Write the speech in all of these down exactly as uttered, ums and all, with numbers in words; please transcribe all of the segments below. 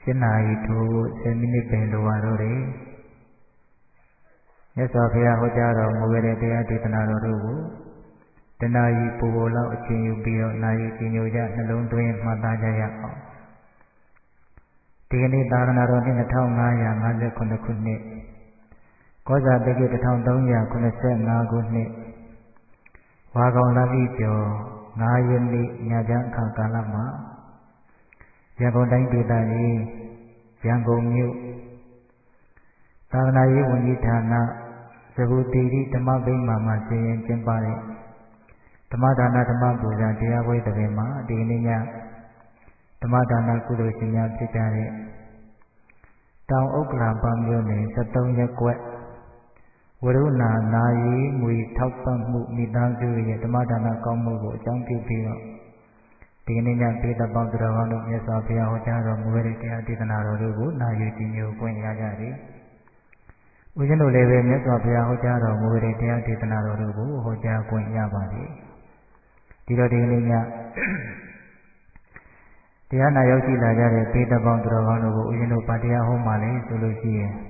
ရှင်းနာရီထိုးဆယ်မိနစ်ပင်လိုပါတော့တယ်မြတ်စွာဘုရားဟောကြားတော်မူခဲ့တဲ့တရားဒေသနာတော်တို့ကိုတဏှာကြီးပူပေါ်လောက်အချိန်ယူပြီးတော့နာရီကြည်ညိုကြနှလုံးသွင်းမှတ်သားကြရအောင်ဒီကနေ့သာသနာတော်နှစ်နှစ်ထောင်ငါးရာငါးဆယ်ခုနှစ်ခုနှစ်ကောဇာတက္ကရာတစ်ထောင်သုံးရာခုနှစ်ဆယ်ငါးခုနှစ်ဝါကောင်လပိကျော်ငါးရက်နေ့ညချမ်းအခါကာလမှာရန်ကုန်တိုင်းဒေသကြီးရန်ကုန်မြို့သာသနာရေးဝန်ကြီးဌာနသဘူတိရိဓမ္မဗိမာန်မှာစီရင်ကျင်းပတဲ့ဓမ္မဒါနဓမ္မပူဇာတရားပွဲတစ်ပင်မှာဒီကနေ့ညဓမ္မဒါနကုသိုလ်ရှင်များဖြစ်ကြတဲ့တောင်ဥက္ကလာပမြို့နယ်စက်သုံးရပ်ကွက်ဝရုဏာနာယီငွေထောက်ပံ့မှုမိသားစုရဲ့ဓမ္မဒါနကောင်းမှုကိုအကြောင်းပြုပြီးတော့ဒီကနေ့ညပေးသက်ပေါင်းသူတော်ကောင်းတို့မြတ်စွာဘုရားဟောကြားတော်မူတဲ့တရားဒေသနာတော်တို့ကိုနာယူကြည်ညိုခွင့်ရကြသည်။ဦးဇင်းတို့လည်းပဲမြတ်စွာဘုရားဟောကြားတော်မူတဲ့တရားဒေသနာတော်တို့ကိုဟောကြားခွင့်ရပါသည်။ဒီတော့ဒီကနေ့ညတရားနာရောက်ရှိလာကြတဲ့ပေးသက်ပေါင်းသူတော်ကောင်းတို့ကိုဦးဇင်းတို့ဗာတရားဟောမှလည်းဆိုလို့ရှိရင်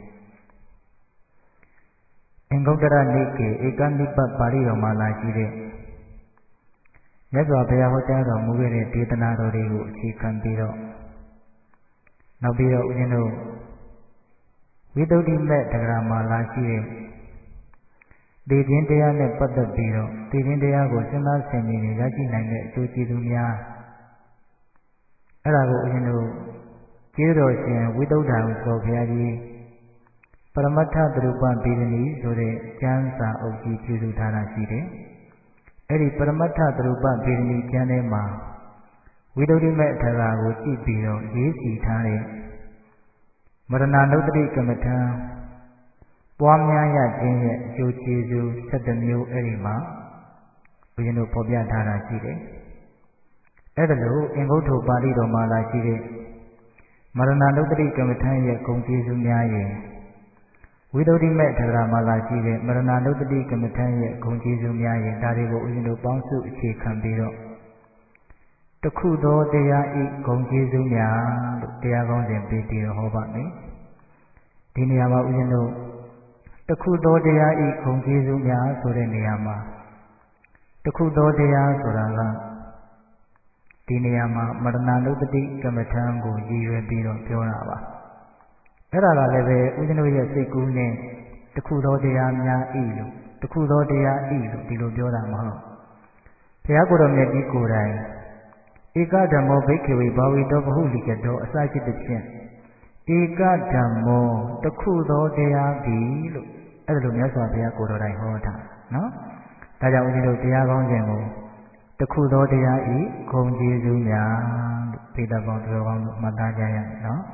အင်္ဂုတ္တရနိကေဧကနိပတ်ပါဠိတော်မှာလာရှိတဲ့မြတ်စွာဘုရားဟောကြားတော်မူခဲ့တဲ့ဒေသနာတော်တွေကိုအခြေခံပြီးတော့နောက်ပြီးတော့ဦးဇင်းတို့ဝိသုဒ္ဓိမဲ့တက္ကရာမှာလာရှိတဲ့ဒေခြင်းတရားနဲ့ပတ်သက်ပြီးတော့ဒေခြင်းတရားကိုစဉ်းစားဆင်ခြင်ရရှိနိုင်တဲ့အကျိုးကျေးဇူးများအဲ့ဒါကိုဦးဇင်းတို့ကျေးတော်ရှင်ဝိသုဒ္ဓံဆိုဘုရားကြီးပရမတ္ထသရုပဗေဒနီဆိုတဲ့ကျမ်းစာအုပ်ကြီးပြုစုထားတာရှိတယ်။အဲ့ဒီပရမတ္ထသရုပဗေဒနီကျမ်းထဲမှာဝိသုဒ္ဓိမဲ့အထာရာကိုကြည့်ပြီးတော့ရေးစီထားတဲ့မရဏနုတ္တိကမ္မထံပွားများရခြင်းရဲ့အကျိုးကျေးဇူး၁၇မျိုးအဲ့ဒီမှာဦးဇင်းတို့ဖော်ပြထားတာရှိတယ်။အဲ့ဒါလို့အင်္ဂုတ္တပါဠိတော်မှာလာရှိတဲ့မရဏနုတ္တိကမ္မထံရဲ့ဂုဏ်ကျေးဇူးများရဲ့ဝိသုဒ္ဓိမဲ့ထေရမှာလာရှိတဲ့မရဏနုတ္တိကမ္မထံရဲ့ဂုဏ်ကျေးဇူးများရဲ့ဒါတွေကိုဦးဇင်းတို့ပေါင်းစုအခြေခံပြီးတော့တခုသောတရားဤဂုဏ်ကျေးဇူးများလို့တရားကောင်းစဉ်ပေးပြီးတော့ဟောပါမယ်။ဒီနေရာမှာဦးဇင်းတို့တခုသောတရားဤဂုဏ်ကျေးဇူးများဆိုတဲ့နေရာမှာတခုသောတရားဆိုတာကဒီနေရာမှာမရဏနုတ္တိကမ္မထံကိုရည်ရွယ်ပြီးတော့ပြောတာပါအဲ့ဒါကလည်းပဲဦးဇင်းတို့ရဲ့စိတ်ကူးနဲ့တခုသောတရားများဤလို့တခုသောတရားဤလို့ဒီလိုပြောတာမဟုတ်ဘုရားကိုယ်တော်မြတ်ကြီးကိုယ်တိုင်ဧကဓမ္မောဘိက္ခဝေဘာဝိတောဘဟုလိကတောအစရှိသဖြင့်ဧကဓမ္မောတခုသောတရားဒီလို့အဲ့ဒါလိုမြတ်စွာဘုရားကိုယ်တော်တိုင်ဟောတာနော်ဒါကြောင့်ဦးဇင်းတို့တရားကောင်းခြင်းကိုတခုသောတရားဤဂုဏ်ကျေးဇူးများလို့ပေတပေါင်းတော်ကောင်းလို့မှတ်သားကြရမယ်နော်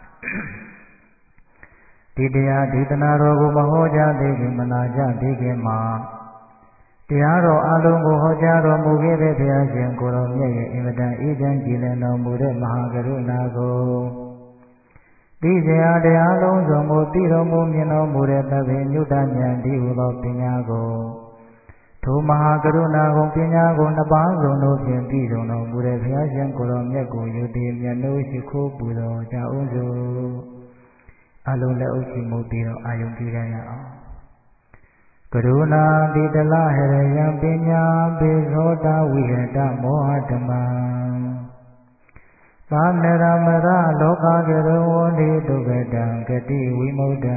ဒီတရားဒေသနာတော်ကိုမဟောကြားသေးခင်မနာကြသေးခင်မှာတရားတော်အလုံးကိုဟောကြားတော်မူခဲ့တဲ့ဘုရားရှင်ကိုယ်တော်မြတ်ရဲ့အင်မတန်အေးချမ်းကြည်လင်တော်မူတဲ့မဟာကရုဏာကိုသိစရာတရားလုံးစုံကိုသိတော်မူမြင်တော်မူတဲ့သဗ္ဗညုတဉာဏ်ဒီဟုသောပညာကိုထိုမဟာကရုဏာကိုပညာကိုနှစ်ပါးစုံတို့ဖြင့်ပြည်စုံတော်မူတဲ့ဘုရားရှင်ကိုယ်တော်မြတ်ကိုယုတိမြတ်လို့ရှိခိုးပူဇော်ကြအောင်စို့အလုံးလက်အုပ်ချီမှုပြီးတော့အာယုံပြုရအောင်ကရုဏာတိတလဟရယံပညာပေသောတာဝိဟတမောဟဓမ္မံသာနရမရလောကကရဝန္တိဒုက္ကတံဂတိဝိမု ddံ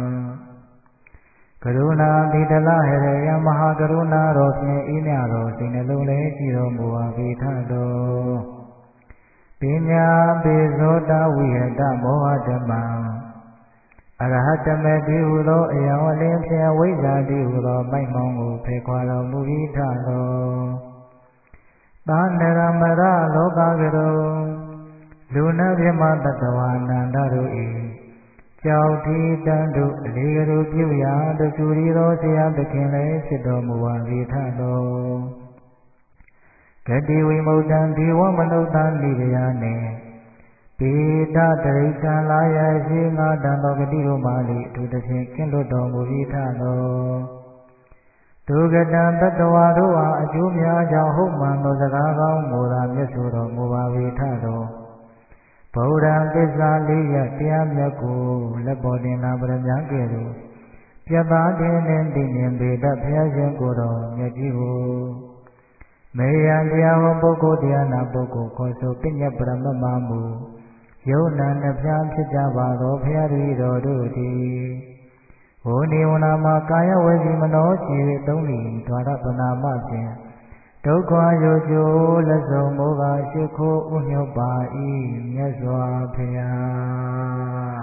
ကရုဏာတိတလဟရယံမဟာကရုဏာတော်ဖြင့်ဤမြတော်စိတ်နှလုံးလေးကြည်တော်မူပါပေထတော်ပညာပေသောတာဝိဟတမောဟဓမ္မံအရဟတမေတိဟုသောအယံဝလင်းဖြင့်ဝိဇ္ဇာတိဟုသောမိုက်မောင်းကိုဖေခွာတော်မူပြီးထတော်သာနရမရလောကကရုလူနာမြမတတဝါနန္ဒတို့၏ကြောက်တိတန်တို့အလေးကလေးပြုရာတဆူရီသောဆရာသခင်လည်းဖြစ်တော်မူပါ၏ထတော်ဂတိဝိမု ddံ ဒီဝမနုဿာနိဗ္ဗာန်နှင့်ပေတတရိစ္ဆာလာယရှိငါတန်တော်ဂတိတို့မှလေအထူးသဖြင့်ကင်းလွတ်တော်မူ၏ထတော်ဒုက္ကတံတတဝါတို့အားအကျိုးများကြောင့်ဟုတ်မှန်သောစကားကောင်းကိုသာမြတ်ဆိုတော်မူပါ၏ထတော်ဗုဒ္ဓံသစ္စာလေးရတရားမြတ်ကိုလက်ပေါ်တင်လာပရမကဲ့သို့ပြတ်သားခြင်းနဲ့တည်မြင်ပေတတ်ဘုရားရှင်ကိုယ်တော်မြတ်ကြီးကိုမေယံတရားဟောပုဂ္ဂိုလ်တရားနာပုဂ္ဂိုလ်ခေါ်ဆိုပညတ်ပရမမမူယုံနာနှဖျားဖြစ်ကြပါသောဘုရားတပည့်တော်တို့သည်ဝိနိဝနာမှာကာယဝစီမနောခြေသုံးလီဓာရပနာမဖြင့်ဒုက္ခရိုကျိုးလက်ဆုံးမိုးကရှိခိုးဥညွတ်ပါ၏မြတ်စွာဘုရား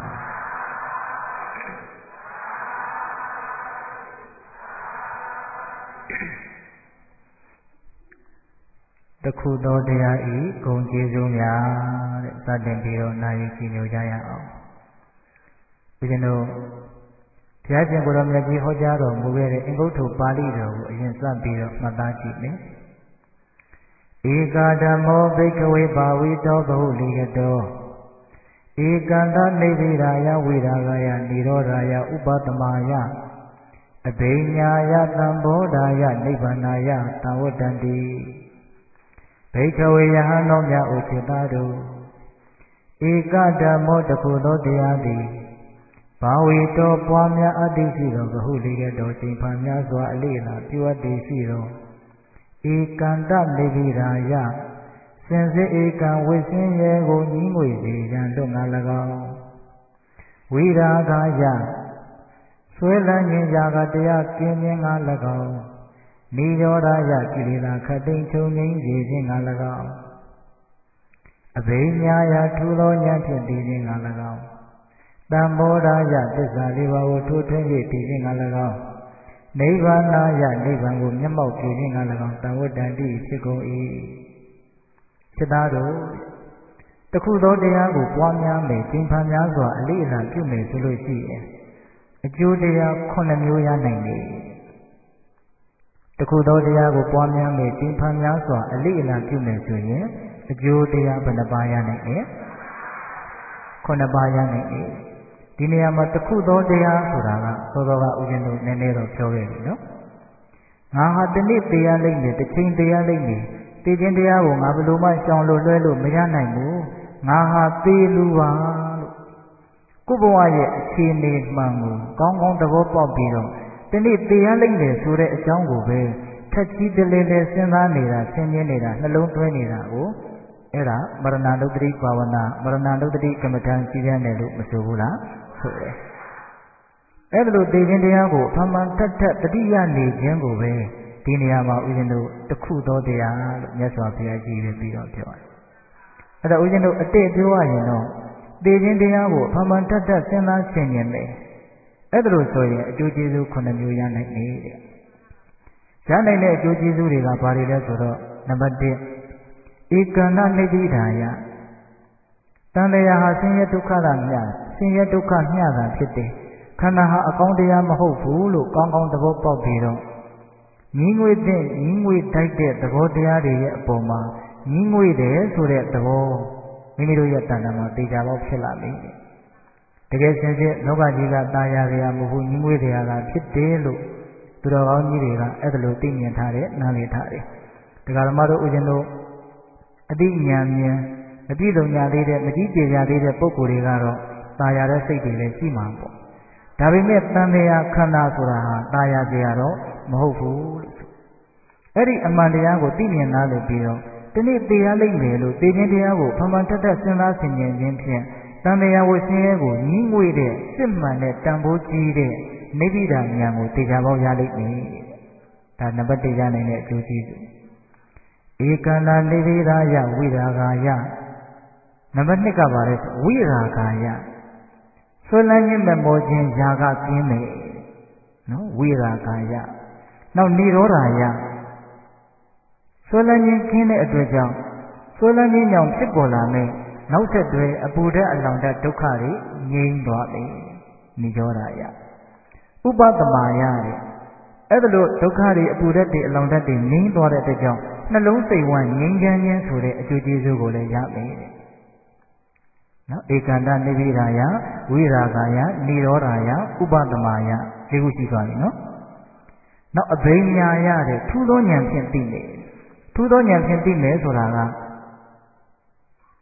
တခုသောတရားဤဂုဏ်ကျေးဇူးများတဲ့စတင်ပြီးတော့နာယူကြည်ညိုကြရအောင်ဦးဇင်းတို့ဘုရားရှင်ကိုယ်တော်မြတ်ကြီးဟောကြားတော်မူခဲ့တဲ့အင်္ဂုတ္တပါဠိတော်ကိုအရင်စပြီးတော့မှတ်သားကြည့်မယ်ဧကာဓမ္မောဘိက္ခဝေဘာဝိတောဘဟုလိကတောဧကန္တနိဗ္ဗိရာယဝိရာဂယနိရောဓာယဥပတမယအဘိညာယသံဘောဓာယနိဗ္ဗာနာယသံဝတ္တန္တိဘိက္ခဝေယဟန်တော်များဥจิตသားတို့ဧကဓမ္မောတခုသောတရားသည်ဘာဝေတောပွားများအတ္တိရှိသောဘဟုလိကတောချိန်ဖန်များစွာအလေးလာပြုအပ်တည်ရှိသောဧကန္တနိဗ္ဗိရာယစင်စစ်ဧကံဝိစင်းရဲကိုညီးငွေစေရန်တို့ငါ၎င်းဝိရာဂယဆွဲလန်းခြင်းရာဂတရားကျင်းခြင်းငါ၎င်းနိရောဓယကိလေသာခတ်သိမ်းချုပ်ငြိမ်းစေခြင်းငါ၎င်းအဘိညာယထူသောဉာဏ်ဖြင့်တည်ခြင်းငါ၎င်းတံဘောဓာယသစ္စာလေးပါးကိုထိုးထွင်း၍တည်ခြင်းငါ၎င်းနိဗ္ဗာနာယနိဗ္ဗာန်ကိုမျက်မှောက်ပြုခြင်းငါ၎င်းတံဝတ္တန္တိဖြစ်ကုန်၏စိတ္တတို့တခုသောတရားကိုပွားများမယ်ကျင့်ဖန်များစွာအလေးအနက်ပြုမယ်ဆိုလို့ရှိရင်အကျိုးတရားခုနှစ်မျိုးရနိုင်တယ်တခုသောတရားကိုပွားများမယ်ကျင့်ဖန်များစွာအလေးအနက်ပြုမယ်ဆိုရင်အကျိုးတရားဘယ်နှပါးရနိုင်လဲခုနှစ်ပါးရနိုင်တယ်ဒီနေရာမှာတခုသောတရားဆိုတာကသောသောကဥစဉ်တို့နည်းနည်းတော့ပြောခဲ့ပြီနော်ငါဟာတနေ့တရားလိမ့်မယ်တစ်ချိန်တရားလိမ့်မယ်သိခြင်းတရားကိုငါဘယ်လိုမှရှောင်လို့လွှဲလို့မရနိုင်ဘူးငါဟာသေလူပါလို့ကိုယ့်ဘဝရဲ့အခြေအနေမှန်ကိုကောင်းကောင်းသဘောပေါက်ပြီးတော့ဒီနေ့တရားလိမ့်မယ်ဆိုတဲ့အကြောင်းကိုပဲထက်ကြီးတလဲလဲစဉ်းစားနေတာဆင်ခြင်နေတာနှလုံးသွင်းနေတာကိုအဲ့ဒါမရဏလုတ္တိဘာဝနာမရဏလုတ္တိကမ္မဋ္ဌာန်းကြီးပြတယ်လို့မဆိုဘူးလားဆိုတယ်အဲ့ဒါလို့သိခြင်းတရားကိုဖမှန်တတ်တတ်တတိယနေခြင်းကိုပဲဒီနေရာမှာဦးဇင်းတို့တခုသောတရားလို့မြတ်စွာဘုရားကြီးပြီးတော့ပြောတယ်အဲ့ဒါဦးဇင်းတို့အတိတ်ပြောရရင်တော့သိခြင်းတရားကိုဖမှန်တတ်တတ်စဉ်းစားဆင်ခြင်မယ်အဲ့ဒါလို့ဆိုရင်အကျိုးကျေးဇူးခုနှစ်မျိုးရနိုင်တယ်တဲ့ရနိုင်တဲ့အကျိုးကျေးဇူးတွေကဘာတွေလဲဆိုတော့နံပါတ်၁ဧကန္တနိဗ္ဗိဒာယတန်တရားဟာဆင်းရဲဒုက္ခတာမျှဆင်းရဲဒုက္ခမျှတာဖြစ်တယ်ခန္ဓာဟာအကောင်းတရားမဟုတ်ဘူးလို့ကောင်းကောင်းသဘောပေါက်ပြီးတော့ညီးငွေတဲ့ညီးငွေတိုက်တဲ့သဘောတရားတွေရဲ့အပေါ်မှာညီးငွေတယ်ဆိုတဲ့သဘောမိမိတို့ရဲ့တဏ္ဍာမှာသိကြပေါက်ဖြစ်လာပြီတကယ်စင်စစ်လောကကြီးကตายရကြမဟုတ်ဘူးညီးငွေတရားကဖြစ်တယ်လို့သူတော်ကောင်းကြီးတွေကအဲ့ဒါလိုသိမြင်ထားတဲ့နားလည်ထားတယ်ဒကာဓမ္မတို့ဦးဇင်းတို့အတိညာဉာဏ်အပြည့်စုံညာသေးတဲ့မကြည့်ကြရသေးတဲ့ပုဂ္ဂိုလ်တွေကတော့ตายရတဲ့စိတ်တွေလည်းရှိမှာပေါ့ဒါပေမဲ့တန်တရားခန္ဓာဆိုတာဟာตายရကြရတော့မဟုတ်ဘူးလို့ဆိုအဲ့ဒီအမှန်တရားကိုသိမြင်နားလည်ပြီးတော့ဒီနေ့တရားလိမ့်မယ်လို့သိခြင်းတရားကိုဖမှန်တတ်တတ်စဉ်းစားဆင်ခြင်ခြင်းဖြင့်တန်တရားဝဆင်းရဲကိုညီးငွေတဲ့စစ်မှန်တဲ့တန်ဖိုးကြီးတဲ့နိဗ္ဗိဒာဉာဏ်ကိုသိကြပေါက်ရလိမ့်မယ်ဒါနံပါတ်၁ရနိုင်တဲ့အကျိုးကျေးဇူးဧကန္တနိဗ္ဗိရာယဝိရာဂာယနံပါတ်၂ကပါလဲဝိရာဂာယဆွဲလန်းခြင်းမမောခြင်းຢာကကင်းမယ်နော်ဝိရာဂာယနောက်និရောဓာယဆွဲလန်းခြင်းကင်းတဲ့အတွက်ကြောင့်ဆွဲလန်းခြင်းကြောင့်ဖြစ်ပေါ်လာမယ့်နောက်ဆက်တွဲအပူဓာတ်အလောင်ဓာတ်ဒုက္ခတွေငြိမ်းသွားပြီនិရောဓာယဥပတမယတဲ့အဲ့ဒါလို့ဒုက္ခတွေအပူဓာတ်တွေအလောင်ဓာတ်တွေငြိမ်းသွားတဲ့အတွက်ကြောင့်နှလုံးစိတ်ဝမ်းငြိမ်းချမ်းခြင်းဆိုတဲ့အကျိုးကျေးဇူးကိုလည်းရမယ်တဲ့နော်ဧကန္တနိဗ္ဗိရာယဝိရာဂာယនិရောဓာယဥပတမယဒီခုရှိသွားပြီနော်နောက်အဘိညာယတဲ့ထူးသောဉာဏ်ဖြင့်သိမယ်ထူးသောဉာဏ်ဖြင့်သိမယ်ဆိုတာက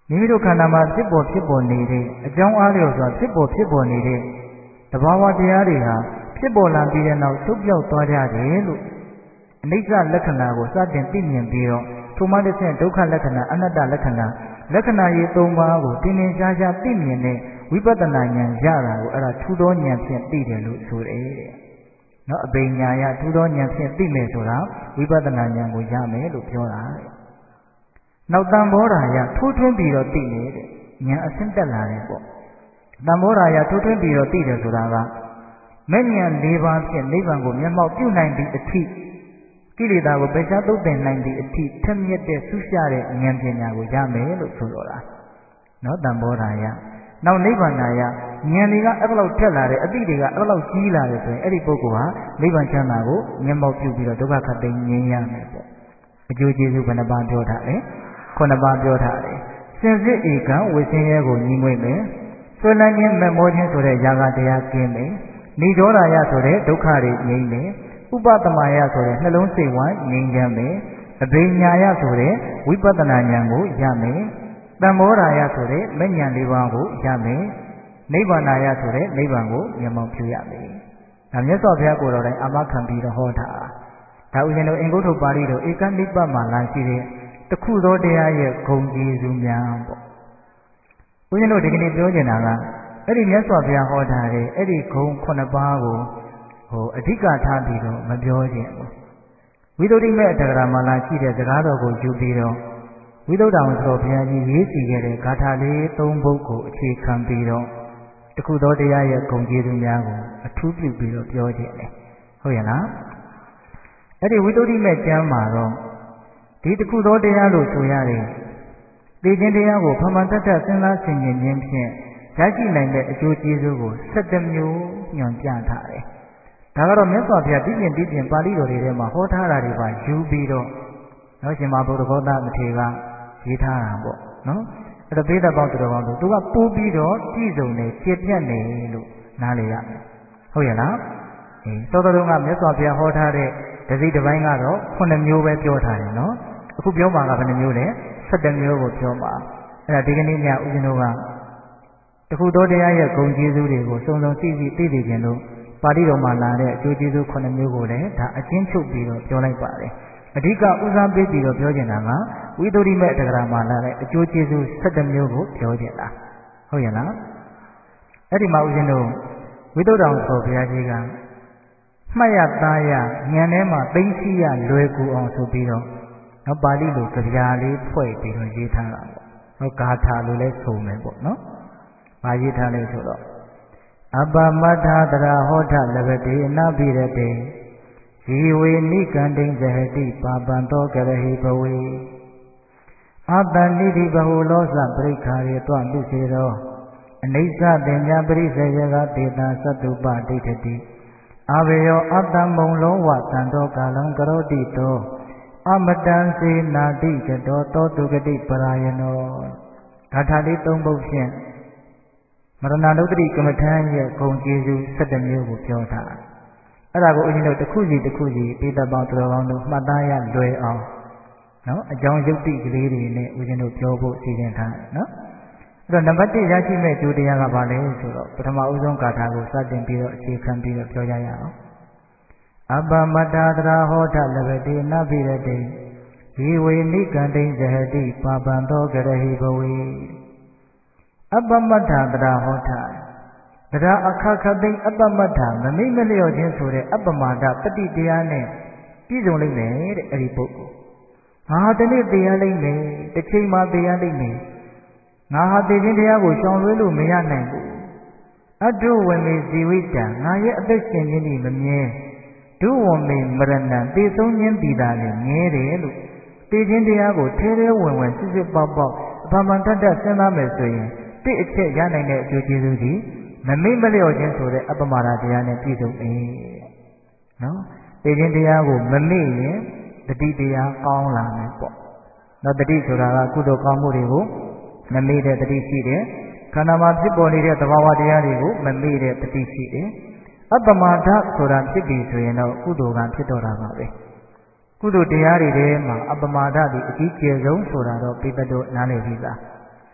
မိမိတို့ခန္ဓာမှာဖြစ်ပေါ်ဖြစ်ပေါ်နေတဲ့အကြောင်းအားလျော်စွာဖြစ်ပေါ်ဖြစ်ပေါ်နေတဲ့တဘာဝတရားတွေဟာဖြစ်ပေါ်လာပြီးတဲ့နောက်ချုပ်ပြောက်သွားကြတယ်လို့အနိစ္စလက္ခဏာကိုစတင်သိမြင်ပြီးတော့ထိုမှတစ်ဆင့်ဒုက္ခလက္ခဏာအနတ္တလက္ခဏာလက္ခဏာရေးသုံးပါးကိုတင်းတင်းရှားရှားသိမြင်တဲ့ဝိပဿနာဉာဏ်ရတာကိုအဲ့ဒါထူးသောဉာဏ်ဖြင့်သိတယ်လို့ဆိုတယ်တဲ့။နော်အဘိညာယထူးသောဉာဏ်ဖြင့်သိမယ်ဆိုတာဝိပဿနာဉာဏ်ကိုရမယ်လို့ပြောတာတဲ့။နောက်တန်ဘောဓာယထိုးထွင်းပြီးတော့သိနေတဲ့ဉာဏ်အဆင့်တက်လာတယ်ပေါ့။တန်ဘောဓာယထိုးထွင်းပြီးတော့သိတယ်ဆိုတာကမဲ့ဉာဏ်၄ပါးဖြင့်နိဗ္ဗာန်ကိုမျက်မှောက်ပြုနိုင်သည့်အထိကိလေသာကိုပယ်ရှားသုတ်သင်နိုင်သည့်အထိထက်မြက်တဲ့ဆုရှတဲ့ဉာဏ်ပညာကိုရမယ်လို့ဆိုလိုတာ။နော်တန်ဘောဓာယနောက်နိဗ္ဗာန်ယဉာဏ်တွေကအဲ့လောက်ထက်လာတယ်အတိတွေကအဲ့လောက်ကြီးလာတယ်ဆိုရင်အဲ့ဒီပုဂ္ဂိုလ်ဟာနိဗ္ဗာန်ချမ်းသာကိုမျက်မှောက်ပြုပြီးတော့ဒုက္ခခတ်သိမ်းငြိမ်းရမယ်ပေါ့။အကျိုးကျေးဇူးဘယ်နှပါးပြောထားလဲ။ခုနှစ်ပါးပြောထားတယ်။စင်စစ်ဧကံဝိစင်းရဲကိုညီငွေ့မယ်။ဆွေလန်းခြင်းမမောခြင်းဆိုတဲ့ຢာကတရားကင်းမယ်။နိရောဓယဆိုတဲ့ဒုက္ခတွေငြိမ်းမယ်။ဥပသမယဆိုတဲ့နှလုံးစိတ်ဝမ်းငြိမ်းချမ်းမယ်။အဘိညာယဆိုတဲ့ဝိပဿနာဉာဏ်ကိုရမယ်။တမ္မောဓာယဆိုတဲ့မဉ္ဇဉ်လေးပါးကိုရမယ်။နိဗ္ဗာန်ယဆိုတဲ့နိဗ္ဗာန်ကိုမျက်မှောက်ပြုရမယ်။ဒါမြတ်စွာဘုရားကိုယ်တော်တိုင်အာမခံပြီးတော့ဟောတာ။ဒါဥစဉ်တို့အင်္ဂုတ္တပါဠိတော်ဧကနိပ္ပမှာလာရှိတဲ့တခုသောတရားရဲ့ဂုဏ်ကျေးဇူးများပေါ့။ဥစဉ်တို့ဒီကနေ့ပြောချင်တာကအဲ့ဒီမြတ်စွာဘုရားဟောထားတဲ့အဲ့ဒီဂုဏ်ခုနှစ်ပါးကိုဟိုအဓိကထားပြီးတော့မပြောခြင်းဘူး။ဝိသုဒ္ဓိမေတ္တဂရမှာလာရှိတဲ့စကားတော်ကိုယူပြီးတော့ဝိသုဒ္ဓံဆိုဘုရားကြီးရေးစီခဲ့တဲ့ဂါထာလေးသုံးပုဒ်ကိုအခြေခံပြီးတော့တခုသောတရားရဲ့ဂုဏ်ကျေးဇူးများကိုအထူးပြုပြီးတော့ပြောခြင်းလေဟုတ်ရဲ့လားအဲ့ဒီဝိသုဒ္ဓိမေကျမ်းမှာတော့ဒီတခုသောတရားလို့ဆိုရတယ်သိခြင်းတရားကိုဖမှန်တတ်တတ်စဉ်းစားဆင်ခြင်ခြင်းဖြင့်ရရှိနိုင်တဲ့အကျိုးကျေးဇူးကို၁၇မျိုးညွှန်ပြထားတယ်ဒါကတော့မြတ်စွာဘုရားတည်ပြင်တည်ပြင်ပါဠိတော်တွေထဲမှာဟောထားတာတွေပါယူပြီးတော့နော်ရှင်မဘုရားဂေါသမထေရကရေးထားတာပေါ့နော်အဲ့တော့ဘေးသက်ပေါင်းတော်ကောင်းတို့သူကပိုးပြီးတော့ပြည့်စုံနေပြည့်ပြတ်နေလို့နားလေရမယ်ဟုတ်ရဲ့လားအေးသောတော်ကမြတ်စွာဘုရားဟောထားတဲ့တစိတစ်ပိုင်းကတော့ခုနှစ်မျိုးပဲပြောထားတယ်နော်အခုပြောမှာကဘယ်နှမျိုးလဲ၁၇မျိုးကိုပြောမှာအဲ့ဒါဒီကနေ့ညဦးဇင်းတို့ကတခုသောတရားရဲ့ဂုဏ်ကျေးဇူးတွေကိုစုံစုံသိသိသိသိခြင်းလို့ပါဠိတော်မှာလာတဲ့အကျိုးကျေးဇူးခုနှစ်မျိုးကိုလည်းဒါအချင်းချုပ်ပြီးတော့ပြောလိုက်ပါတယ်အဓိကဦးစားပေးပြီးတော့ပြောချင်တာကဝိသုဒ္ဓိမေတ္တဂရမှာလာတဲ့အကျိုးကျေးဇူး၁၇မျိုးကိုပြောချင်တာဟုတ်ရဲ့လားအဲ့ဒီမှာဦးဇင်းတို့ဝိသုဒ္ဓံဆိုဘုရားကြီးကမှတ်ရသားရဉာဏ်ထဲမှာသိသိရလွယ်ကူအောင်ဆိုပြီးတော့နော်ပါဠိလိုကြပြာလေးဖွဲ့ပြီးတော့ရေးထားတာပေါ့နော်ဂါထာလိုလဲဆိုမယ်ပေါ့နော်ဘာရေးထားလဲဆိုတော့အပမတ္ထာတရာဟောထလဘတိအနာပိရတေဇီဝေနိကန္တိဇဟတိပါပံတောကရဟိဘဝေအတ္တနိတိဘဟုလောစပရိခာရေတွမှုစေသောအနိစ္စပညာပရိစေယကတေတာသတ္တုပဒိဋ္ဌတိအဘေယောအတ္တမုံလုံးဝသံတော်ကာလံကရောတိတောအမတံစေနာတိကတောတောတုဂတိပရာယနောဂါထာလေးသုံးပုဒ်ဖြင့်မရဏလုတ္တိကမ္မထံရဲ့ဂုဏ်ကျေးဇူး၁၇မျိုးကိုပြောတာအဲ့ဒါကိုအရင်တို့တစ်ခုစီတစ်ခုစီပိဋကပေါင်းတော်ကောင်းတို့မှတ်သားရလွယ်အောင်နော်အကြောင်းယုတ်တိကလေးတွေနဲ့ဦးဇင်းတို့ပြောဖို့စီစဉ်ထားတယ်နော်အဲ့တော့နံပါတ်၁ရရှိမဲ့ကျိုးတရားကဘာလဲဆိုတော့ပထမဦးဆုံးဂါထာကိုစတင်ပြီးတော့အခြေခံပြီးတော့ပြောကြရအောင်အပမတ္ထာတရာဟောထလဘတိနဗိရတိဇီဝေနိကန္တိဇဟတိပါပံတောကရဟိဘဝေအပမတ္ထာတရာဟောထတရားအခခသိအပ္ပမတ္ထမမိမလျော့ခြင်းဆိုတဲ့အပ္ပမာဒပฏิတရားနဲ့ပြည့်စုံလိမ့်မယ်တဲ့အဲ့ဒီပုဂ္ဂိုလ်ငါဟာဒီနေ့သိရလိမ့်မယ်တစ်ချိန်မှသိရလိမ့်မယ်ငါဟာသိခြင်းတရားကိုရှောင်လွှဲလို့မရနိုင်ဘူးအတုဝေမေဇီဝိတံငါရဲ့အသက်ရှင်ခြင်းဒီမမြဲဒုဝမေမရဏံသိဆုံးခြင်းဒီသာလည်းမြဲတယ်လို့သိခြင်းတရားကိုထဲထဲဝင်ဝင်စစ်စစ်ပေါက်ပေါက်အပ္ပမတ္တတစဉ်းစားမယ်ဆိုရင်တိအချက်ရနိုင်တဲ့အကျိုးကျေးဇူးကြီးမမိတ်မလျော့ခြင်းဆိုတဲ့အပ္ပမာဒတရားနဲ့ပြည့်စုံတယ်နော်သိခြင်းတရားကိုမမေ့ရင်တတိတရားကောင်းလာမယ်ပေါ့နော်တတိဆိုတာကကုသိုလ်ကောင်းမှုတွေကိုမမေ့တဲ့တတိရှိတယ်ခန္ဓာမှာဖြစ်ပေါ်နေတဲ့သဘာဝတရားတွေကိုမမေ့တဲ့တတိရှိတယ်အပ္ပမာဒဆိုတာဖြစ်ပြီဆိုရင်တော့ကုသိုလ်ကဖြစ်တော့တာပါပဲကုသိုလ်တရားတွေထဲမှာအပ္ပမာဒဒီအကြီးကျယ်ဆုံးဆိုတာတော့ပိဋကတို့နားလည်ပြီးသား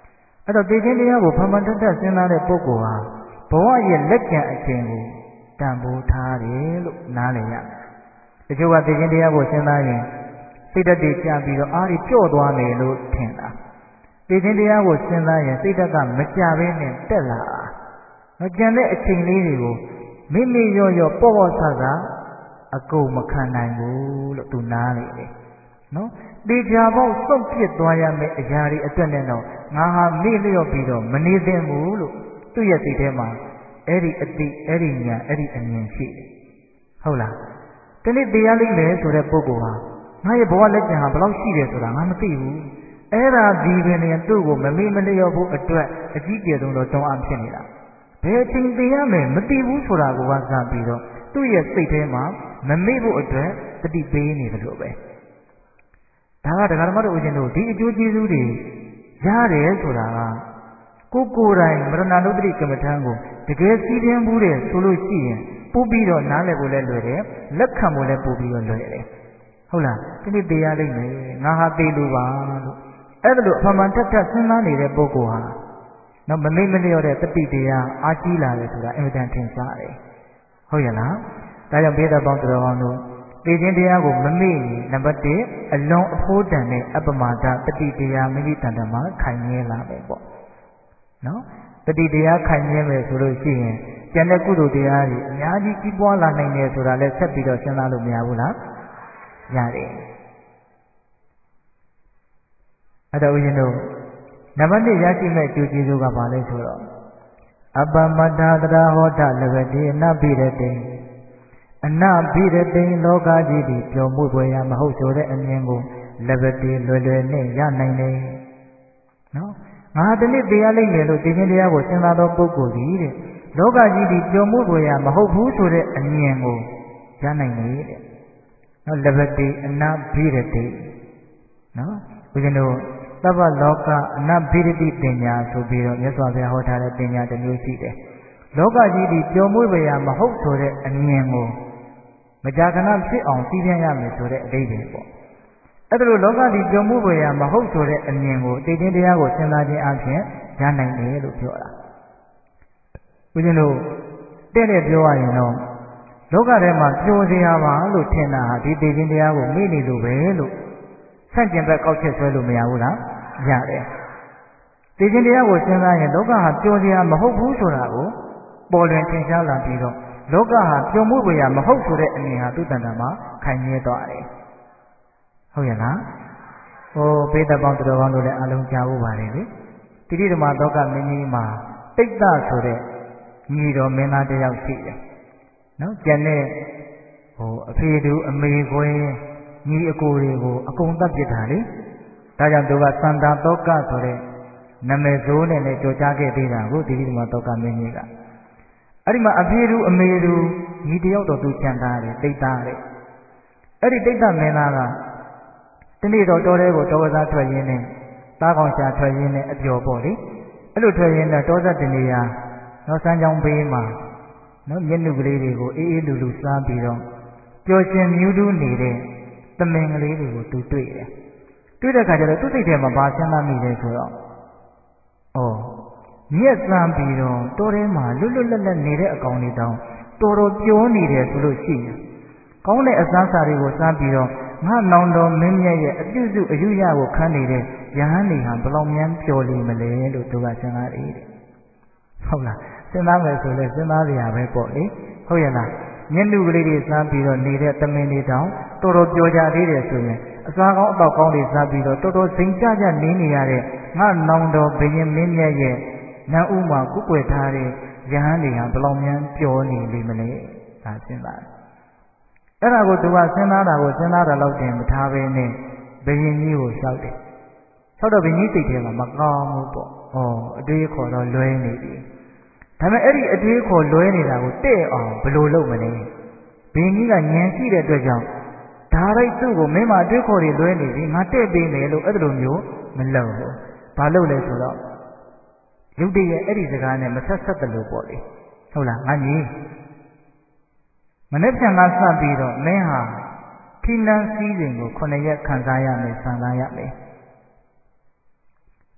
အဲ့တော့သိခြင်းတရားကိုဖန်ဖန်တက်တက်စဉ်းစားတဲ့ပုဂ္ဂိုလ်ဟာဘဝရဲ့လက်ကျန်အချိန်ကိုတန်ဖိုးထားတယ်လို့နားလည်ရတချို့ကသိခြင်းတရားကိုစဉ်းစားရင်စိတ်ဓာတ်တွေကျပြီးတော့အားတွေပျော့သွားမယ်လို့ထင်တာသိခြင်းတရားကိုစဉ်းစားရင်စိတ်ဓာတ်ကမကျဘဲနဲ့တက်လာမကြံတဲ့အချိန်လေးတွေကိုမိမိရော့ရော့ပေါ့ပေါ့ဆဆအကုန်မခံနိုင်ဘူးလို့သူနားလေတယ်နော်တေချာပေါက်စုပ်ဖြစ်သွားရမယ့်အရာတွေအတွက်နဲ့တော့ငါဟာမေ့လျော့ပြီးတော့မနေသင့်ဘူးလို့သူ့ရဲ့စိတ်ထဲမှာအဲ့ဒီအတိအဲ့ဒီညာအဲ့ဒီအမြင်ရှိတယ်ဟုတ်လားဒီနေ့တရားလိမ့်မယ်ဆိုတဲ့ပုဂ္ဂိုလ်ဟာငါရဲ့ဘဝလက်ကျန်ဟာဘယ်လောက်ရှိတယ်ဆိုတာငါမသိဘူးအဲ့ဒါဒီပင်နဲ့သူ့ကိုမမေ့မလျော့ဖို့အတွက်အကြီးကျယ်ဆုံးတော့တွန်းအားဖြစ်နေတာဘယ်အချိန်သိရမယ်မသိဘူးဆိုတာကိုကစပြီးတော့သူ့ရဲ့စိတ်ထဲမှာမမေ့ဖို့အတွက်တတိပေးနေတယ်လို့ပဲဒါကဒကာဓမ္မတို့ဦးဇင်းတို့ဒီအကျိုးကျေးဇူးတွေရတယ်ဆိုတာကကိုကိုယ်တိုင်မရဏနုတ္တိကမ္မထံကိုတကယ်စီးပြင်းမှုတဲ့ဆိုလို့ရှိရင်ပို့ပြီးတော့နားလည်ဖို့လည်းလွယ်တယ်လက်ခံဖို့လည်းပို့ပြီးတော့လွယ်တယ်ဟုတ်လားဒီနေ့တရားလိမ့်မယ်ငါဟာသိလို့ပါလို့အဲ့ဒါလို့အမှန်တက်တက်စဉ်းစားနေတဲ့ပုဂ္ဂိုလ်ဟာနော်မမိတ်မလျော့တဲ့တတိတရားအားကြီးလာတယ်ဆိုတာအင်မတန်ထင်ရှားတယ်ဟုတ်ရဲ့လားဒါကြောင့်ဘေးသက်ပေါင်းတော်ကောင်းတို့သိခြင်းတရားကိုမမေ့ရင်နံပါတ်၁အလွန်အဖို့တန်တဲ့အပမဒတတိတရားမိမိတန်တမှာခိုင်မြဲလာမယ်ပေါ့နော်တတိတရားခိုင်မြဲမယ်ဆိုလို့ရှိရင်ကျန်တဲ့ကုသိုလ်တရားတွေအများကြီးကြီးပွားလာနိုင်တယ်ဆိုတာလည်းဆက်ပြီးတော့စဉ်းစားလို့မရဘူးလားရတယ်အဲ့တော့ဦးဇင်းတို့နံပါတ်၁ရရှိမဲ့အကျိုးကျေးဇူးကဘာလဲဆိုတော့အပမတ္ထတရာဟောတလဘတိအနဘိရတိအနဘိရတိလောကကြီးဒီပျော်မွေ့ဖွယ်ရာမဟုတ်ဆိုတဲ့အမြင်ကိုလဘတိလွယ်လွယ်နဲ့ရနိုင်တယ်နော်ငါတနေ့တရားလိမ့်မယ်လို့သိခြင်းတရားကိုစဉ်းစားသောပုဂ္ဂိုလ်ကြီးတဲ့လောကကြီးဒီပျော်မွေ့ဖွယ်ရာမဟုတ်ဘူးဆိုတဲ့အမြင်ကိုရနိုင်တယ်တဲ့နော်လဘတိအနဘိရတိနော်ဦးဇင်းတို့သဗ္ဗလောကအနဘိရတိပညာဆိုပြီးတော့မြတ်စွာဘုရားဟောထားတဲ့ပညာတစ်မျိုးရှိတယ်လောကကြီးဒီပျော်မွေ့ဖွယ်ရာမဟုတ်ဆိုတဲ့အမြင်ကိုမကြာခဏဖြစ်အောင်သိပြန်ရမယ်ဆိုတဲ့အဓိပ္ပာယ်ပေါ့အဲ့ဒါလို့လောကဒီပျော်မွေ့ဖွယ်ရာမဟုတ်ဆိုတဲ့အမြင်ကိုသိခြင်းတရားကိုစဉ်းစားခြင်းအပြင်ရနိုင်တယ်လို့ပြောတာဦးဇင်းတို့တဲ့တဲ့ပြောရရင်တော့လောကထဲမှာပျော်စရာပါလို့ထင်တာဟာဒီသိခြင်းတရားကိုမေ့နေလို့ပဲလို့ဆန့်ကျင်ဘက်ကောက်ချက်ဆွဲလို့မရဘူးလားရတယ်သိခြင်းတရားကိုစဉ်းစားရင်လောကဟာပျော်စရာမဟုတ်ဘူးဆိုတာကိုပေါ်လွင်ထင်ရှားလာပြီးတော့လောကဟာပျော်မွေ့ဖွယ်ရာမဟုတ်ဆိုတဲ့အမြင်ဟာသူ့တဏ္ဍာမှာခိုင်မြဲသွားတယ်ဟုတ်ရဲ့လားဟိုဘေးသက်ပေါင်းတော်ကောင်းတို့လည်းအလုံးကြားဖို့ပါတယ်လေတိတိဓမ္မသောကမင်းကြီးမှာတိတ်တဆိုတဲ့ညီတော်မင်းသားတစ်ယောက်ရှိတယ်နော်ကျန်တဲ့ဟိုအဖေတူအမေခွဲညီအကိုတွေကိုအကုန်သတ်ပြစ်တာလေဒါကြောင့်သူကသန္တာသောကဆိုတဲ့နာမည်ဆိုးနဲ့လည်းကြော်ကြားခဲ့သေးတာကိုတိတိဓမ္မသောကမင်းကြီးကအဲ့ဒီမှာအဖေတူအမေတူညီတယောက်တော့သူကြံထားတယ်တိတ်သားတဲ့အဲ့ဒီတိတ်သားမင်းသားကဒီနေ့တော့တောထဲကိုတောဝစားထွက်ရင်းနဲ့သားကောင်ရှာထွက်ရင်းနဲ့အပျော်ပေါ့လေအဲ့လိုထွက်ရင်းနဲ့တောဆက်တနေရာနော်စမ်းချောင်းဘေးမှာနော်မျက်နှုကလေးတွေကိုအေးအေးလူလူစားပြီးတော့ပျော်ရှင်မြူးတူးနေတဲ့သမင်ကလေးတွေကိုသူတွေ့တယ်တွေ့တဲ့အခါကျတော့သူ့စိတ်ထဲမှာဘာစဉ်းစားမိလဲဆိုတော့ဩမြက်စမ်းပြီးတော့တောထဲမှာလွတ်လွတ်လပ်လပ်နေတဲ့အကောင်လေးတောင်တော်တော်ပျော်နေတယ်ဆိုလို့ရှိရင်ကောင်းတဲ့အစားအစာတွေကိုစားပြီးတော့ငါနောင်တော်မင်းမြတ်ရဲ့အပြုစုအယူရကိုခံနေတဲ့ယဟန်နေဟာဘယ်လောက်များပျော်လိမ့်မလဲလို့သူကစဉ်းစားတယ်တဲ့ဟုတ်လားစဉ်းစားမယ်ဆိုလဲစဉ်းစားရပဲပေါ့လေဟုတ်ရဲ့လားမျက်နှုကလေးတွေစားပြီးတော့နေတဲ့သမင်တွေတောင်တော်တော်ပျော်ကြသေးတယ်ဆိုရင်အစားကောင်းအတော့ကောင်းတွေစားပြီးတော့တော်တော်စိမ်ကြကြနေနေရတဲ့ငါနောင်တော်ဘုရင်မင်းမြတ်ရဲ့နတ်ဥမှာကုကွယ်ထားတဲ့ယဟန်တွေဟာဘယ်လောက်များပျော်နေလိမ့်မလဲဒါစဉ်းစားအဲ့ဒါကိုသူကစဉ်းစားတာကိုစဉ်းစားတာတော့တင်မထားဘဲနဲ့ဘုရင်ကြီးကိုလျှောက်တယ်လျှောက်တော့ဘုရင်ကြီးစိတ်ထဲမှာမကောင်းဘူးပေါ့ဩအတွေးခေါ်တော့လွဲနေပြီဒါပေမဲ့အဲ့ဒီအတွေးခေါ်လွဲနေတာကိုတဲ့အောင်ဘယ်လိုလုပ်မလဲဘုရင်ကြီးကဉာဏ်ရှိတဲ့အတွက်ကြောင့်ဒါရိုက်သူ့ကိုမင်းမအတွေးခေါ်တွေလွဲနေပြီငါတဲ့ပေးမယ်လို့အဲ့လိုမျိုးမလုပ်ဘူးဘာလုပ်လဲဆိုတော့ရုပ်တရက်အဲ့ဒီစကားနဲ့မဆက်ဆက်တယ်လို့ပေါ့လေဟုတ်လားငါကြီးမနေ့ပြန်ကစပြီးတော့မင်းဟာထိနှန်းစည်းစဉ်ကိုခုနှစ်ရက်ခံစားရမယ်ဆံစားရမယ်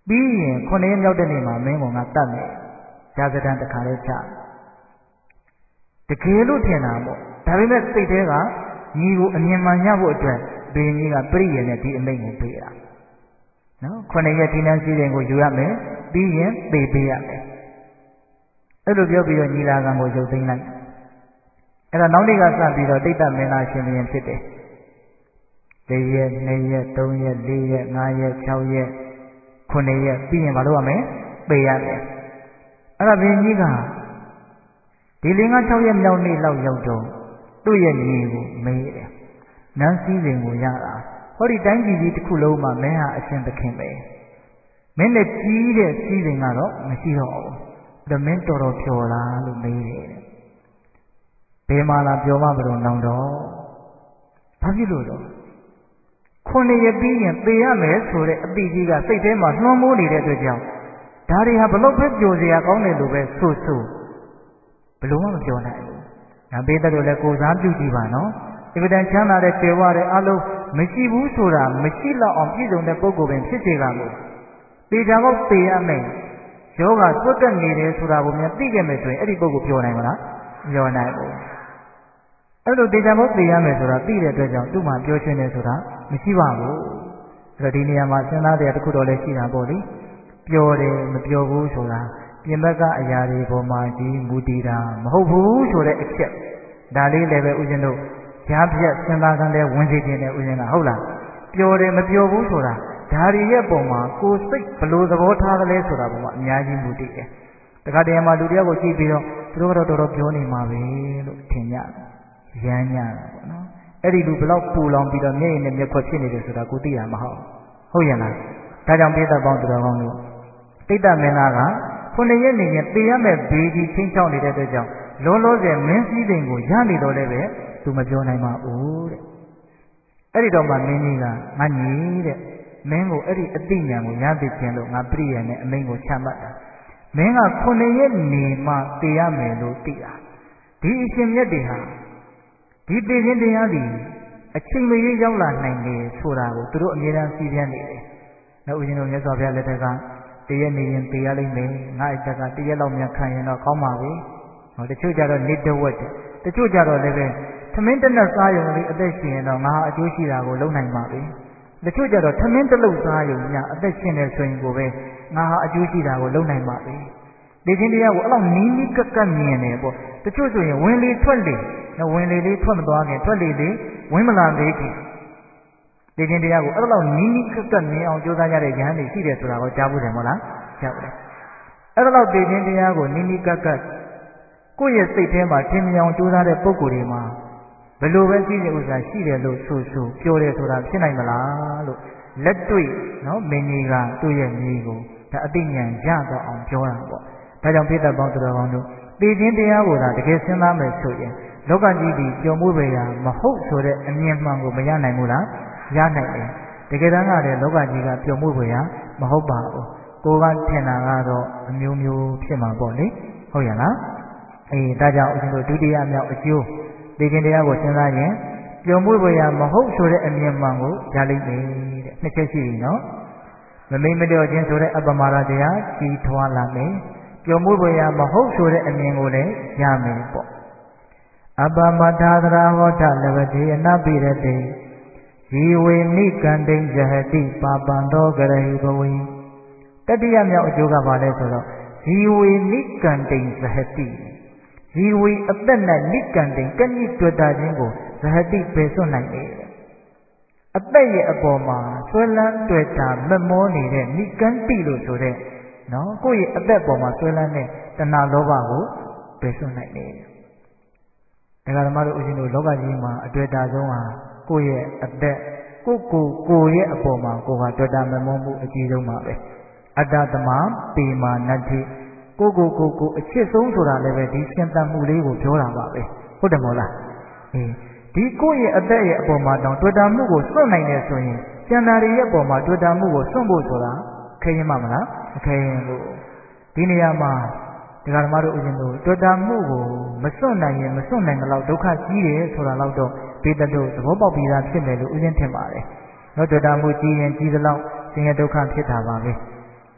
ပြီးရင်ခုနှစ်ရက်မြောက်တဲ့နေ့မှာမင်းကငါတတ်မယ်ကြာစတန်တခါလေးချတကယ်လို့ထင်တာပေါ့ဒါပေမဲ့စိတ်ထဲကညီကိုအမြင်မှန်ရဖို့အတွက်ဘေကြီးကပြိရနဲ့ဒီအမိန့်ကိုပေးတာနော်ခုနှစ်ရက်ဒီနန်းစည်းစိမ်ကိုယူရမယ်ပြီးရင်ပေပေးရမယ်အဲ့လိုပြောပြီးတော့ညီလာခံကိုရုပ်သိမ်းလိုက်အဲ့တော့နောက်နေ့ကစပြီးတော့တိတ်တမင်းသားရှင်ဘုရင်ဖြစ်တယ်တစ်ရက်နှစ်ရက်သုံးရက်လေးရက်ငါးရက်ခြောက်ရက်ခုနှစ်ရက်ပြီးရင်မလုပ်ရမယ်ပေရမယ်အဲ့ဒါဘုရင်ကြီးကဒီလေးငါးခြောက်ရက်မြောက်နေ့လောက်ရောက်တော့သူ့ရဲ့ညီကိုမေးတယ်နန်းစည်းစိမ်ကိုရတာဟောဒီတိုင်းပြည်ကြီးတစ်ခုလုံးမှာမင်းဟာအရှင်သခင်ပဲမင်းနဲ့ကြီးတဲ့စည်းစိမ်ကတော့မရှိတော့ဘူးဒါမင်းတော်တော်ပျော်လားလို့မေးတယ်ဘယ်မှာလာပျော်မှမလို့နောင်တော့ဘာဖြစ်လို့တော့ခုနှစ်ရက်ပြီးရင်သေရမယ်ဆိုတဲ့အတိကြီးကစိတ်ထဲမှာနှွမ်းမိုးနေတဲ့အတွက်ကြောင့်ဒါတွေဟာဘလို့ပဲပျော်စရာကောင်းတယ်လို့ပဲဆိုဆိုဘလို့မှမပြောနိုင်ဘူး။ဒါပေးတဲ့လို့လည်းကိုစားပြုကြည့်ပါနော်။ဒီပဒံချမ်းသာတဲ့ကျေဝတဲ့အလုံးမရှိဘူးဆိုတာမရှိတော့အောင်ပြည့်စုံတဲ့ပုဂ္ဂိုလ်ပင်ဖြစ်စေကလို့တေချာကောသေရမယ်။ယောဂသွတ်တက်နေတယ်ဆိုတာကိုများသိခဲ့မယ်ဆိုရင်အဲ့ဒီပုဂ္ဂိုလ်ပြောနိုင်မလား။မပြောနိုင်ဘူး။အဲ့လိုတေချာကောသေရမယ်ဆိုတာသိတဲ့အတွက်ကြောင့်သူ့မှာပြောရှင်နေဆိုတာမရှိပါဘူး။အဲ့တော့ဒီနေရာမှာစဉ်းစားတဲ့တစ်ခုတော့လည်းရှိတာပေါ့လေ။ပြောတယ်မပြောဘူးဆိုတာပြင်ဘက်ကအရာတွေပေါ်မှာကြီးမူတည်တာမဟုတ်ဘူးဆိုတဲ့အချက်ဒါလေးလည်းပဲဦးဇင်းတို့ကြားပြတ်စဉ်းစားကန်းတဲ့ဝင်စီခြင်းနဲ့ဦးဇင်းကဟုတ်လားပြောတယ်မပြောဘူးဆိုတာဒါတွေရဲ့ပုံမှာကိုယ်စိတ်ဘလို့သဘောထားကလေးဆိုတာပုံမှာအများကြီးမူတည်တယ်တခါတည်းမှာလူတယောက်ကိုကြည့်ပြီးတော့သူတို့ကတော့တော်တော်ပြောနေမှာပဲလို့ထင်ကြရမ်းကြတာပေါ့နော်အဲ့ဒီလူဘလောက်ပူလောင်ပြီးတော့မျက်ရည်နဲ့မျက်ခွက်ဖြစ်နေတယ်ဆိုတာကိုသိတာမဟုတ်ဟုတ်ရဲ့လားဒါကြောင့်ပိဿပေါင်းသူတော်ကောင်းတို့တိတ်တမင်းသားကခုနှစ်ရက်နေရင်သေရမဲ့ဘေးကြီးချင်းချောင်းနေတဲ့အတွက်ကြောင့်လောလောဆယ်မင်းစည်းစိမ်ကိုရနေတော့လည်းပဲသူမပြောနိုင်ပါဘူးတဲ့အဲ့ဒီတော့မှမင်းကြီးကငါညီတဲ့မင်းကိုအဲ့ဒီအတိညာကိုရသိခြင်းလို့ငါပြည့်ရနဲ့အမိန့်ကိုချမှတ်တာမင်းကခုနှစ်ရက်နေမှသေရမယ်လို့သိတာဒီအရှင်မြတ်တွေဟာဒီသေခြင်းတရားဒီအချိန်မရွေးရောက်လာနိုင်တယ်ဆိုတာကိုသူတို့အမြဲတမ်းစီးပြနေတယ်နောက်ဦးဇင်းတို့မြတ်စွာဘုရားလက်ထက်ကတရက်နေရင်တရားလိမ့်မယ်ငါ့အတက်ကတရက်လောက်များခံရင်တော့ကောင်းပါပြီဟောတချို့ကြတော့နေတဝက်တချို့ကြတော့လည်းပဲသမင်းတစ်နက်စားရုံလေးအသက်ရှင်ရင်တော့ငါအကျိုးရှိတာကိုလုပ်နိုင်ပါပြီတချို့ကြတော့သမင်းတစ်လုံးစားရုံညအသက်ရှင်နေဆိုရင်ကိုပဲငါဟာအကျိုးရှိတာကိုလုပ်နိုင်ပါပြီဒီချင်းတရားကိုအဲ့လောက်နီးနီးကပ်ကပ်မြင်တယ်ပေါ့တချို့ဆိုရင်ဝင်လေထွက်လေဝင်လေလေးထွက်မသွားခင်ထွက်လေလေးဝင်မလာသေးခင်ဒီချင်းတရားကိုအဲ့လောက်နီးနီးကပ်ကပ်မြင်အောင်ကြိုးစားကြတဲ့ဉာဏ်တွေရှိတယ်ဆိုတာကိုကြားဖို့တယ်မဟုတ်လားကြားပါတယ်အဲ့လောက်ဒီချင်းတရားကိုနီးနီးကပ်ကပ်ကိုယ့်ရဲ့စိတ်ထဲမှာထင်မြင်အောင်ကြိုးစားတဲ့ပုံကိုယ်တွေမှာဘယ်လိုပဲရှိတဲ့ဥစ္စာရှိတယ်လို့ဆိုဆိုပြောတယ်ဆိုတာဖြစ်နိုင်မလားလို့လက်တွေ့နော်မင်းကြီးကသူ့ရဲ့ညီကိုဒါအသိဉာဏ်ရတော့အောင်ပြောတာပေါ့ဒါကြောင့်ပိဿပေါင်းတော်ကောင်းတို့သိခြင်းတရားကိုသာတကယ်စဉ်းစားမယ်ဆိုရင်လောကကြီးဒီပျော်မှုပဲရာမဟုတ်ဆိုတဲ့အမြင်မှန်ကိုမရနိုင်ဘူးလားရနိုင်တယ်တကယ်တမ်းကလည်းလောကကြီးကပျော်မှုပဲရာမဟုတ်ပါဘူးကိုကထင်တာကတော့အမျိုးမျိုးဖြစ်မှာပေါ့လေဟုတ်ရလားအေးဒါကြောင့်ဦးဇင်းတို့ဒုတိယမြောက်အကျိုးသိခြင်းတရားကိုစဉ်းစားရင်ပျော်မှုပဲရာမဟုတ်ဆိုတဲ့အမြင်မှန်ကိုရလိမ့်မယ်တဲ့နှစ်ချက်ရှိပြီနော်မမိတ်မလျော့ခြင်းဆိုတဲ့အပ္ပမရတရားကြီးထွားလာမယ်ပျော်မှုပဲရာမဟုတ်ဆိုတဲ့အမြင်ကိုလည်းရမယ်ပေါ့အပ္ပမထာသရာဟောထလဗတိအနပိရတိဇီဝေနိကန္တိဇဟတိပါပန္တောကရဟိဘဝေတတိယမြောက်အကျိုးကဘာလဲဆိုတော့ဇီဝေနိကန္တိဇဟတိဇီဝေအသက်၌နိကန္တိကညိတွေ့တာခြင်းကိုဇဟတိပယ်စွန့်နိုင်တယ်အသက်ရဲ့အပေါ်မှာဆွဲလန်းတွေ့တာမမောနေတဲ့နိကန္တိလို့ဆိုတဲ့နော်ကိုယ့်ရဲ့အသက်ပေါ်မှာဆွဲလန်းတဲ့တဏှာလောဘကိုပယ်စွန့်နိုင်တယ်ဒါကဓမ္မတို့ဦးဇင်းတို့လောကကြီးမှာအတွေ့အတာဆုံးဟာကိုယ့်ရဲ့အသက်ကိုကိုကိုရဲ့အပေါ်မှာကိုဟာတွေ့တာမမောမှုအကြီးဆုံးပါပဲအတ္တသမပေမာနတ္ထိကိုကိုကိုကိုအချစ်ဆုံးဆိုတာလည်းပဲဒီရှင်သန်မှုလေးကိုပြောတာပါပဲဟုတ်တယ်မဟုတ်လားအေးဒီကိုယ့်ရဲ့အသက်ရဲ့အပေါ်မှာတောင်တွေ့တာမှုကိုစွန့်နိုင်တယ်ဆိုရင်ကျန်တာတွေရဲ့အပေါ်မှာတွေ့တာမှုကိုစွန့်ဖို့ဆိုတာခဲရင်မမလားမခဲရင်လို့ဒီနေရာမှာဒကာဓမ္မတို့ဦးဇင်းတို့တွေ့တာမှုကိုမစွန့်နိုင်ရင်မစွန့်နိုင်တော့ဒုက္ခကြီးတယ်ဆိုတာတော့ဘေးတတို့သဘောပေါက်ပြီးသားဖြစ်မယ်လို့ဦးဇင်းထင်ပါတယ်။နော်တွေ့တာမှုကြီးရင်ကြီးသလောက်ဆင်းရဲဒုက္ခဖြစ်တာပါပဲ။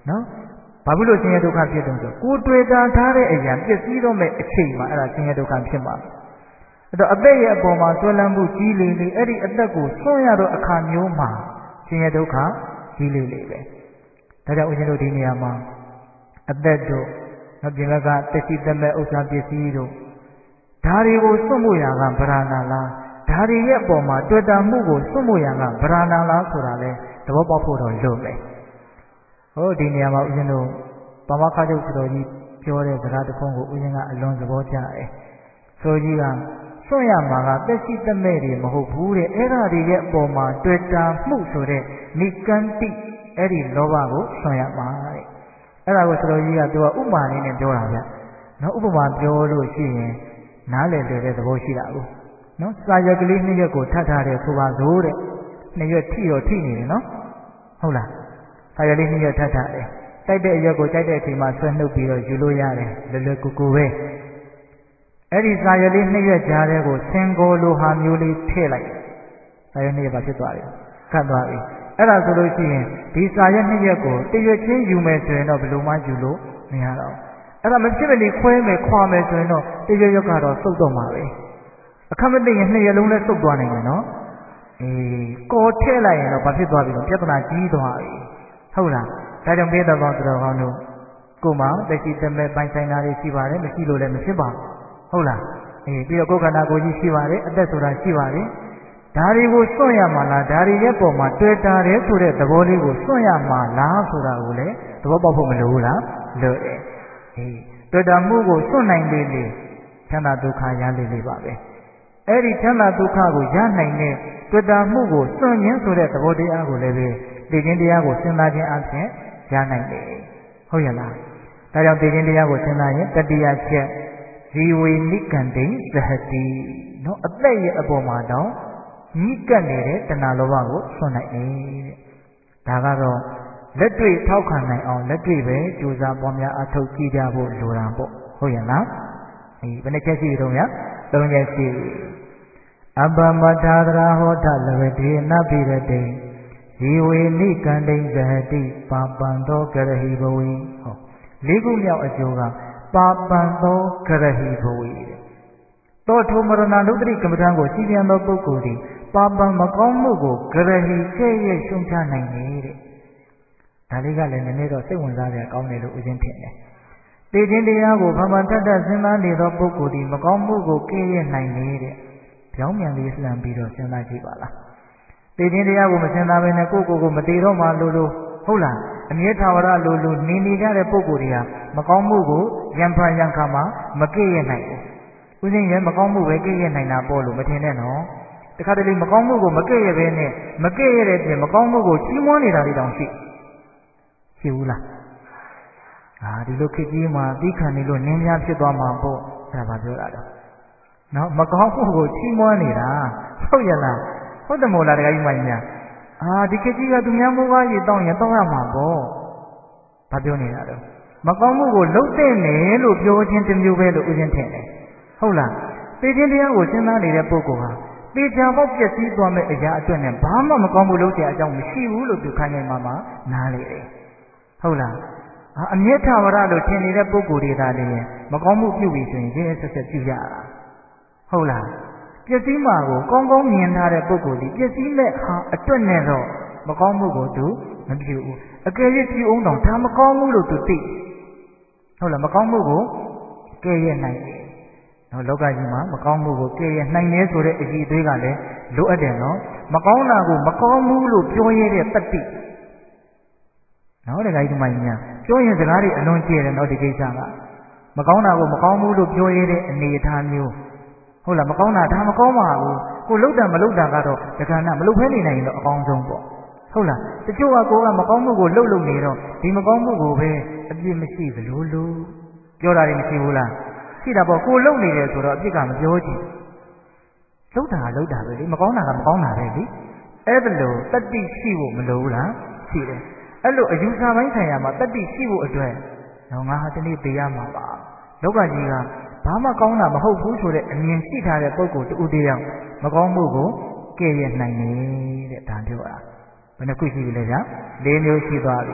နော်ဘာဖြစ်လို့ဆင်းရဲဒုက္ခဖြစ်တုံးဆိုကိုတွေ့တာထားတဲ့အရာပျက်စီးတော့မဲ့အချိန်မှာအဲ့ဒါဆင်းရဲဒုက္ခဖြစ်မှာအဲ့တော့အသက်ရဲ့အပေါ်မှာဆွဲလန်းမှုကြီးလေလေအဲ့ဒီအသက်ကိုဆွံ့ရတော့အခါမျိုးမှာဆင်းရဲဒုက္ခကြီးလေလေပဲဒါကြောင့်ဦးဇင်းတို့ဒီနေရာမှာအသက်တို့နော်ပြင်ဘက်ကတက်ရှိသက်မဲ့ဥစ္စာပစ္စည်းတို့ဒါတွေကိုစွန့်မှုရာကဗราဏာလားဒါတွေရဲ့အပေါ်မှာတွေ့တာမှုကိုစွန့်မှုရာကဗราဏာလားဆိုတာလဲသဘောပေါက်ဖို့တော့လိုမယ်ဟိုဒီနေရာမှာဦးဇင်းတို့ပမခါချုပ်တော်ကြီးပြောတဲ့စကားတစ်ခုကိုဦးဇင်းကအလွန်သဘောကျတယ်ဆိုကြီးကစွန့်ရမှာကတက်ရှိသက်မဲ့တွေမဟုတ်ဘူးတဲ့အဲ့ဒါတွေရဲ့အပေါ်မှာတွေ့တာမှုဆိုတဲ့နိကန္တိအဲ့ဒီလောဘကိုစွန့်ရမှာတဲ့အဲ့ဒါကိုတော်ကြီးကသူကဥပမာလေးနဲ့ပြောတာဗျနော်ဥပမာပြောလို့ရှိရင်နားလည်လွယ်တဲ့သဘောရှိတာကိုနော်စာရွက်ကလေးနှစ်ရွက်ကိုထပ်ထားတယ်ဆိုပါစို့တဲ့နှစ်ရွက်ထိတော့ထိနေတယ်နော်ဟုတ်လားစာရွက်လေးနှစ်ရွက်ထပ်ထားတယ်တိုက်တဲ့အရွက်ကိုတိုက်တဲ့အချိန်မှာဆွဲနှုတ်ပြီးတော့ယူလို့ရတယ်လွယ်လွယ်ကူကူပဲအဲ့ဒီစာရွက်လေးနှစ်ရွက်ကြားထဲကိုဆင်ကိုလိုဟာမျိုးလေးထည့်လိုက်စာရွက်နှစ်ရွက်ပါဖြစ်သွားတယ်ကတ်သွားပြီအဲ့ဒါဆိုလို့ရှိရင်ဒီစာရွက်နှစ်ရွက်ကိုတရွက်ချင်းယူမယ်ဆိုရင်တော့ဘယ်လိုမှယူလို့မရတော့အဲ့ဒါမဖြစ်မနေခွဲမယ်ခွာမယ်ဆိုရင်တော့တရွက်ရွက်ကတော့စုပ်တော့မှာပဲအခက်မသိရင်နှစ်ရက်လုံးလည်းစုပ်သွားနိုင်တယ်နော်အေးကော်ထည့်လိုက်ရင်တော့ဘာဖြစ်သွားပြီလဲပြဿနာကြီးသွားပြီဟုတ်လားဒါကြောင့်ပေးတော်ကောင်းတော်ကောင်းတို့ကိုယ်မှာတက်ရှိတက်မဲ့ပိုင်ဆိုင်တာတွေရှိပါတယ်မရှိလို့လည်းမဖြစ်ပါဘူးဟုတ်လားအေးပြီးတော့ကိုယ်ခန္ဓာကိုယ်ကြီးရှိပါတယ်အသက်ဆိုတာရှိပါတယ်ဒါတွေကိုစွန့်ရမှာလားဒါတွေရဲ့ပုံမှာတွေ့တာတယ်ဆိုတဲ့သဘောလေးကိုစွန့်ရမှာလားဆိုတာကိုလည်းသဘောပေါက်ဖို့မလိုဘူးလားလိုတယ်အေးတွေ့တာမှုကိုစွန့်နိုင်လေလေချမ်းသာဒုက္ခရလေလေပါပဲအဲ့ဒီချမ်းသာဒုက္ခကိုရနိုင်တဲ့တွေ့တာမှုကိုစွန့်ခြင်းဆိုတဲ့သဘောတရားကိုလည်းပဲသိခြင်းတရားကိုစဉ်းစားခြင်းအပြင်ရနိုင်တယ်ဟုတ်ရဲ့လားဒါကြောင့်သိခြင်းတရားကိုစဉ်းစားရင်တတိယချက်ဇီဝေနိကန္တိသဟတိနော်အသက်ရဲ့အပေါ်မှာတော့ညီးကပ်နေတဲ့တဏှာလောဘကိုစွန့်နိုင်တယ်တဲ့ဒါကတော့လက်တွေ့ထောက်ခံနိုင်အောင်လက်တွေ့ပဲကြိုးစားပွားများအထောက်ကြည့်ကြဖို့လိုတာပေါ့ဟုတ်ရဲ့လားအေးဘယ်နှချက်ရှိတုံးရသုံးချက်ရှိအပမထာသရာဟောထလဝတိနပိရတိဇီဝေနိကန္တိဇဟတိပါပံသောကရဟိဘဝေဟောလေးခုမြောက်အကျိုးကပါပံသောကရဟိဘဝေတဲ့သောထုမရဏနုတ္တိကမ္မဋ္ဌာန်းကိုရှင်းပြသောပုဂ္ဂိုလ်သည်ပါပံမကောင်းမှုကိုကရဟိကဲ့ရဲ့ရှုံချနိုင်တယ်တဲ့ဒါလေးကလည်းနည်းနည်းတော့စိတ်ဝင်စားကြကောင်းတယ်လို့ဦးဇင်းထင်တယ်သိခြင်းတရားကိုဘာမှတတ်တတ်စဉ်းစားနေသောပုဂ္ဂိုလ်သည်မကောင်းမှုကိုကဲ့ရဲ့နိုင်နေတဲ့ပြောင်းပြန်လေးလှမ်းပြီးတော့စဉ်းစားကြည့်ပါလားသိခြင်းတရားကိုမစဉ်းစားဘဲနဲ့ကိုယ့်ကိုယ်ကိုမသိတော့မှလို့လို့ဟုတ်လားအမြဲထာဝရလို့လို့နေနေကြတဲ့ပုဂ္ဂိုလ်တွေဟာမကောင်းမှုကိုရံဖန်ရံခါမှမကဲ့ရဲ့နိုင်ဘူးဦးဇင်းရဲ့မကောင်းမှုပဲကဲ့ရဲ့နိုင်တာပေါ့လို့မထင်နဲ့နော်တခါတလေမကောင်းမှုကိုမကဲ့ရဲ့ဘဲနဲ့မကဲ့ရဲ့တဲ့ပြင်မကောင်းမှုကိုချီးမွမ်းနေတာတွေတောင်ရှိရှိဘူးလားအာဒီလိုခေတ်ကြီးမှာသီးခံနေလို့နင်းများဖြစ်သွားမှာပေါ့အဲ့ဒါဘာပြောတာတော့နော်မကောင်းမှုကိုချီးမွမ်းနေတာဟုတ်ရဲ့လားဟုတ်တယ်မို့လားတခါကြီးမကြီးများအာဒီခေတ်ကြီးကသူများမိုးကားကြီးတောင်းရင်တောင်းရမှာပေါ့ဘာပြောနေတာတော့မကောင်းမှုကိုလှုပ်တဲ့မယ်လို့ပြောခြင်းတစ်မျိုးပဲလို့ဦးဇင်းထင်တယ်ဟုတ်လားသိခြင်းတရားကိုစဉ်းစားနေတဲ့ပုဂ္ဂိုလ်ဟာသေချာပေါက်ပြည့်စည်သွားမဲ့အရာအတွက်နဲ့ဘာမှမကောင်းမှုလုပ်တဲ့အကြောင်းမရှိဘူးလို့သူခိုင်းနေမှမှနားလေတယ်ဟုတ်လားအမြဲထာဝရလို့ထင်နေတဲ့ပုဂ္ဂိုလ်တွေသာလည်းမကောင်းမှုပြုပြီဆိုရင်ရင်းဆက်ဆက်ပြုရတာဟုတ်လားပျက်စီးမှာကိုကောင်းကောင်းမြင်ထားတဲ့ပုဂ္ဂိုလ်ဒီပျက်စီးမဲ့ဟာအတွက်နဲ့တော့မကောင်းမှုကိုသူမပြုဘူးအကယ်၍ပြုအောင်တော့ဒါမကောင်းဘူးလို့သူသိဟုတ်လားမကောင်းမှုကိုကဲ့ရဲ့နိုင်တယ်နော်လောကကြီးမှာမကောင်းမှုကိုကဲ့ရဲ့နိုင်တယ်ဆိုတဲ့အကြည့်အသွေးကလည်းလိုအပ်တယ်နော်မကောင်းတာကိုမကောင်းဘူးလို့ပြောရတဲ့တတိနော်တခါကြီးဒီမှာညာပြောရင်စကားတွေအလွန်ကျဲတယ်နော်ဒီကိစ္စကမကောင်းတာကိုမကောင်းဘူးလို့ပြောရတဲ့အနေအထားမျိုးဟုတ်လားမကောင်းတာဒါမကောင်းပါဘူးကိုလှုပ်တာမလှုပ်တာကတော့တက္ကနာမလှုပ်ဖဲနေနိုင်ရင်တော့အကောင်းဆုံးပေါ့ဟုတ်လားတချို့ကကိုကမကောင်းမှုကိုလှုပ်လှုပ်နေတော့ဒီမကောင်းမှုကိုပဲအပြစ်မရှိဘူးလို့လို့ပြောတာတွေမရှိဘူးလားရှိတာပေါ့ကိုလှုပ်နေတယ်ဆိုတော့အပြစ်ကမပြောချင်လှုပ်တာလှုပ်တာပဲလေမကောင်းတာကမကောင်းတာပဲလေအဲ့ဒါလို့တတိရှိဖို့မလိုဘူးလားရှိတယ်အဲ့လိုအယူဆပိုင်းဆိုင်ရာမှာတတိရှိဖို့အတွက်တော့ငါဟာတနေ့ပေးရမှာပါလောကကြီးကဘာမှကောင်းတာမဟုတ်ဘူးဆိုတဲ့အမြင်ရှိထားတဲ့ပုဂ္ဂိုလ်တူတယောက်မကောင်းမှုကိုကဲ့ရဲ့နိုင်နေတဲ့ဒါပြောတာဘယ်နှခုရှိပြီလဲဗျာ၄မျိုးရှိသွားပြီ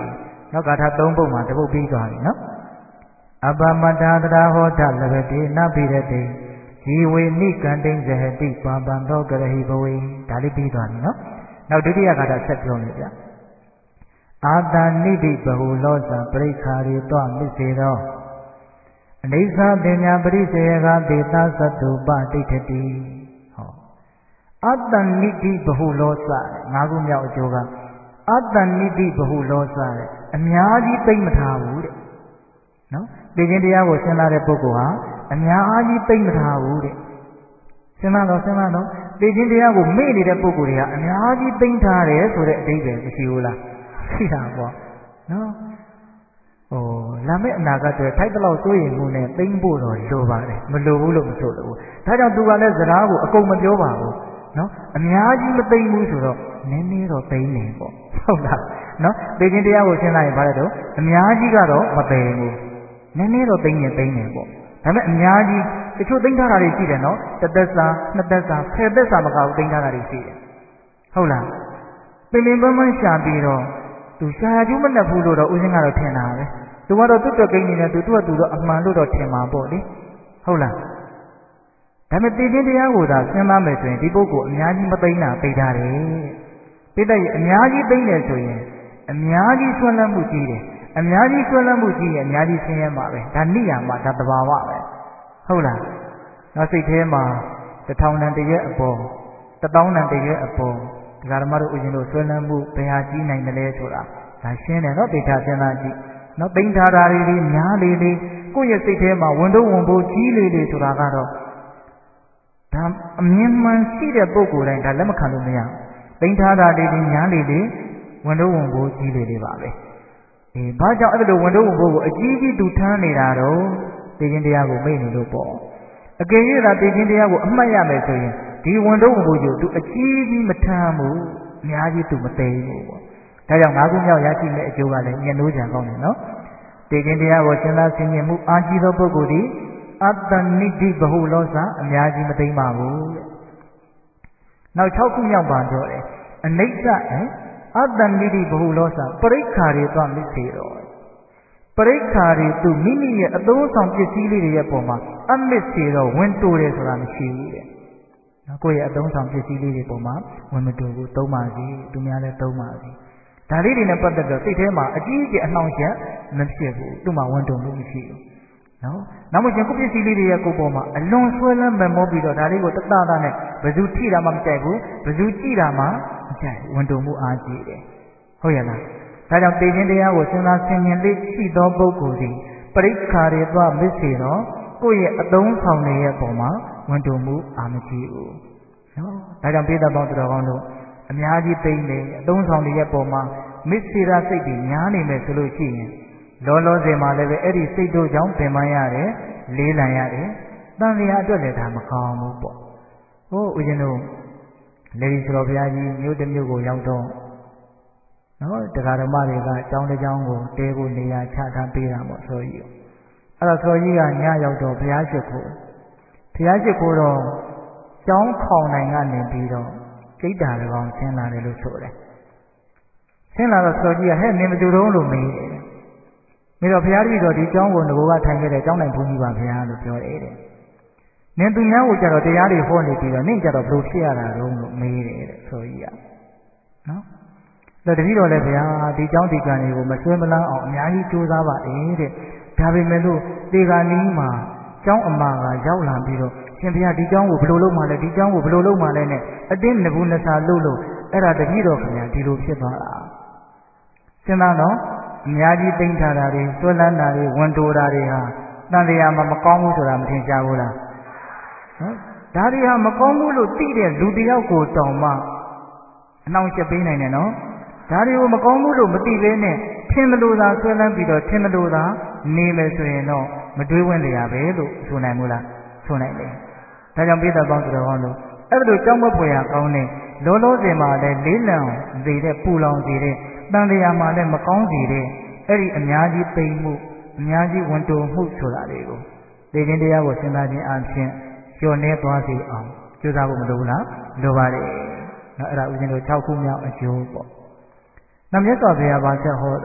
နော်ဂါထာသုံးပုဒ်မှာတစ်ပုဒ်ပြီးသွားပြီနော်အပမတ္တသရာဟောတလဘတိနပိရတိဇီဝေနိကန္တိဇဟတိပါပံသောကရဟိဘဝေဒါလေးပြီးသွားပြီနော်နောက်ဒုတိယဂါထာဆက်ပြောမယ်ဗျအာတန်နိတိဘဟုလောဇပရိခာရိတောမစ္စေရောအနိစ္စပညာပရိစေယကဒေသသတ္တုပတိဋ္ဌတိဟောအာတန်နိတိဘဟုလောဇငါးခုမြောက်အကျိုးကအတန်နိတိဘဟုလောဇတဲ့အများကြီးသိမ့်မထားဘူးတဲ့နော်သိခြင်းတရားကိုရှင်းလာတဲ့ပုဂ္ဂိုလ်ဟာအများကြီးသိမ့်မထားဘူးတဲ့ရှင်းလာတော့ရှင်းလာတော့သိခြင်းတရားကိုမေ့နေတဲ့ပုဂ္ဂိုလ်တွေကအများကြီးသိမ့်ထားတယ်ဆိုတဲ့အဓိပ္ပာယ်မရှိဘူးလားရှိတာပေါ့နော်ဟိုလာမယ့်အနာဂတ်တွေထိုက်တဲ့လောက်စိုးရိမ်မှုနဲ့သိမ့်ဖို့တော့လိုပါတယ်မလိုဘူးလို့မဆိုလို့ဒါကြောင့်သူကလည်းစကားကိုအကုန်မပြောပါဘူးနော်အများကြီးမသိမ့်ဘူးဆိုတော့နည်းနည်းတော့သိမ့်နေပေါ့ဟုတ်လားနော်သိခြင်းတရားကိုရှင်းလိုက်ရင်ဘာလဲတော့အများကြီးကတော့မသိဘူးနည်းနည်းတော့သိမ့်ရင်သိမ့်နေပေါ့ဒါပေမဲ့အများကြီးတချို့သိမ့်ထားတာတွေရှိတယ်နော်တစ်သက်စာနှစ်သက်စာဆယ်သက်စာမကဘူးသိမ့်ထားတာတွေရှိတယ်ဟုတ်လားပင်ပင်ပန်းပန်းရှာပြီးတော့သူရှာကျူးမနှက်ဘူးလို့တော့ဦးစင်းကတော့ထင်တာပဲသူကတော့တွတ်တွတ်ကိန်းနေတယ်သူသူ့ကသူတော့အမှန်လို့တော့ထင်မှာပေါ့လေဟုတ်လားဒါပေမဲ့သိခြင်းတရားကိုသာစဉ်းစားမယ်ဆိုရင်ဒီပုဂ္ဂိုလ်အများကြီးမသိတာသိတာတယ်ပိဋကရဲ့အများကြီးသိတယ်ဆိုရင်အများကြီးဆွမ်းလန်းမှုကြီးတယ်အများကြီးဆွမ်းလန်းမှုကြီးရင်အများကြီးဆင်းရဲမှာပဲဒါနိယာမဒါတဘာဝပဲဟုတ်လားနောက်စိတ်ထဲမှာတစ်ထောင်တန်တရက်အပေါ်တစ်သောင်းတန်တရက်အပေါ်ဒကာဓမ္မတို့ဦးဇင်းတို့ဆွမ်းလန်းမှုဘယ်ဟာကြီးနိုင်တယ်လဲဆိုတာဒါရှင်းတယ်နော်ဒေတာစဉ်းစားကြည့်နော်သိမ့်ထားတာတွေများလေလေကိုယ့်ရဲ့စိတ်ထဲမှာဝန်တော့ဝန်ဖို့ကြီးလေလေဆိုတာကတော့ဒါအမြင်မှန်ရှိတဲ့ပုဂ္ဂိုလ်တိုင်းဒါလက်မခံလို့မရသိမ့်ထားတာတွေများလေလေဝန်တော့ဝန်ဖို့ကြီးလေလေပါပဲအေးဘာကြောင့်အဲ့လိုဝန်တော့ဝန်ဖို့ကိုအကြီးကြီးသူထမ်းနေတာတော့သိခြင်းတရားကိုမိတ်နေလို့ပေါ့အကယ်၍သာသိခြင်းတရားကိုအမှတ်ရမယ်ဆိုရင်ဒီဝန်တော့ဝန်ဖို့ကိုသူအကြီးကြီးမထမ်းဘူးအများကြီးသူမသိဘူးပေါ့ဒါကြောင့်ငါးခုမြောက်ရရှိမယ့်အကျိုးကလည်းညှဉ်းနှိုးကြကောင်းတယ်နော်သိခြင်းတရားကိုစဉ်းစားဆင်ခြင်မှုအာကြီးသောပုဂ္ဂိုလ်သည်အတ္တနိတိဘဟုလောဇအများကြီးမသိမ့်ပါဘူးတဲ့နောက်၆ခုမြောက်ပါတော့တယ်အနိစ္စအတ္တနိတိဘဟုလောဇပရိက္ခာရေသွားမစ္စေတော်ပရိက္ခာရေသူမိမိရဲ့အသုံးဆောင်ပစ္စည်းလေးတွေရဲ့ပုံမှာအမစ္စေတော်ဝင်တိုးတယ်ဆိုတာမရှိဘူးတဲ့နော်ကိုယ့်ရဲ့အသုံးဆောင်ပစ္စည်းလေးတွေပုံမှာဝင်မတိုးဘူးသုံးပါစီသူများလည်းသုံးပါစီဒါလေးတွေနဲ့ပတ်သက်တော့စိတ်ထဲမှာအကြီးအကျယ်အနှောင့်အယှက်မဖြစ်ဘူးသူ့မှာဝန်တုံမှုမရှိဘူးနော်နောက်မှကျင်ကိုပစ္စည်းလေးတွေရဲ့ကိုယ်ပေါ်မှာအလွန်ဆွဲလန်းမမောပြီးတော့ဒါလေးကိုတတတာနဲ့ဘယ်သူထိတာမှမကြိုက်ဘူးဘယ်သူကြည့်တာမှမကြိုက်ဘူးဝန်တုံမှုအားကြီးတယ်ဟုတ်ရဲ့လားဒါကြောင့်သိခြင်းတရားကိုစဉ်းစားဆင်ခြင်သိရှိသောပုဂ္ဂိုလ်သည်ပရိက္ခာရေသွားမစ္စေတော့ကိုယ့်ရဲ့အသုံးဆောင်တွေရဲ့ပုံမှာဝန်တုံမှုအားမကြီးဘူးနော်ဒါကြောင့်ပိဋကပေါင်းတော်ကောင်းတို့အများကြီးသိနေအသုံးဆောင်တွေရဲ့ပုံမှာမစ္စေရစိတ်တွေများနေမယ်ဆိုလို့ရှိရင်လောလောဆယ်မှာလည်းပဲအဲ့ဒီစိတ်တို့ကြောင့်ပင်ပန်းရတယ်လေးလံရတယ်တန်လျာအတွက်လည်းဒါမကောင်းဘူးပေါ့ဟိုဦးဇင်းတို့လေဒီဆိုတော်ဘုရားကြီးမြို့တစ်မြို့ကိုရောက်တော့နော်တရားဓမ္မတွေကကျောင်းတစ်ကျောင်းကိုတဲကိုနေရာချထားပေးတာပေါ့ဆိုကြီးအဲ့တော့ဆိုကြီးကညရောက်တော့ဘုရားရှိခိုးဘုရားရှိခိုးတော့ကျောင်းခေါင်နိုင်ကနေပြီးတော့ကျိတ်တာကောင်ဆင်းလာတယ်လို့ဆိုတယ်ဆင်းလာတော့ဆိုကြီးကဟဲ့နင်မတူတော့လို့မေးတယ်မေးတော့ဘုရားကြီးတော့ဒီကျောင်းကိုငကိုကထိုင်ခဲ့တဲ့ကျောင်းနိုင်ဘုန်းကြီးပါဘုရားလို့ပြောတယ်တဲ့နင်သူများကိုကြတော့တရားတွေဟောနေပြီးတော့နင့်ကြတော့ဘလို့ဖြစ်ရတာတော့လို့မေးတယ်တဲ့ဆိုကြီးကနော်ဒါတတိတော်လည်းဘုရားဒီကျောင်းဒီကံတွေကိုမဆွဲမလန်းအောင်အများကြီးကြိုးစားပါတယ်တဲ့ဒါပေမဲ့လို့ဒီကနီးမှာကျောင်းအမာကရောက်လာပြီးတော့ရှင်ဘုရားဒီကျောင်းကိုဘလို့လုပ်မှလဲဒီကျောင်းကိုဘလို့လုပ်မှလဲနဲ့အတင်းနဘူးနစာလုပ်လို့အဲ့ဒါတတိတော်ခင်ဗျာဒီလိုဖြစ်သွားတာစဉ်းစားတော့အများကြီးသိမ့်ထားတာတွေဆွဲလန်းတာတွေဝန်တိုတာတွေဟာတန်တရားမှာမကောင်းဘူးဆိုတာမထင်ရှားဘူးလားနော်ဒါတွေဟာမကောင်းဘူးလို့သိတဲ့လူတယောက်ကိုတောင်မှအနှောင့်အယှက်ပေးနိုင်တယ်နော်ဒါတွေကိုမကောင်းဘူးလို့မသိသေးနဲ့ထင်လို့သာဆွဲလန်းပြီးတော့ထင်လို့သာနေမယ်ဆိုရင်တော့မတွေးဝင့်လျာပဲလို့ဆိုနိုင်ဘူးလားဆိုနိုင်တယ်ဒါကြောင့်ပိဋကပေါင်းတော်ကောင်းလို့အဲ့လိုကြောင်းမဖွယ်ရကောင်းတဲ့လောလောဆယ်မှာလည်းလေးလံစေတဲ့ပူလောင်စေတဲ့တန်တရားမှာလည်းမကောင်းစေတဲ့အဲ့ဒီအများကြီးပိန်မှုအများကြီးဝန်တိုမှုဆိုတာတွေကိုသိခြင်းတရားကိုစဉ်းစားခြင်းအပြင်လျော့နေသွားစေအောင်ကြိုးစားဖို့မလိုဘူးလားလိုပါတယ်နော်အဲ့ဒါဦးဇင်းတို့၆ခုမြောက်အကျိုးပေါ့နောက်မြတ်စွာဘုရားဘာချက်ဟောတော့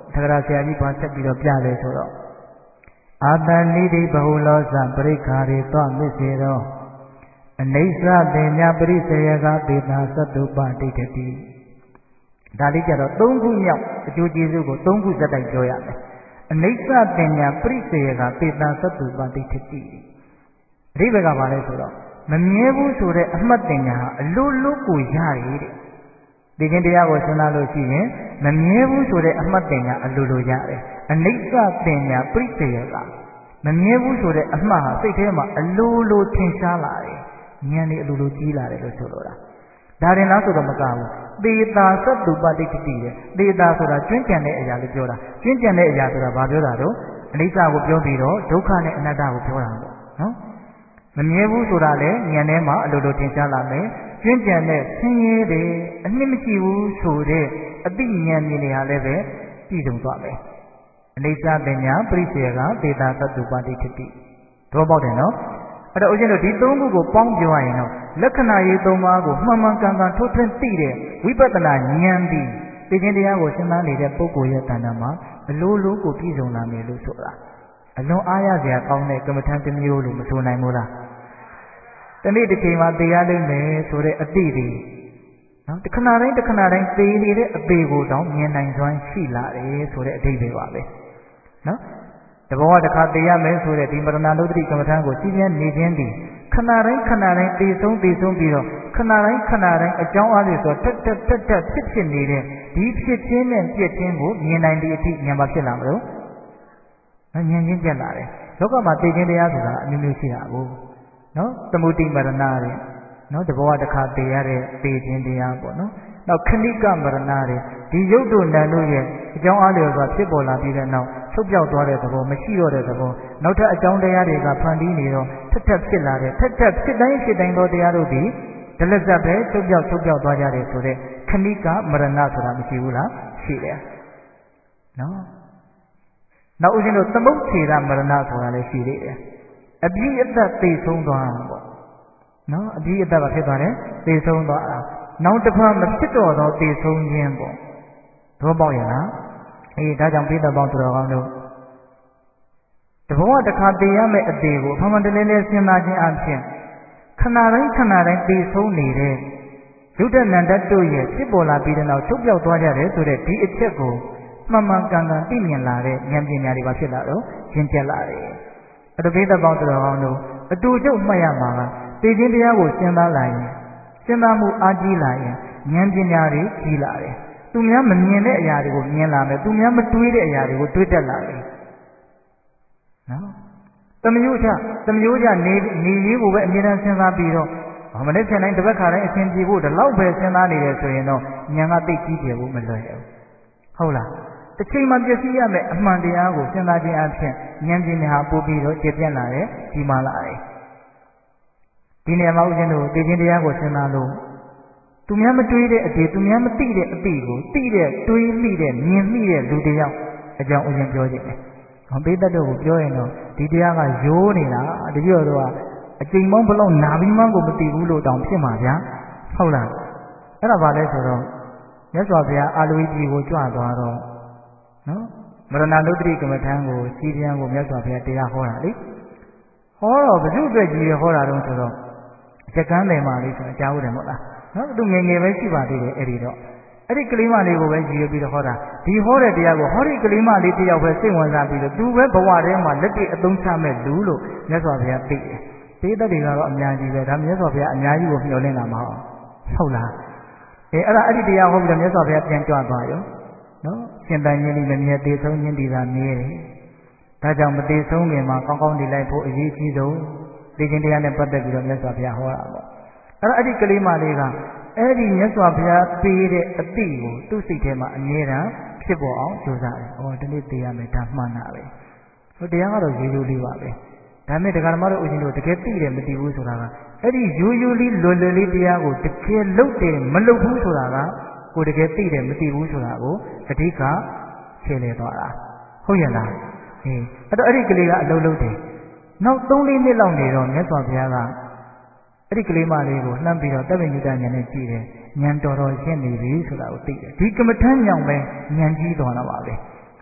ထကရာဆရာကြီးဘာဆက်ပြီးတော့ပြလဲဆိုတော့အာတန်နိတိဘဟုလောဇပရိခာရေသောမစ္စေရောအနိစ္စတင်ညာပရိစေယကပေတာသတ္တုပဒိဋ္ဌတိဒါလေးကြတော့သုံးခုမြောက်အကျိုးကျေးဇူးကိုသုံးခုဇက်တိုက်ပြောရမယ်အနိစ္စတင်ညာပရိစေယကပေတာသတ္တုပဒိဋ္ဌတိအဓိပ္ပာယ်ကဘာလဲဆိုတော့မမြဲဘူးဆိုတဲ့အမှတ်တင်ညာဟာအလိုလိုကိုရတယ်တဲ့ဒီချင်းတရားကိုစဉ်းစားလို့ရှိရင်မမြဲဘူးဆိုတဲ့အမှတ်တင်ညာအလိုလိုရတယ်အနိစ္စတင်ညာပရိစေယကမမြဲဘူးဆိုတဲ့အမှတ်ဟာစိတ်ထဲမှာအလိုလိုထင်ရှားလာတယ်ဉာဏ်လေးအလိုလိုကြီးလာတယ်လို့ဆိုလိုတာဒါရင်လားဆိုတော့မကဘူးသေတာသတ္တုပဋိဋ္ဌိတဲ့သေတာဆိုတာကျွင်းကြံတဲ့အရာလို့ပြောတာကျွင်းကြံတဲ့အရာဆိုတာဘာပြောတာတော့အနိစ္စကိုပြောပြီးတော့ဒုက္ခနဲ့အနတ္တကိုပြောတာပေါ့နော်မမြဲဘူးဆိုတာလည်းဉာဏ်ထဲမှာအလိုလိုထင်ရှားလာမယ်ကျွင်းကြံတဲ့ဆင်းရဲတယ်အနှစ်မရှိဘူးဆိုတဲ့အသိဉာဏ်မြင်နေရလည်းပဲပြည့်စုံသွားမယ်အနိစ္စပညာပရိစေယကသေတာသတ္တုပဋိဋ္ဌိတော့ပေါက်တယ်နော်အဲ့တော့ဦးဇင်းတို့ဒီသုံးခုကိုပေါင်းပြောရရင်တော့လက္ခဏာရေးသုံးပါးကိုမှန်မှန်ကန်ကန်ထုတ်ထွင်းသိတဲ့ဝိပဿနာဉာဏ်ပြီးသိခြင်းတရားကိုရှင်းသားနေတဲ့ပုဂ္ဂိုလ်ရဲ့တဏ္ဍာမှာအလိုလိုကိုပြည့်စုံလာမယ်လို့ဆိုတာအလွန်အားရစရာကောင်းတဲ့ကမ္မထံတစ်မျိုးလို့မဆိုနိုင်ဘူးလားတနေ့တစ်ချိန်မှာသိရလိမ့်မယ်ဆိုတဲ့အတိတွေနော်တစ်ခဏတိုင်းတစ်ခဏတိုင်းသိနေတဲ့အပေကိုတောင်မြင်နိုင်စွမ်းရှိလာတယ်ဆိုတဲ့အဓိပ္ပာယ်ပါပဲနော်တဘောကတစ်ခါသိရမယ်ဆိုတဲ့ဒီမရဏနုဒ္တိကမ္မထံကိုစီးပြင်းနေခြင်းဒီခဏတိုင်းခဏတိုင်းသိဆုံးသိဆုံးပြီးတော့ခဏတိုင်းခဏတိုင်းအကြောင်းအားဖြင့်ဆိုတက်တက်တက်တက်ဖြစ်ဖြစ်နေတဲ့ဒီဖြစ်ခြင်းနဲ့ပြည့်ခြင်းကိုမြင်နိုင်တဲ့အထိဉာဏ်ပါဖြစ်လာမလို့ဉာဏ်ချင်းကျက်လာတယ်လောကမှာသိခြင်းတရားဆိုတာအမျိုးမျိုးရှိတာကိုနော်သမုဒိမရဏတဲ့နော်တဘောကတစ်ခါသိရတဲ့သိခြင်းတရားပေါ့နော်နောက်ခဏိကမရဏတဲ့ဒီရုပ်တို့နာမ်တို့ရဲ့အကြောင်းအားလျော်စွာဖြစ်ပေါ်လာပြီးတဲ့နောက်ချုပ်ပြောက်သွားတဲ့သဘောမရှိတော့တဲ့သဘောနောက်ထပ်အကြောင်းတရားတွေကဖန်တီးနေတော့ထက်ထက်ဖြစ်လာတဲ့ထက်ထက်ဖြစ်တိုင်းဖြစ်တိုင်းသောတရားတို့ဒီဒလဇတ်ပဲချုပ်ပြောက်ချုပ်ပြောက်သွားကြတယ်ဆိုတဲ့ခဏိကမရဏဆိုတာမရှိဘူးလားရှိတယ်နော်နောက်ဦးဇင်းတို့သမုတ်ခြေရမရဏဆိုတာလည်းရှိသေးတယ်အပြည့်အသက်သိဆုံးသွားတာပေါ့နော်အပြည့်အသက်ကဖြစ်သွားတယ်သိဆုံးသွားတာနောက်တစ်ဖက်မဖြစ်တော့သောသိဆုံးခြင်းပေါ့သဘောပေါက်ရလားအေးဒါကြောင့်ပိဋကပေါင်းသူတော်ကောင်းတို့တဘောကတစ်ခါသိရမယ့်အသေးကိုအမှန်မှန်တည်းလေးစဉ်းစားခြင်းအပြင်ခဏတိုင်းခဏတိုင်းသိဆုံးနေတဲ့ယုဒ္ဓနန္ဒတို့ရဲ့ဖြစ်ပေါ်လာပြီးတဲ့နောက်ချုပ်ပြောက်သွားကြတယ်ဆိုတဲ့ဒီအချက်ကိုမှန်မှန်ကန်ကန်သိမြင်လာတဲ့ဉာဏ်ပညာတွေပါဖြစ်လာတော့ရှင်းပြလာတယ်အတပိဋကပေါင်းသူတော်ကောင်းတို့အတူချုပ်မှတ်ရမှာကသိခြင်းတရားကိုစဉ်းစားလာရင်စဉ်းစားမှုအားကြီးလာရင်ဉာဏ်ပညာတွေကြီးလာတယ်သူများမမြင်တဲ့အရာတွေကိုမြင်လာမယ်သူများမတွေးတဲ့အရာတွေကိုတွေးတတ်လာတယ်နော်တမျိုးချတမျိုးချနေနေရေးကိုပဲအမြဲတမ်းစဉ်းစားပြီးတော့ဘာမလဲဖြစ်တိုင်းတစ်ပတ်ခါတိုင်းအရှင်ပြေဖို့ဒီလောက်ပဲစဉ်းစားနေတယ်ဆိုရင်တော့ဉာဏ်ကသိကြီးတယ်ဘူးမလွယ်ဘူးဟုတ်လားတစ်ချိန်မှပြည့်စည်ရမယ်အမှန်တရားကိုစဉ်းစားခြင်းအပြင်ဉာဏ်ပညာဟာပို့ပြီးတော့ကျပြန့်လာတယ်ကြီးမားလာတယ်ဒီနေရာမှာဦးဇင်းတို့သိခြင်းတရားကိုစဉ်းစားလို့သူများမတွေးတဲ့အတေသူများမသိတဲ့အသိကိုသိတဲ့တွေးမိတဲ့မြင်မိတဲ့လူတယောက်အကြောင်းဦးဇင်းပြောခြင်းပဲ။ဟောပိဿတ်တို့ကိုပြောရင်တော့ဒီတရားကရိုးနေတာတပြည့်တော့အချိန်မောင်းဘလောက်နာပြီးမှကိုမသိဘူးလို့တောင်ဖြစ်မှာဗျာ။ဟုတ်လား။အဲ့ဒါဘာလဲဆိုတော့မြတ်စွာဘုရားအာလူကြီးကိုကြွသွားတော့နော်မရဏနုဒ္တိကမ္မထံကိုစီးပြန်ကိုမြတ်စွာဘုရားတရားဟောတာလေ။ဟောတော့ဘု து အတွက်ကြီးရဟောတာတော့ဆိုတော့စက္ကန့်တယ်မှာလေးဆိုအကြောင်းတယ်မဟုတ်လား။နော်သူငယ်ငယ်ပဲရှိပါသေးတယ်အဲ့ဒီတော့အဲ့ဒီကလေးမလေးကိုပဲရည်ရွယ်ပြီးတော့ဟောတာဒီဟောတဲ့တရားကိုဟောဒီကလေးမလေးတယောက်ပဲစိတ်ဝင်စားပြီးတော့သူပဲဘဝထဲမှာလက်တွေ့အသုံးချမဲ့လူလို့မြတ်စွာဘုရားသိတယ်။သိတဲ့တွေကတော့အများကြီးပဲဒါမြတ်စွာဘုရားအများကြီးကိုမျှော်လင့်တာမဟုတ်ဟုတ်လား။အဲအဲ့ဒါအဲ့ဒီတရားဟောပြီးတော့မြတ်စွာဘုရားပြန်ကြွသွားရောနော်ရှင်တန်ကြီးလေးမမြဲသေးဆုံးခြင်းဒီသာမြဲတယ်။ဒါကြောင့်မသေးဆုံးခင်မှာကောင်းကောင်းနေလိုက်ဖို့အရေးကြီးဆုံးသိခြင်းတရားနဲ့ပတ်သက်ပြီးတော့မြတ်စွာဘုရားဟောတာပေါ့။အဲ့တော့အဲ့ဒီကလေးမလေးကအဲ့ဒီမြတ်စွာဘုရားပေးတဲ့အတိကိုသူ့စိတ်ထဲမှာအမြဲတမ်းဖြစ်ပေါ်အောင်ကြိုးစားတယ်။အော်ဒီနေ့သိရမယ်ဒါမှန်တာပဲ။ဟိုတရားကတော့ရိုးရိုးလေးပါပဲ။ဒါမဲ့ဒကာဓမ္မတို့ဦးဇင်းတို့တကယ်သိတယ်မသိဘူးဆိုတာကအဲ့ဒီရိုးရိုးလေးလွယ်လွယ်လေးတရားကိုတကယ်လုပ်တယ်မလုပ်ဘူးဆိုတာကကိုတကယ်သိတယ်မသိဘူးဆိုတာကိုအဓိကရှင်းလင်းသွားတာ။ဟုတ်ရဲ့လား။အေးအဲ့တော့အဲ့ဒီကလေးကအလုံးလုံးတယ်။နောက်သုံးလေးနှစ်လောက်နေတော့မြတ်စွာဘုရားကအဲ့ဒီကလေးမလေးကိုလှမ်းပြီးတော့တပ္ပညုတဉာဏ်နဲ့ကြည့်တယ်ဉာဏ်တော်တော်ရှင်းနေပြီဆိုတာကိုသိတယ်ဒီကမ္မထဉာဏ်ပဲဉာဏ်ကြီးတော်တာပါပဲ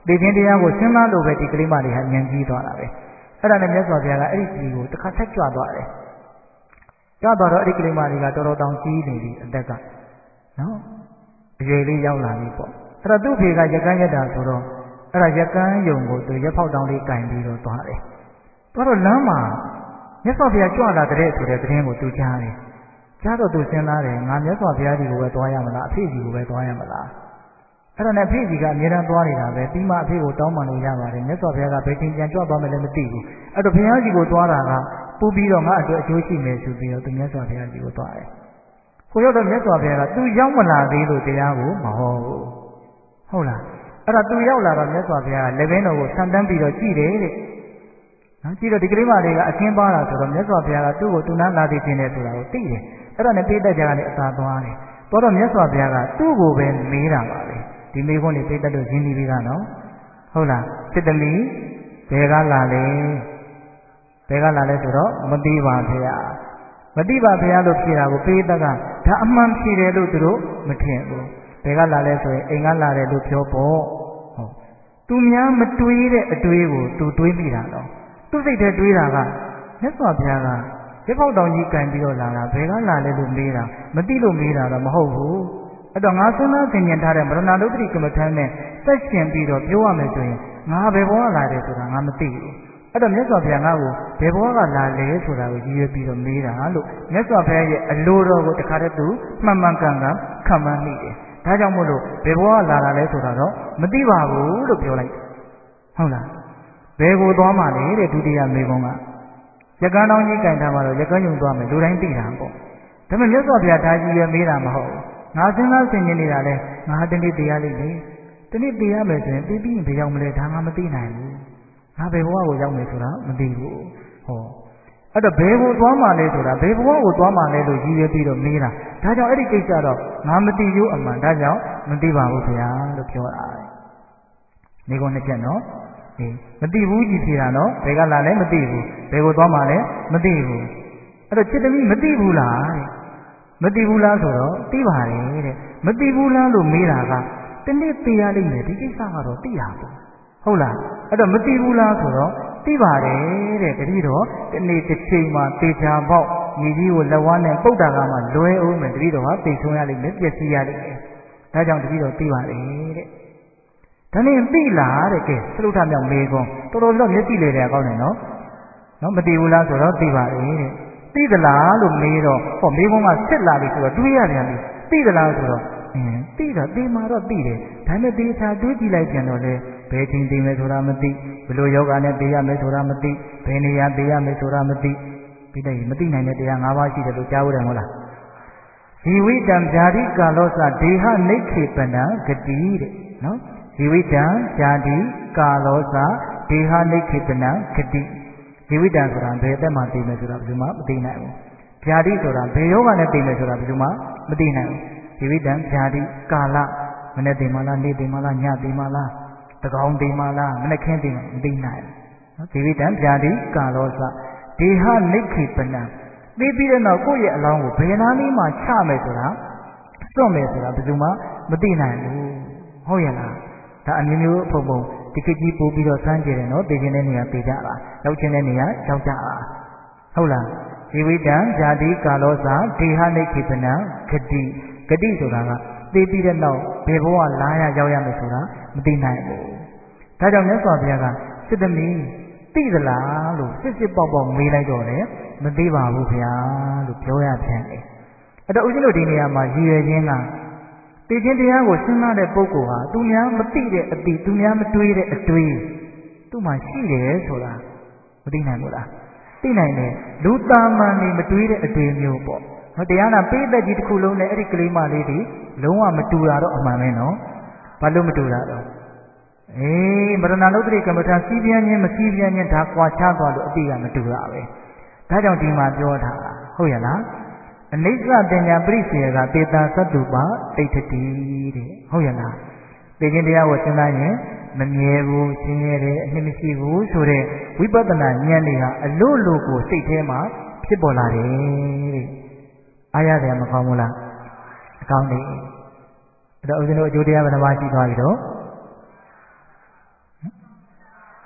တေခြင်းတရားကိုစဉ်းစားလို့ပဲဒီကလေးမလေးဟာဉာဏ်ကြီးသွားတာပဲအဲ့ဒါနဲ့မြတ်စွာဘုရားကအဲ့ဒီကြီးကိုတစ်ခါထက်ကြွသွားတယ်ကြွသွားတော့အဲ့ဒီကလေးမလေးကတော်တော်တောင်ကြီးနေပြီအသက်ကနော်အရွယ်လေးရောက်လာပြီပေါ့အဲ့တော့သူ့ဖေကရကန်းရက်တာဆိုတော့အဲ့ဒါရကန်းယုံကိုသူရက်ဖောက်တောင်းလေးကင်ပြီးတော့သွားတယ်သွားတော့လမ်းမှာမြတ်စွာဘုရားကြွလာတဲ့ဆိုတဲ့သတင်းကိုသူကြားတယ်ကြားတော့သူစဉ်းစားတယ်ငါမြတ်စွာဘုရားကြီးကိုပဲသွားရမလားအဖေကြီးကိုပဲသွားရမလားအဲ့ဒါနဲ့အဖေကြီးကအမြဲတမ်းသွားနေတာပဲပြီးမှအဖေကိုတောင်းပန်လို့ရပါတယ်မြတ်စွာဘုရားကဘယ်ချိန်ပြန်ကြွသွားမယ်လဲမသိဘူးအဲ့တော့ဘုရားကြီးကိုသွားတာကပူပြီးတော့ငါအတွက်အကျိုးရှိမယ်ဆိုပြီးတော့သူမြတ်စွာဘုရားကြီးကိုသွားတယ်ကိုရောက်တော့မြတ်စွာဘုရားကသူရောက်မလာသေးလို့တရားကိုမဟောဘူးဟုတ်လားအဲ့ဒါသူရောက်လာတော့မြတ်စွာဘုရားကလက်ဘင်းတော်ကိုဆန်တန်းပြီးတော့ကြည့်တယ်တဲ့နော်ကြည့်တော့ဒီကလေးမလေးကအကင်းပါတာဆိုတော့မြတ်စွာဘုရားကသူ့ကိုသူနာလာသိခြင်းနဲ့ဆိုတာကိုသိတယ်အဲ့ဒါနဲ့ပိဋကကြကလည်းအသာသွားတယ်တော်တော့မြတ်စွာဘုရားကသူ့ကိုပဲမေးတာပါပဲဒီမေးခွန်းလေးပိဋကတို့ရင်းနှီးပြီးသားနော်ဟုတ်လားစစ်တမီဘယ်ကလာလဲဘယ်ကလာလဲဆိုတော့မသိပါဘုရားမသိပါဘုရားလို့ဖြေတာကိုပိဋကကဒါအမှန်ဖြေတယ်လို့သူတို့မထင်ဘူးဘယ်ကလာလဲဆိုရင်အိမ်ကလာတယ်လို့ပြောပေါ့ဟုတ်သူများမတွေးတဲ့အတွေးကိုသူတွေးမိတာတော့သူ့စိတ်ထဲတွေးတာကမြတ်စွာဘုရားကရပောက်တောင်ကြီးကင်ပြီးတော့လာတာဘယ်ကလာလဲလို့မေးတာမသိလို့မေးတာတော့မဟုတ်ဘူးအဲ့တော့ငါစဉ်းစားဆင်ခြင်ထားတဲ့မရဏလုတ္တိကမ္မထမ်းနဲ့သက်ရှင်ပြီးတော့ပြောရမယ်ဆိုရင်ငါဘယ်ဘောကလာတယ်ဆိုတာငါမသိဘူးအဲ့တော့မြတ်စွာဘုရားငါ့ကိုဘယ်ဘောကလာလဲဆိုတာကိုရည်ရွယ်ပြီးတော့မေးတာလို့မြတ်စွာဘုရားရဲ့အလိုတော်ကိုတခါတည်းသူမှန်မှန်ကန်ကန်ခံမှန်းမိတယ်ဒါကြောင့်မို့လို့ဘယ်ဘောကလာတာလဲဆိုတာတော့မသိပါဘူးလို့ပြောလိုက်ဟုတ်လားဘယ်ကိုသွားမှလဲတဲ့ဒုတိယမေကုံးကရကန်းတောင်းကြီးကင်ထားမှတော့ရကန်းယုံသွားမယ်လူတိုင်းသိတာပေါ့ဒါပေမဲ့မြတ်စွာဘုရားဒါကြီးရမေးတာမဟုတ်ဘူးငါစဉ်းစားဆင်ခြင်နေတာလဲငါတနေ့တရားလိမ့်မယ်တနေ့တရားမယ်ဆိုရင်ပြီးပြီးဘယ်ရောက်မလဲဒါငါမသိနိုင်ဘူးငါဘယ်ဘဝကိုရောက်မယ်ဆိုတာမသိဘူးဟောအဲ့တော့ဘယ်ကိုသွားမှလဲဆိုတာဘယ်ဘဝကိုသွားမှလဲလို့ရည်ရွယ်ပြီးတော့မေးတာဒါကြောင့်အဲ့ဒီကိစ္စတော့ငါမသိဘူးအမှန်ဒါကြောင့်မသိပါဘူးဗျာလို့ပြောတာနေကုန်နှစ်ချက်နော်အေးမသိဘူးကြည့်ဖြေတာနော်ဘယ်ကလာလဲမသိဘူးဘယ်ကိုသွားမှလဲမသိဘူးအဲ့တော့จิตသမီးမသိဘူးလားတဲ့မသိဘူးလားဆိုတော့သိပါတယ်တဲ့မသိဘူးလားလို့မေးတာကတနေ့သိရလိမ့်မယ်ဒီကိစ္စကတော့သိရဘူးဟုတ်လားအဲ့တော့မသိဘူးလားဆိုတော့သိပါတယ်တဲ့တတိတော့ဒီနေ့တစ်ချိန်မှာသေချာပေါက်ညီကြီးကိုလက်ဝါးနဲ့ပုတ်တာကမှလွဲအောင်မယ်တတိတော့ဟာသိဆုံးရလိမ့်မယ်ပျက်စီးရလိမ့်မယ်ဒါကြောင့်တတိတော့သိပါတယ်တဲ့ဒါနဲ့သိလားတဲ့ကဲသရုပ်ထမြောက်မေးကုန်တော်တော်တော့မျက်စိလေတယ်ကောင်းတယ်နော်နော်မသိဘူးလားဆိုတော့သိပါတယ်တဲ့သိသလားလို့မေးတော့ဟောမေးကုန်ကစစ်လာပြီဆိုတော့တွေးရပြန်ပြီသိသလားဆိုတော့အင်းသိတာသိမှာတော့သိတယ်ဒါနဲ့သေချာတွေးကြည့်လိုက်ပြန်တော့လေဘယ်ချိန်သိမယ်ဆိုတာမသိဘယ်လိုယောဂနဲ့သိရမယ်ဆိုတာမသိဘယ်နေရာသိရမယ်ဆိုတာမသိပြီးတဲ့မသိနိုင်တဲ့တရား၅ပါးရှိတယ်လို့ကြားဖို့တယ်မဟုတ်လားဇီဝိတံဗျာတိကာလောစဒေဟနိခေပနံဂတိတဲ့နော်ဇီဝိတံဗျာတိကာလောစဒေဟနိခေပနံဂတိဇီဝိတံဆိုတာဘယ်အသက်မှသိမယ်ဆိုတာဘယ်သူမှမသိနိုင်ဘူးဗျာတိဆိုတာဘယ်ယောဂနဲ့သိမယ်ဆိုတာဘယ်သူမှမသိနိုင်ဘူးဇီဝိတံဗျာတိကာလမနေ့သိမှလားနေ့သိမှလားညသိမှလားတကောင်သိမှလားမနေ့ခင်းသိမှမသိနိုင်ဘူးဇီဝိတံဗျာတိကာလောစဒေဟနိခေပနံသိပြီးတဲ့နောက်ကိုယ့်ရဲ့အလောင်းကိုဘယ်နာလေးမှချမယ်ဆိုတာစွန့်မယ်ဆိုတာဘယ်သူမှမသိနိုင်ဘူးဟုတ်ရဲ့လားဒါအမျိုးမျိုးအဖုံဖုံဒီခေတ်ကြီးပို့ပြီးတော့စမ်းကြတယ်နော်သိခြင်းတဲ့နေရာသိကြတာရောက်ခြင်းတဲ့နေရာရောက်ကြတာဟုတ်လားဇီဝိတံဇာတိကာလောစဒေဟနိခေပနံဂတိဂတိဆိုတာကသိပြီးတဲ့နောက်ဘယ်ဘဝလာရရောက်ရမယ်ဆိုတာမသိနိုင်ဘူးဒါကြောင့်မြတ်စွာဘုရားကစစ်သမီးသိသလားလို့စစ်စစ်ပေါက်ပေါက်မေးလိုက်တော့လေမသိပါဘူးဗျာလို့ပြောရပြန်တယ်အဲ့တော့ဦးဇင်းတို့ဒီနေရာမှာရည်ရွယ်ခြင်းကသိခြင်းတရားကိုစဉ်းစားတဲ့ပုဂ္ဂိုလ်ဟာသူများမသိတဲ့အသိသူများမတွေးတဲ့အတွေးသူ့မှာရှိတယ်ဆိုတာမသိနိုင်ဘူးလားသိနိုင်တယ်လူတာမန်နေမတွေးတဲ့အတွေးမျိုးပေါ့ဟောတရားနာပိဋကကြီးတစ်ခုလုံးနဲ့အဲ့ဒီကလေးမလေးတွေလုံးဝမတူတာတော့အမှန်ပဲနော်ဘာလို့မတူတာတော့အေးမရဏလုတ္တိကမ္မထာစီးပြင်းခြင်းမစီးပြင်းခြင်းဒါကွာခြားသွားလို့အတိကမတူတာပဲဒါကြောင့်ဒီမှာပြောတာဟုတ်ရဲ့လားအနိစ္စတင်ညာပရိစ္ဆေကတေတာသတ္တုပတိဋ္ဌတိတဲ့ဟုတ်ရဲ့လားသိခြင်းတရားကိုစဉ်းစားရင်မမြဲဘူးရှင်းရတယ်အနှစ်မရှိဘူးဆိုတဲ့ဝိပဿနာဉာဏ်တွေဟာအလို့လို့ကိုစိတ်ထဲမှာဖြစ်ပေါ်လာတယ်တဲ့အားရတယ်မကောင်းဘူးလားအကောင်းတယ်အဲ့တော့ဦးဇင်းတို့အကျိုးတရားဘယ်နှပါးရှိသွားပြီတော့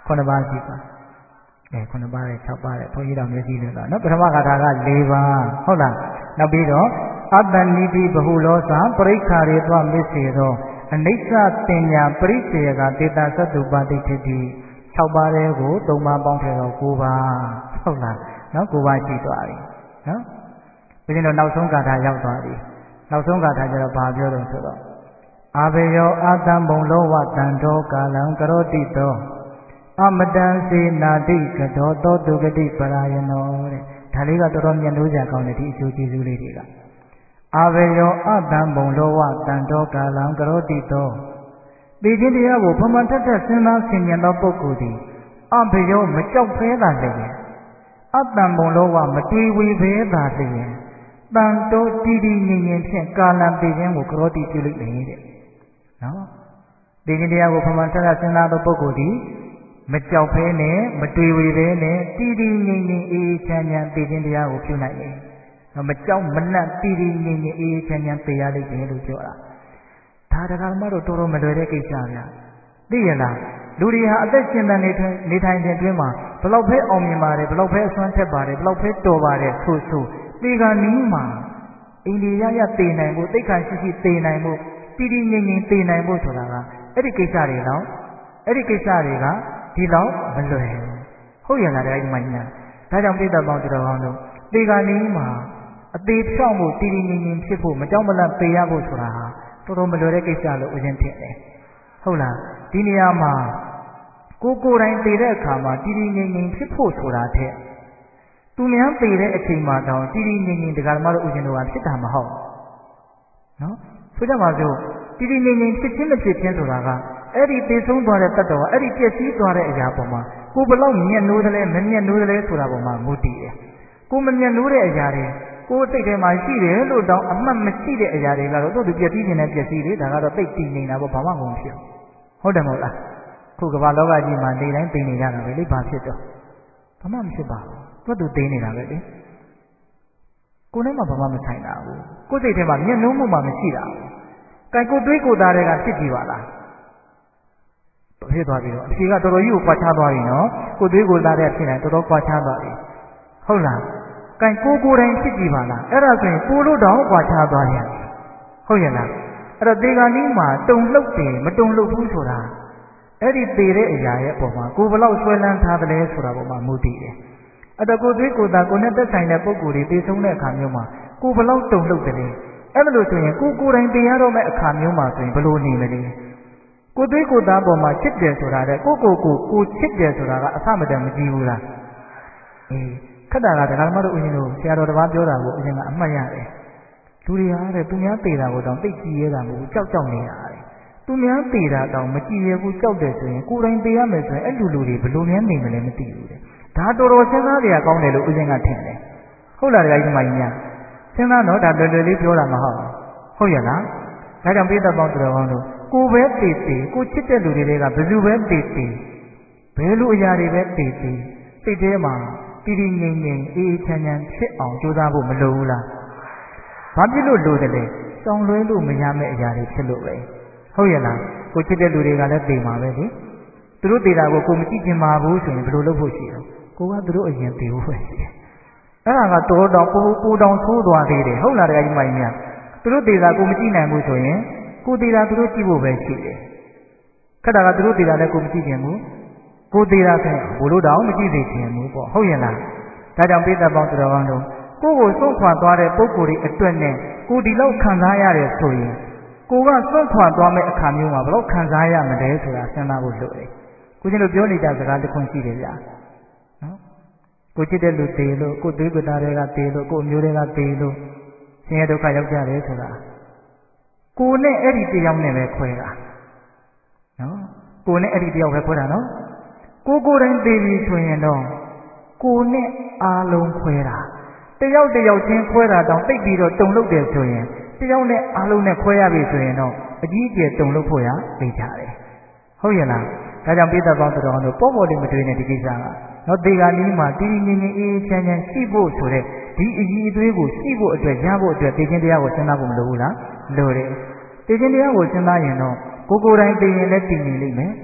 ခုနှစ်ပါးရှိပါအဲခုနှစ်ပါးနဲ့၆ပါးနဲ့ဘုန်းကြီးတော်မျက်စိနဲ့တော့နော်ပထမဂါထာက၄ပါးဟုတ်လားနောက်ပြီးတော့အတ္တနိတိဘဟုလောသပရိက္ခာရေသောမစ္စေသောအနိစ္စတင်ညာပရိစ္ဆေယကတေတာသတ္တုပတိထိတိ၆ပါးလေးကို၃ပါးပေါင်းထည့်တော့၉ပါးဟုတ်လားနော်၉ပါးရှိသွားပြီနော်ပြီးရင်တော့နောက်ဆုံးဂါထာရောက်သွားပြီနောက်ဆုံးဂါထာကျတော့ဘာပြောတော့ဆိုတော့အာဘေယောအာတံဘုံလောဝတံတောကာလံကရောတိတောအမတံစေနာတိကတောတောတုဂတိပရာယနောတဲ့ဒါလေးကတော်တော်မြတ်လို့ကြကောင်းတယ်ဒီအကျိုးကျေးဇူးလေးတွေကအာဘေယောအတံဘုံလောဝတံတောကာလံကရောတိတောဒီချင်းတရားကိုဖမှန်ထက်ထက်စဉ်းစားဆင်ခြင်သောပုဂ္ဂိုလ်သည်အဘေယောမကြောက်ဖဲတာလည်းအတံဘုံလောဝမတွေးဝေဖဲတာလည်းတန်တောတည်တည်ငြိမ်ငြိမ်ဖြင့်ကာလံပေခြင်းကိုကရောတိပြုလိုက်လေတဲ့နော်ဒီချင်းတရားကိုဖမှန်ထက်ထက်စဉ်းစားသောပုဂ္ဂိုလ်သည်မကြောက်ဖဲနဲ့မတွေးဝေဖဲနဲ့တည်တည်ငြိမ်ငြိမ်အေးအေးချမ်းချမ်းသိခြင်းတရားကိုပြုနိုင်တယ်။မကြောက်မလန့်တည်တည်ငြိမ်ငြိမ်အေးအေးချမ်းချမ်းသိရလိမ့်မယ်လို့ပြောတာ။ဒါတရားမှတော့တော်တော်မလွယ်တဲ့ကိစ္စဗျာ။သိရလားလူတွေဟာအသက်ရှင်တဲ့နေထိုင်နေထိုင်ခြင်းအတွင်းမှာဘလောက်ပဲအောင်မြင်ပါတယ်ဘလောက်ပဲအစွမ်းထက်ပါတယ်ဘလောက်ပဲတော်ပါတယ်ဆိုဆိုဒီကနီးမှာအိန္ဒိယရသိနိုင်ဖို့သိက္ခာရှိရှိသိနိုင်ဖို့တည်တည်ငြိမ်ငြိမ်သိနိုင်ဖို့ဆိုတာကအဲ့ဒီကိစ္စတွေတော့အဲ့ဒီကိစ္စတွေကဒီလောက်မလွယ်ဟုတ်ရလားတဲ့အဲ့ဒီမိုင်းညာဒါကြောင့်ပြိတ္တပေါင်းတော်ကောင်းတို့ဒီကနေ့မှာအသေးဖြောင့်မှုတည်တည်ငြိမ်ငြိမ်ဖြစ်ဖို့မကြောက်မလန့်ပေရဖို့ဆိုတာဟာတော်တော်မလွယ်တဲ့ကိစ္စလို့ဦးဇင်းထင်တယ်ဟုတ်လားဒီနေရာမှာကိုကိုယ်တိုင်ပေတဲ့အခါမှာတည်တည်ငြိမ်ငြိမ်ဖြစ်ဖို့ဆိုတာတဲ့သူများပေတဲ့အချိန်မှာတောင်တည်တည်ငြိမ်ငြိမ်တရားဓမ္မတို့ဦးဇင်းတို့ကဖြစ်တာမဟုတ်နော်ဆိုကြပါစို့တည်တည်ငြိမ်ငြိမ်ဖြစ်ခြင်းမဖြစ်ခြင်းဆိုတာကအဲ့ဒီတည်ဆုံးသွားတဲ့တတ်တော်ကအဲ့ဒီပြည့်စည်သွားတဲ့အရာပေါ်မှာကိုဘလောက်မျက်နှိုးတယ်လဲမမျက်နှိုးတယ်လဲဆိုတာပေါ်မှာမူတည်တယ်။ကိုမမျက်နှိုးတဲ့အရာတွေကိုစိတ်ထဲမှာရှိတယ်လို့တောင်အမှတ်မရှိတဲ့အရာတွေကတော့သူ့သူပြည့်စည်နေတဲ့ပြည့်စည်တွေဒါကတော့သိတည်နေတာပေါ့ဘာမှမဖြစ်ဘူး။ဟုတ်တယ်မဟုတ်လား။ခုကမ္ဘာလောကကြီးမှာနေတိုင်းသိနေကြတာပဲလေဘာဖြစ်တော့ဘာမှမဖြစ်ပါဘူး။သူ့သူသိနေတာပဲလေ။ကိုယ်နဲ့မှဘာမှမဆိုင်တာဘူး။ကိုယ်စိတ်ထဲမှာမျက်နှိုးမှုမှမရှိတာဘူး။ကဲကိုတွေးကိုသားတွေကဖြစ်ကြည့်ပါလား။ဖြစ်သွားပြီတော့အဖြေကတော်တော်ကြီးကိုကွာခြားသွားပြီနော်ကိုသွေးကိုသားတဲ့ဖြစ်နေတော်တော်ကွာခြားသွားပြီဟုတ်လားကဲကိုကိုယ်တိုင်ဖြစ်ကြည့်ပါလားအဲ့ဒါဆိုရင်ကိုလို့တောင်ကွာခြားသွားရင်ဟုတ်ရဲ့လားအဲ့တော့ဒီကနေ့မှာတုံလှုပ်တယ်မတုံလှုပ်ဘူးဆိုတာအဲ့ဒီသေတဲ့အရာရဲ့အပေါ်မှာကိုဘလောက်ဆွဲလန်းထားတယ်လဲဆိုတာပေါ်မှာမူတည်တယ်အဲ့တော့ကိုသွေးကိုသားကိုနဲ့သက်ဆိုင်တဲ့ပုံကိုယ်တွေသိဆုံးတဲ့အခါမျိုးမှာကိုဘလောက်တုံလှုပ်တယ်လဲအဲ့လိုဆိုရင်ကိုကိုယ်တိုင်သိရတော့မဲ့အခါမျိုးမှာဆိုရင်ဘယ်လိုနေမလဲကိုသွေးကိုသားပေါ်မှာချစ်တယ်ဆိုတာတဲ့ကိုကိုကိုကိုချစ်တယ်ဆိုတာကအဆမတန်မကြည့်ဘူးလားအေးခက်တာကဒကာမတို့ဦးဇင်းတို့ဆရာတော်တစ်ပါးပြောတာကိုဦးဇင်းကအမှတ်ရတယ်လူတွေဟာတဲ့သူများပေတာကိုတောင်သိကြည့်ရတာမဟုတ်ဘူးကြောက်ကြောက်နေတာတဲ့သူများပေတာတောင်မကြည့်ရဘူးကြောက်တယ်ဆိုရင်ကိုယ်တိုင်ပေရမယ်ဆိုရင်အဲ့လူလူတွေဘယ်လိုများနေမလဲမသိဘူးတဲ့ဒါတော်တော်စဉ်းစားကြရကောင်းတယ်လို့ဦးဇင်းကထင်တယ်ဟုတ်လားဒကာကြီးမကြီးများစဉ်းစားတော့ဒါလွယ်လွယ်လေးပြောတာမဟုတ်ဟုတ်ရလားဒါကြောင့်ပြည့်တတ်ပေါင်းတော်ကောင်းတို့ကိုပဲတည်တည်ကိုချစ်တဲ့လူတွေကဘယ်လိုပဲတည်တည်ဘယ်လိုအရာတွေပဲတည်တည်စိတ်ထဲမှာတည်တည်ငြိမ်ငြိမ်အေးအေးချမ်းချမ်းဖြစ်အောင်ကြိုးစားဖို့မလိုဘူးလားဘာဖြစ်လို့လိုတယ်လဲစောင့်လွှဲလို့မရမယ့်အရာတွေဖြစ်လို့ပဲဟုတ်ရဲ့လားကိုချစ်တဲ့လူတွေကလည်းတည်မှာပဲလေသူတို့တည်တာကိုကိုမကြည့်ချင်ပါဘူးဆိုရင်ဘယ်လိုလုပ်ဖို့ရှိလဲကိုကသူတို့အရင်တည်ဖို့ပဲရှိတယ်အဲ့ဒါကတော်တော်ပူပူတောင်ဆိုးသွားသေးတယ်ဟုတ်လားတကယ်ကြီးမကြီးများသူတို့တည်တာကိုမကြည့်နိုင်ဘူးဆိုရင်ကိုတည်တာသူတို့ကြည့်ဖို့ပဲရှိတယ်ခက်တာကသူတို့တည်တာလည်းကိုမကြည့်ချင်ဘူးကိုတည်တာဆိုရင်ဘို့လို့တောင်မကြည့်စေချင်ဘူးပေါ့ဟုတ်ရဲ့လားဒါကြောင့်ပိဿပေါင်းတော်ကောင်းတို့ကိုကိုစွန့်ခွာသွားတဲ့ပုံကိုယ်တွေအတွက်နဲ့ကိုဒီလောက်ခံစားရတယ်ဆိုရင်ကိုကစွန့်ခွာသွားမဲ့အခါမျိုးမှာဘယ်လောက်ခံစားရမလဲဆိုတာစဉ်းစားဖို့လိုတယ်ကိုချင်းတို့ပြောနေကြစကားတစ်ခုရှိတယ်ဗျာနော်ကိုချစ်တဲ့လူတည်လို့ကိုသွေးကတာတွေကတည်လို့ကိုအမျိုးတွေကတည်လို့ဆင်းရဲဒုက္ခရောက်ကြတယ်ဆိုတာကိုနဲ့အဲ့ဒီတယောက်နဲ့ပဲခွဲတာနော်ကိုနဲ့အဲ့ဒီတယောက်ပဲခွဲတာနော်ကိုကိုယ်တိုင်သိပြီဆိုရင်တော့ကိုနဲ့အားလုံးခွဲတာတယောက်တယောက်ချင်းခွဲတာတောင်တိတ်ပြီးတော့တုံလို့တယ်ဆိုရင်တယောက်နဲ့အားလုံးနဲ့ခွဲရပြီဆိုရင်တော့အကြီးအကျယ်တုံလို့ဖို့ရသိကြတယ်ဟုတ်ရဲ့လားဒါကြောင့်ပိဿပေါင်းတော်တော်တို့ပေါ်ပေါ်လေးမတွေ့နဲ့ဒီကိစ္စကနော်ဒီကနေ့မှတည်တည်ငြိမ်ငြိမ်အေးအေးချမ်းချမ်းရှိဖို့ဆိုတဲ့ဒီအကြီးအသေးကိုရှိဖို့အတွက်ရဖို့အတွက်သိခြင်းတရားကိုစဉ်းစားဖို့မလိုဘူးလားလိုတယ်သိခြင်းတရားကိုစဉ်းစားရင်တော့ကိုကိုယ်တိုင်သိရင်လည်းတည်နေလိမ့်မယ်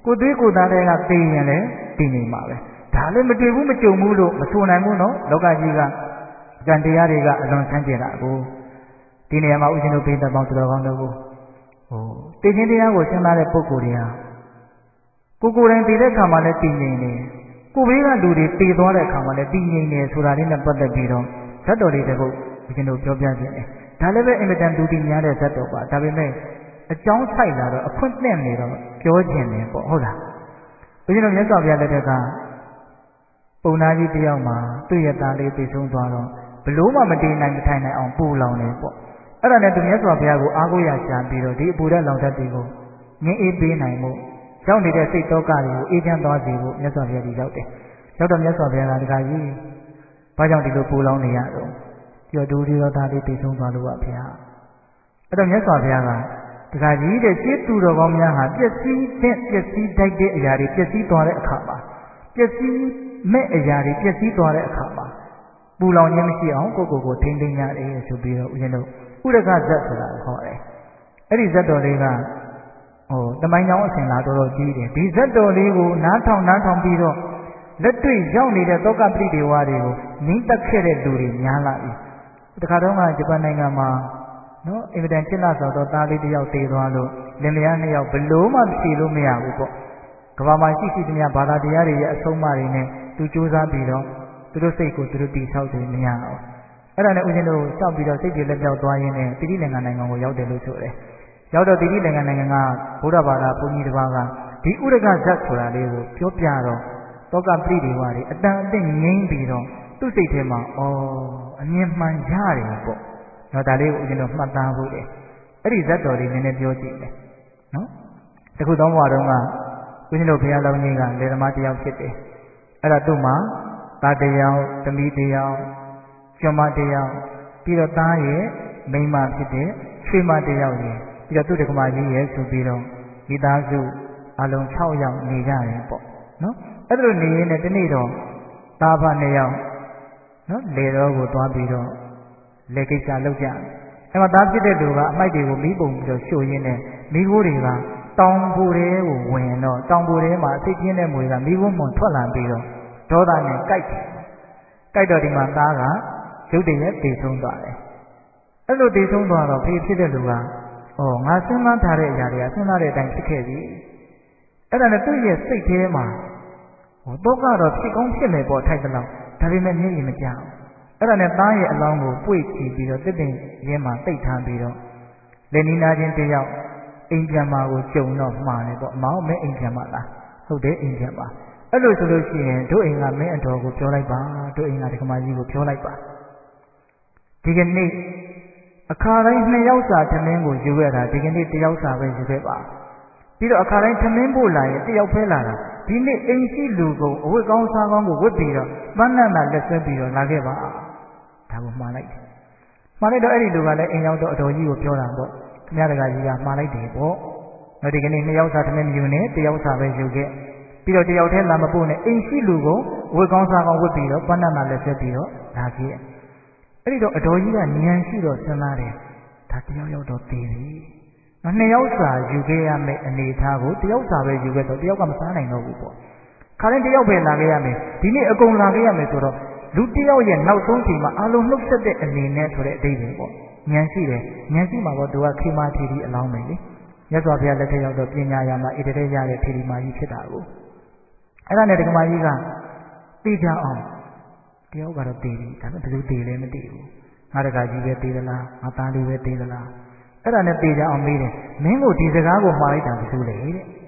ကိုသွေးကိုသားတွေကသိရင်လည်းသိနေမှာပဲဒါလည်းမတွေ့ဘူးမကြုံဘူးလို့မဆိုနိုင်ဘူးနော်လောကကြီးကကံတရားတွေကအလွန်ဆန်းကျင်တာကိုဒီနေရာမှာဦးဇင်းတို့ပြသပေါင်းသူတော်ကောင်းတို့ကိုဟိုသိချင်းတရားကိုရှင်းသားတဲ့ပုဂ္ဂိုလ်တွေဟာကိုကိုယ်တိုင်သိတဲ့အခါမှာလည်းတည်ငြိမ်နေကိုဘေးကလူတွေတည်သွားတဲ့အခါမှာလည်းတည်ငြိမ်နေဆိုတာလေးနဲ့ပတ်သက်ပြီးတော့ဇတ်တော်လေးတစ်ပုဒ်ဦးဇင်းတို့ပြောပြခြင်းတယ်ဒါလည်းပဲအင်မတန်ဒုတိများတဲ့ဇတ်တော်ပါဒါပေမဲ့အကြောင်းဆိုင်လာတော့အခွင့်သင့်နေတော့ပြောခြင်းတယ်ပေါ့ဟုတ်လားဦးဇင်းတို့မြတ်စွာဘုရားလက်ထက်ကပုံနာကြီးတယောက်မှာသူ့ရဲ့သားလေးသိဆုံးသွားတော့ဘလို့မှမတည်နိုင်မထိုင်နိုင်အောင်ပူလောင်နေပေါ့အဲ့ဒါနဲ့သူမြတ်စွာဘုရားကိုအားကိုးရရှာပြီးတော့ဒီအပူတဲ့လောင်တတ်တွေကိုငင်းအေးပေးနိုင်မှုရောက်နေတဲ့စိတ်တောကတွေကိုအေးချမ်းသွားစေဖို့မြတ်စွာဘုရားကြီးရောက်တယ်ရောက်တော့မြတ်စွာဘုရားကတခါကြီးဘာကြောင့်ဒီလိုပူလောင်နေရတော့ဒီတော့ဒုတိယသားလေးသိဆုံးသွားလို့ပါဘုရားအဲ့တော့မြတ်စွာဘုရားကတခါကြီးတဲ့ရှင်းသူတော်ကောင်းများဟာပျက်စီးတဲ့ပျက်စီးတိုက်တဲ့အရာတွေပျက်စီးသွားတဲ့အခါမှာပျက်စီးမဲ့အရာတွေပျက်စီးသွားတဲ့အခါမှာပူလောင်ခြင်းမရှိအောင်ကိုယ့်ကိုယ်ကိုထိန်းသိမ်းရတယ်ဆိုပြီးတော့ဦးဇင်းတို့ဥရကဇတ်ဆိုတာကိုခေါ်တယ်အဲ့ဒီဇတ်တော်လေးကဟိုတမိုင်းကြောင်းအစဉ်လာတော်တော်ကြီးတယ်ဒီဇတ်တော်လေးကိုနားထောင်နားထောင်ပြီးတော့လက်တွေ့ရောက်နေတဲ့သောကပရိဒေဝတွေကိုနင်းတက်ခဲ့တဲ့လူတွေများလာပြီတခါတော့ကဂျပန်နိုင်ငံမှာနော်အင်မတန်ချစ်လာဆိုတော့သားလေးတစ်ယောက်တည်သွားလို့လင်မယားနှစ်ယောက်ဘလို့မှဖြေလို့မရဘူးပေါ့ကမ္ဘာမှာရှိရှိသမျှဘာသာတရားတွေရဲ့အဆုံးအမတွေနဲ့သူစူးစမ်းပြီးတော့သူတို့စိတ်ကိုသူတို့တည်ဆောက်တယ်မရအောင်အဲ့ဒါနဲ့ဦးဇင်းတို့စောက်ပြီးတော့စိတ်တွေလက်ပြောက်သွားရင်းနဲ့တိတိလင်္ကာနိုင်ငံကိုရောက်တယ်လို့ဆိုတယ်ရောက်တော့တိတိလင်္ကာနိုင်ငံကဗုဒ္ဓဘာသာဘုန်းကြီးတစ်ပါးကဒီဥရကဇတ်ဆိုတာလေးကိုပြောပြတော့တောကပရိဒေဝတွေအတန်အသင့်ငိမ့်ပြီးတော့သူ့စိတ်ထဲမှာအော်အမြင်မှန်ရတယ်ပေါ့နော်ဒါလေးကိုဦးဇင်းတို့မှတ်သားဖို့တယ်အဲ့ဒီဇတ်တော်လေးနည်းနည်းပြောကြည့်မယ်နော်တခုသုံးဘဝတုန်းကဦးဇင်းတို့ဘုရားလောင်းကြီးကလေသမားတစ်ယောက်ဖြစ်တယ်အဲ့ဒါသူ့မှာသားတစ်ယောက်သမီးတစ်ယောက်ကျွမ်းမတစ်ယောက်ပြီးတော့သားရဲ့မိန်းမဖြစ်တဲ့ချွေးမတစ်ယောက်ရယ်ပြီးတော့သူ့တက္ကမကြီးရဲ့ဆိုပြီးတော့မိသားစုအလုံး၆ယောက်နေကြတယ်ပေါ့နော်အဲ့ဒါလိုနေရင်လည်းဒီနေ့တော့သားဖနှစ်ယောက်နော်လေတော်ကိုသွားပြီးတော့လေကိစ္စလုပ်ကြအဲ့မှာသားဖြစ်တဲ့လူကအမိုက်တွေကိုမီးပုံပြီးတော့ရှို့ရင်းနဲ့မီးခိုးတွေကတောင်ပူတွေကိုဝင်တော့တောင်ပူတွေမှာအစိတ်ပြင်းတဲ့မွေကမီးခိုးမွန်ထွက်လာပြီးတော့ဒေါသနဲ့ကြိုက်တယ်ကြိုက်တော့ဒီမှာသားကရုပ်တရက်တည်ဆုံးသွားတယ်အဲ့လိုတည်ဆုံးသွားတော့ဖေဖြစ်တဲ့လူကအော်ငါစဉ်းစားထားတဲ့အရာတွေကစဉ်းစားတဲ့အတိုင်းဖြစ်ခဲ့ပြီအဲ့ဒါနဲ့သူ့ရဲ့စိတ်ထဲမှာဟိုတော့ကတော့ဖြစ်ကောင်းဖြစ်မယ်ပေါ့ထိုက်တဲ့လောက်ဒါပေမဲ့မျက်ရည်မကျအောင်အဲ့ဒါနဲ့သားရဲ့အလောင်းကိုပွေ့ချီပြီးတော့တစ်ပင်ရင်းမှာတိတ်ထားပြီးတော့လက်နီးနာချင်းတယောက်အိမ်ပြန်มาကိုကြုံတော့မှားတယ်ပေါ့မောင်မဲအိမ်ပြန်มาလားဟုတ်တယ်အိမ်ပြန်มาအဲ့လိုဆိုလို့ရှိရင်တို့အိမ်ကမင်းအတော်ကိုပြောလိုက်ပါတို့အိမ်ကဒကမကြီးကိုပြောလိုက်ပါဒီကနေ့အခါတိုင်းနှစ်ယောက်စာသမင်းကိုယူခဲ့တာဒီကနေ့တစ်ယောက်စာပဲယူခဲ့ပါပြီးတော့အခါတိုင်းသမင်းပို့လာရင်တစ်ယောက်ဖဲလာတာဒီနေ့အိမ်ရှိလူကုန်အဝတ်ကောင်းစားကောင်းကိုဝတ်ပြီးတော့ပန်းနန္ဒလက်ဆွဲပြီးတော့လာခဲ့ပါဒါကိုမှားလိုက်တယ်မှားလိုက်တော့အဲ့ဒီလူကလည်းအိမ်ရောက်တော့အတော်ကြီးကိုပြောတာပေါ့ခင်ဗျားတကကြီးကမှားလိုက်တယ်ပေါ့တော့ဒီကနေ့နှစ်ယောက်စာသမင်းမယူနဲ့တစ်ယောက်စာပဲယူခဲ့ပြီးတော့တယောက်တည်းလာမပို့နဲ့အိမ်ရှိလူကိုဝတ်ကောင်းစားကောင်းဝတ်ပြီးတော့ပန်းနန္ဒလက်ဆွဲပြီးတော့လာခဲ့အဲ့ဒီတော့အတော်ကြီးကဉာဏ်ရှိတော့စဉ်းစားတယ်ဒါတယောက်ယောက်တော့သေးပြီ။နှစ်ယောက်စာယူခဲ့ရမယ့်အနေအထားကိုတယောက်စာပဲယူခဲ့တော့တယောက်ကမစားနိုင်တော့ဘူးပေါ့။ခါတိုင်းတယောက်ပဲလာခဲ့ရမယ်ဒီနေ့အကုန်လာခဲ့ရမယ်ဆိုတော့လူတယောက်ရဲ့နောက်ဆုံးချိန်မှာအလုံးနှုတ်ဆက်တဲ့အနေနဲ့ဆိုတဲ့အဓိပ္ပာယ်ပေါ့။ဉာဏ်ရှိတယ်ဉာဏ်ရှိမှာတော့သူကခေမာထီထီအလောင်းပဲလေ။မြတ်စွာဘုရားလက်ထက်ရောက်တော့ပညာရာမှာဣတရေရတဲ့ထီထီမာကြီးဖြစ်တာကိုအဲ့ဒါနဲ့ဒကမာကြီးကသိကြအောင်တယောက်ကတော့တည်ပြီဒါပေမဲ့ဘယ်လိုတည်လဲမသိဘူးငါတကကြီးပဲတည်သလားငါသားလေးပဲတည်သလားအဲ့ဒါနဲ့တည်ကြအောင်မေးတယ်မင်းကိုဒီစကားကိုမှားလိုက်တာဘယ်လိုလဲတဲ့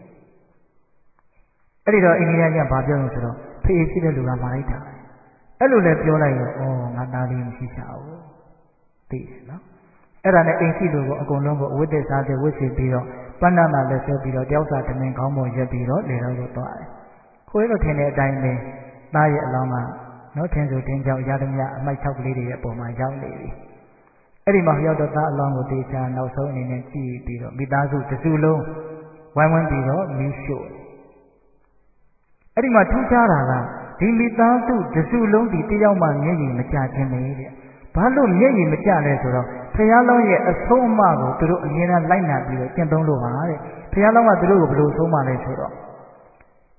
အဲ့ဒီတော့အိန္ဒိယကျဘာပြောလို့ဆိုတော့ဖေးရှိတဲ့လူကမှားလိုက်တာအဲ့လိုလည်းပြောလိုက်ရောဩငါသားလေးမရှိချဘူးသိတယ်နော်အဲ့ဒါနဲ့အိမ်ရှိလူကိုအကုန်လုံးကိုအဝတ်တက်စားတဲ့ဝတ်စီပြီးတော့ပဏ္ဏနာလက်ဆွဲပြီးတော့တယောက်စာသမင်းခေါင်းပေါ်ရက်ပြီးတော့လေတော့ကိုသွားတယ်ခွေးလို့ထင်တဲ့အတိုင်းပဲသားရဲ့အလောင်းကနော်ထင်းဆိုတင်းကြောင်ရသမျှအမိုက်၆ကလေးတွေရဲ့ပုံမှာရောက်နေပြီအဲ့ဒီမှာရောက်တော့သားအလောင်းကိုတေချာနောက်ဆုံးအနေနဲ့ကြည့်ပြီးတော့မိသားစုတစ်စုလုံးဝိုင်းဝန်းပြီးတော့မီးရှို့အဲ့ဒီမှာထူးခြားတာကဒီမိသားစုတစ်စုလုံးဒီတယောက်မှမျက်ရည်မကျခြင်းပဲတဲ့ဘာလို့မျက်ရည်မကျလဲဆိုတော့ဘုရားလောင်းရဲ့အဆုံးအမကိုသူတို့အမြဲတမ်းလိုက်နာပြီးတော့ကျင့်သုံးလို့ပါတဲ့ဘုရားလောင်းကသူတို့ကိုဘယ်လိုဆုံးမလဲဆိုတော့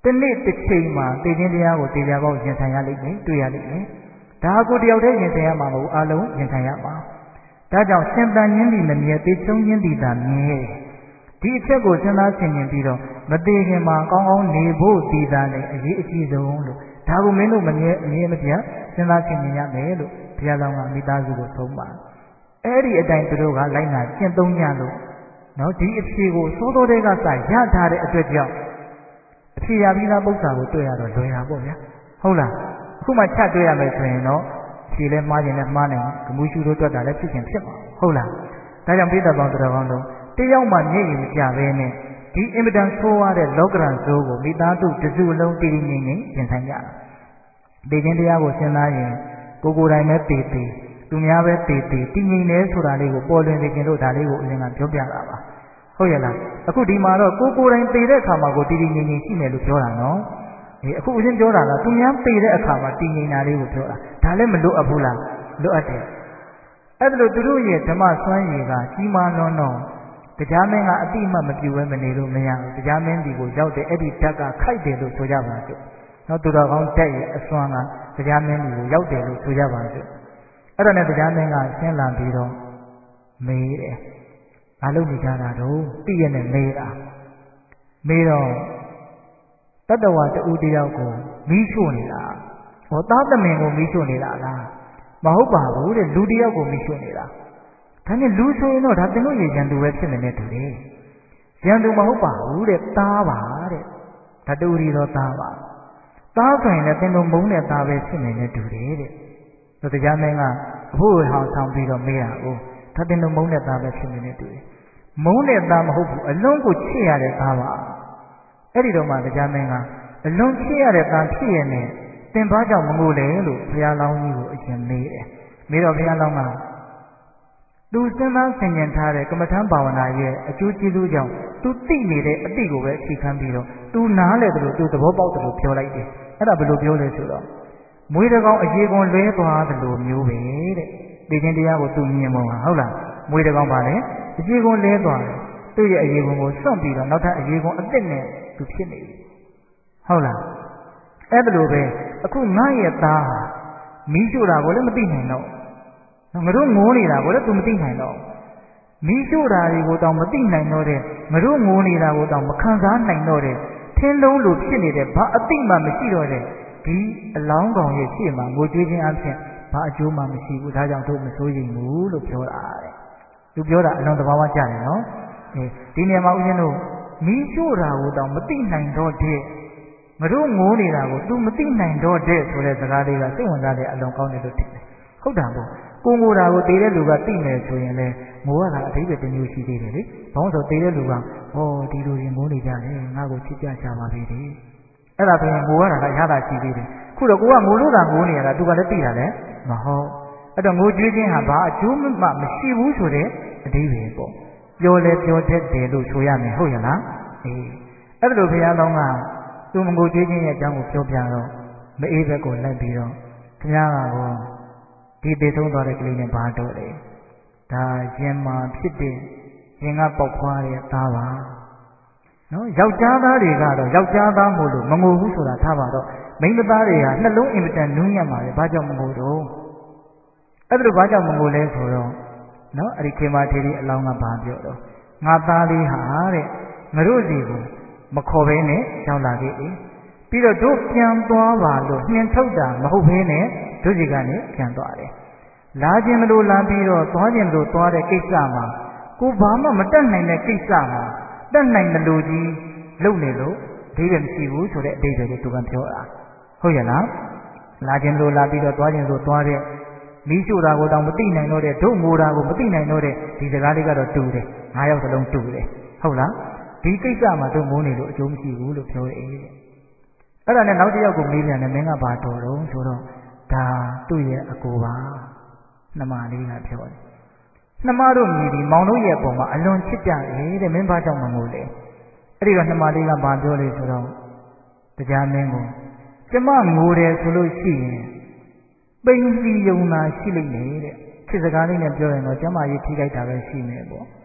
တနေ့တစ်ချိန်မှာသိခြင်းတရားကိုတရားပေါက်ရင်ဆိုင်ရလိမ့်မယ်တွေ့ရလိမ့်မယ်ဒါကိုတယောက်တည်းရင်ဆိုင်ရမှာမဟုတ်အလုံးရင်ဆိုင်ရမှာဒါကြောင့်ရှင်သန်ခြင်းဒီမမြဲသိချုံခြင်းဒီသာမြဲဒီအချက်ကိုစဉ်းစားဆင်ခြင်ပြီးတော့မသေးခင်မှာကောင်းကောင်းနေဖို့ဒီသာနဲ့အရေးအကြီးဆုံးလို့ဒါကိုမင်းတို့မမြဲအမြဲမပြတ်စဉ်းစားဆင်ခြင်ရမယ်လို့ဘုရားလောင်းကမိသားစုကိုဆုံးပါအဲ့ဒီအတိုင်းသူတို့ကလိုက်နာကျင့်သုံးကြလို့နော်ဒီအဖြေကိုသိုးတိုးတွေကစရထားတဲ့အတွက်ကြောင့်အဖြေရပြီးသားပု္ပ္ပာကိုတွေ့ရတော့လွယ်တာပေါ့ဗျာဟုတ်လားအခုမှချက်တွေ့ရမယ်ဆိုရင်တော့ဖြေလဲမှားခြင်းနဲ့မှားနိုင်ဂမှုရှုတို့တွက်တာလည်းဖြစ်ခြင်းဖြစ်မှာဟုတ်လားဒါကြောင့်ပိဿပေါင်းတော်ကောင်းတို့တယောက်မှမျက်ရည်မကျဘဲနဲ့ဒီအင်မတန်ဆိုးရတဲ့လောကရန်ဆိုးကိုမိသားစုတစုလုံးတည်တည်ငြိမ်ငြိမ်ပြင်ဆိုင်ကြတာဒေခြင်းတရားကိုစဉ်းစားရင်ကိုကိုယ်တိုင်ပဲတည်တည်သူများပဲတည်တည်တည်ငြိမ်နေဆိုတာလေးကိုပေါ်လွင်နေခြင်းတို့ဒါလေးကိုအရင်ကပြောပြတာပါဟုတ်ရဲ့လားအခုဒီမှာတော့ကိုကိုယ်တိုင်တည်တဲ့အခါမှာကိုတည်တည်ငြိမ်ငြိမ်ရှိမယ်လို့ပြောတာနော်အေးအခုအရင်ပြောတာကသူများတည်တဲ့အခါမှာတည်ငြိမ်တာလေးကိုပြောတာဒါလည်းမလို့အပ်ဘူးလားလိုအပ်တယ်အဲ့ဒါလို့သူတို့ရဲ့ဓမ္မစွမ်းရည်ကကြီးမားလွန်းတော့တရားမင်းကအတိအမှတ်မပြုဘဲမနေလို့မရဘူးတရားမင်းဒီကိုရောက်တဲ့အဲ့ဒီဓာတ်ကခိုက်တယ်လို့ဆိုကြပါစို့နော်သူတော်ကောင်းတက်ရဲ့အစွမ်းကတရားမင်းဒီကိုရောက်တယ်လို့ဆိုကြပါစို့အဲ့ဒါနဲ့တရားမင်းကရှင်းလာပြီးတော့မေးတယ်ဘာလို့နေကြတာတော့သိရနဲ့မေးတာမေးတော့တတ္တဝါတူတယောက်ကိုမီးရှို့နေတာဟောသားသမင်ကိုမီးရှို့နေတာလားမဟုတ်ပါဘူးတဲ့လူတယောက်ကိုမီးရှို့နေတာဒါနဲ့လူဆိုရင်တော့ဒါသင်တို့ရေရန်သူပဲဖြစ်နေတယ်တူတယ်ရန်သူမဟုတ်ပါဘူးတဲ့သားပါတဲ့ဒါတူရီတော့သားပါသားဆိုရင်လည်းသင်တို့မုန်းတဲ့သားပဲဖြစ်နေတယ်တူတယ်တဲ့ဒါတရားမင်းကအဖို့ဟောင်းဆောင်ပြီးတော့မေးတာကိုဒါသင်တို့မုန်းတဲ့သားပဲဖြစ်နေတယ်တူတယ်မုန်းတဲ့သားမဟုတ်ဘူးအလုံးကိုချစ်ရတဲ့သားပါအဲ့ဒီတော့မှတရားမင်းကအလုံးချစ်ရတဲ့သားဖြစ်ရတဲ့သင်ဘာကြောင့်မငိုလဲလို့ဘုရားလောင်းကြီးကိုအရင်မေးတယ်မေးတော့ဘုရားလောင်းကသူစဉ်းစားဆင်ခြင်ထားတဲ့ကမ္မထံဘာဝနာရဲ့အကျိုးကျေးဇူးကြောင့်သူသိနေတဲ့အတိကိုပဲအခြေခံပြီးတော့သူနားလေတယ်လို့သူသဘောပေါက်တယ်လို့ပြောလိုက်တယ်အဲ့ဒါဘယ်လိုပြောလဲဆိုတော့မွေးတကောင်အရေကွန်လွဲသွားတယ်လို့မျိုးပဲတဲ့ဒီချင်းတရားကိုသူမြင်မဟုတ်ဟုတ်လားမွေးတကောင်ပါလေအရေကွန်လဲသွားတယ်သူ့ရဲ့အရေကွန်ကိုစွန့်ပြီးတော့နောက်ထပ်အရေကွန်အစ်စ်နဲ့သူဖြစ်နေပြီဟုတ်လားအဲ့ဒါလိုပဲအခုငါရဲ့သားမီးရှို့တာကိုလည်းမသိနိုင်တော့ငါတို့ငိုးနေတာကိုလည်းသူမသိနိုင်တော့မီးရှို့တာတွေကိုတောင်မသိနိုင်တော့တဲ့ငါတို့ငိုးနေတာကိုတောင်မခံစားနိုင်တော့တဲ့ထင်းလုံးလိုဖြစ်နေတဲ့ဘာအသိမှမရှိတော့တဲ့ဒီအလောင်းကောင်ရဲ့ရှေ့မှာငိုကြွေးခြင်းအပြင်ဘာအကျိုးမှမရှိဘူးဒါကြောင့်တို့မစိုးရိမ်ဘူးလို့ပြောတာတဲ့သူပြောတာအလွန်သဘာဝကျတယ်နော်အဲဒီနေရာမှာဦးဇင်းတို့မီးရှို့တာကိုတောင်မသိနိုင်တော့တဲ့ငါတို့ငိုးနေတာကို तू မသိနိုင်တော့တဲ့ဆိုတဲ့စကားလေးကစိတ်ဝင်စားတဲ့အလွန်ကောင်းတယ်လို့ထင်တယ်ဟုတ်တာပေါ့ကိုငိုတာကိုတည်တဲ့လူကသိမယ်ဆိုရင်လည်းငိုရတာအဓိပ္ပာယ်တစ်မျိုးရှိသေးတယ်လေဘာလို့ဆိုတည်တဲ့လူကဟောဒီလူတွေငိုနေကြတယ်ငါ့ကိုချစ်ကြရှာပါပြီလေအဲ့ဒါဆိုရင်ငိုရတာကရတာရှိသေးတယ်ခုတော့ကိုကငိုလို့တာငိုနေရတာ तू ကလည်းသိတာလေမဟုတ်အဲ့တော့ငိုကြွေးခြင်းဟာဘာအကျိုးမှမရှိဘူးဆိုတဲ့အဓိပ္ပာယ်ပေါ့ပြောလဲပြောတတ်တယ်လို့ဆိုရမယ်ဟုတ်ရလားအေးအဲ့ဒါလိုဘုရားတော်ကသူမငိုကြွေးခြင်းရဲ့အကြောင်းကိုပြောပြတော့မအေးဘက်ကိုလိုက်ပြီးတော့ခင်ဗျားကဒီတည်ဆုံးသွားတဲ့ကလေးနဲ့ဘာတော့လဲဒါရင်မှာဖြစ်တဲ့ရင်ကပေါက်ဖွားတဲ့သားပါနော်ယောက်ျားသားတွေကတော့ယောက်ျားသားမို့လို့မငိုဘူးဆိုတာထားပါတော့မိန်းမသားတွေကနှလုံးအင်မတန်နူးညံ့ပါလေဘာကြောင့်မငိုတော့အဲ့ဒါဘာကြောင့်မငိုလဲဆိုတော့နော်အဲ့ဒီခေမာထေရီအလောင်းကဘာပြောတော့ငါသားလေးဟာတဲ့ငါတို့စီကိုမခေါ်ဘဲနဲ့ကြောက်လာခဲ့တယ်ပြီးတော့တို့ပြန်သွားပါလို့နှင်ထုတ်တာမဟုတ်ဘဲနဲ့တို့စီကနေပြန်သွားတယ်လာခြင်းမလို့လာပြီးတော့သွားခြင်းမလို့သွားတဲ့ကိစ္စမှာကိုဘာမှမတတ်နိုင်တဲ့ကိစ္စမှာတတ်နိုင်မလို့ကြီးလုပ်နေလို့အဓိပ္ပာယ်မရှိဘူးဆိုတဲ့အဓိပ္ပာယ်ကိုသူကပြောတာဟုတ်ရဲ့လားလာခြင်းမလို့လာပြီးတော့သွားခြင်းဆိုသွားတဲ့မီးရှို့တာကိုတောင်မသိနိုင်တော့တဲ့ဒုငိုတာကိုမသိနိုင်တော့တဲ့ဒီစကားလေးကတော့တူတယ်ငါးယောက်စလုံးတူတယ်ဟုတ်လားဒီကိစ္စမှာတို့ငိုနေလို့အကျိုးမရှိဘူးလို့ပြောတယ်တဲ့အဲ့ဒါနဲ့နောက်တစ်ယောက်ကိုမေးပြန်တယ်မင်းကဘာတော်တော့ဆိုတော့ဒါသူ့ရဲ့အကိုပါနှမလေးကပြောတယ်နှမတို့မြည်ပြီးမောင်တို့ရဲ့ပုံမှာအလွန်ချစ်ကြတယ်တဲ့မင်းဘာကြောင့်မငိုလဲအဲ့ဒီတော့နှမလေးကဘာပြောလဲဆိုတော့တရားမင်းကိုကျမငိုတယ်ဆိုလို့ရှိရင်ပိန်စီယုံတာရှိလိမ့်မယ်တဲ့ချစ်စကားလေးနဲ့ပြောရင်တော့ကျမရေးထိလိုက်တာပဲရှိမယ်ပေါ့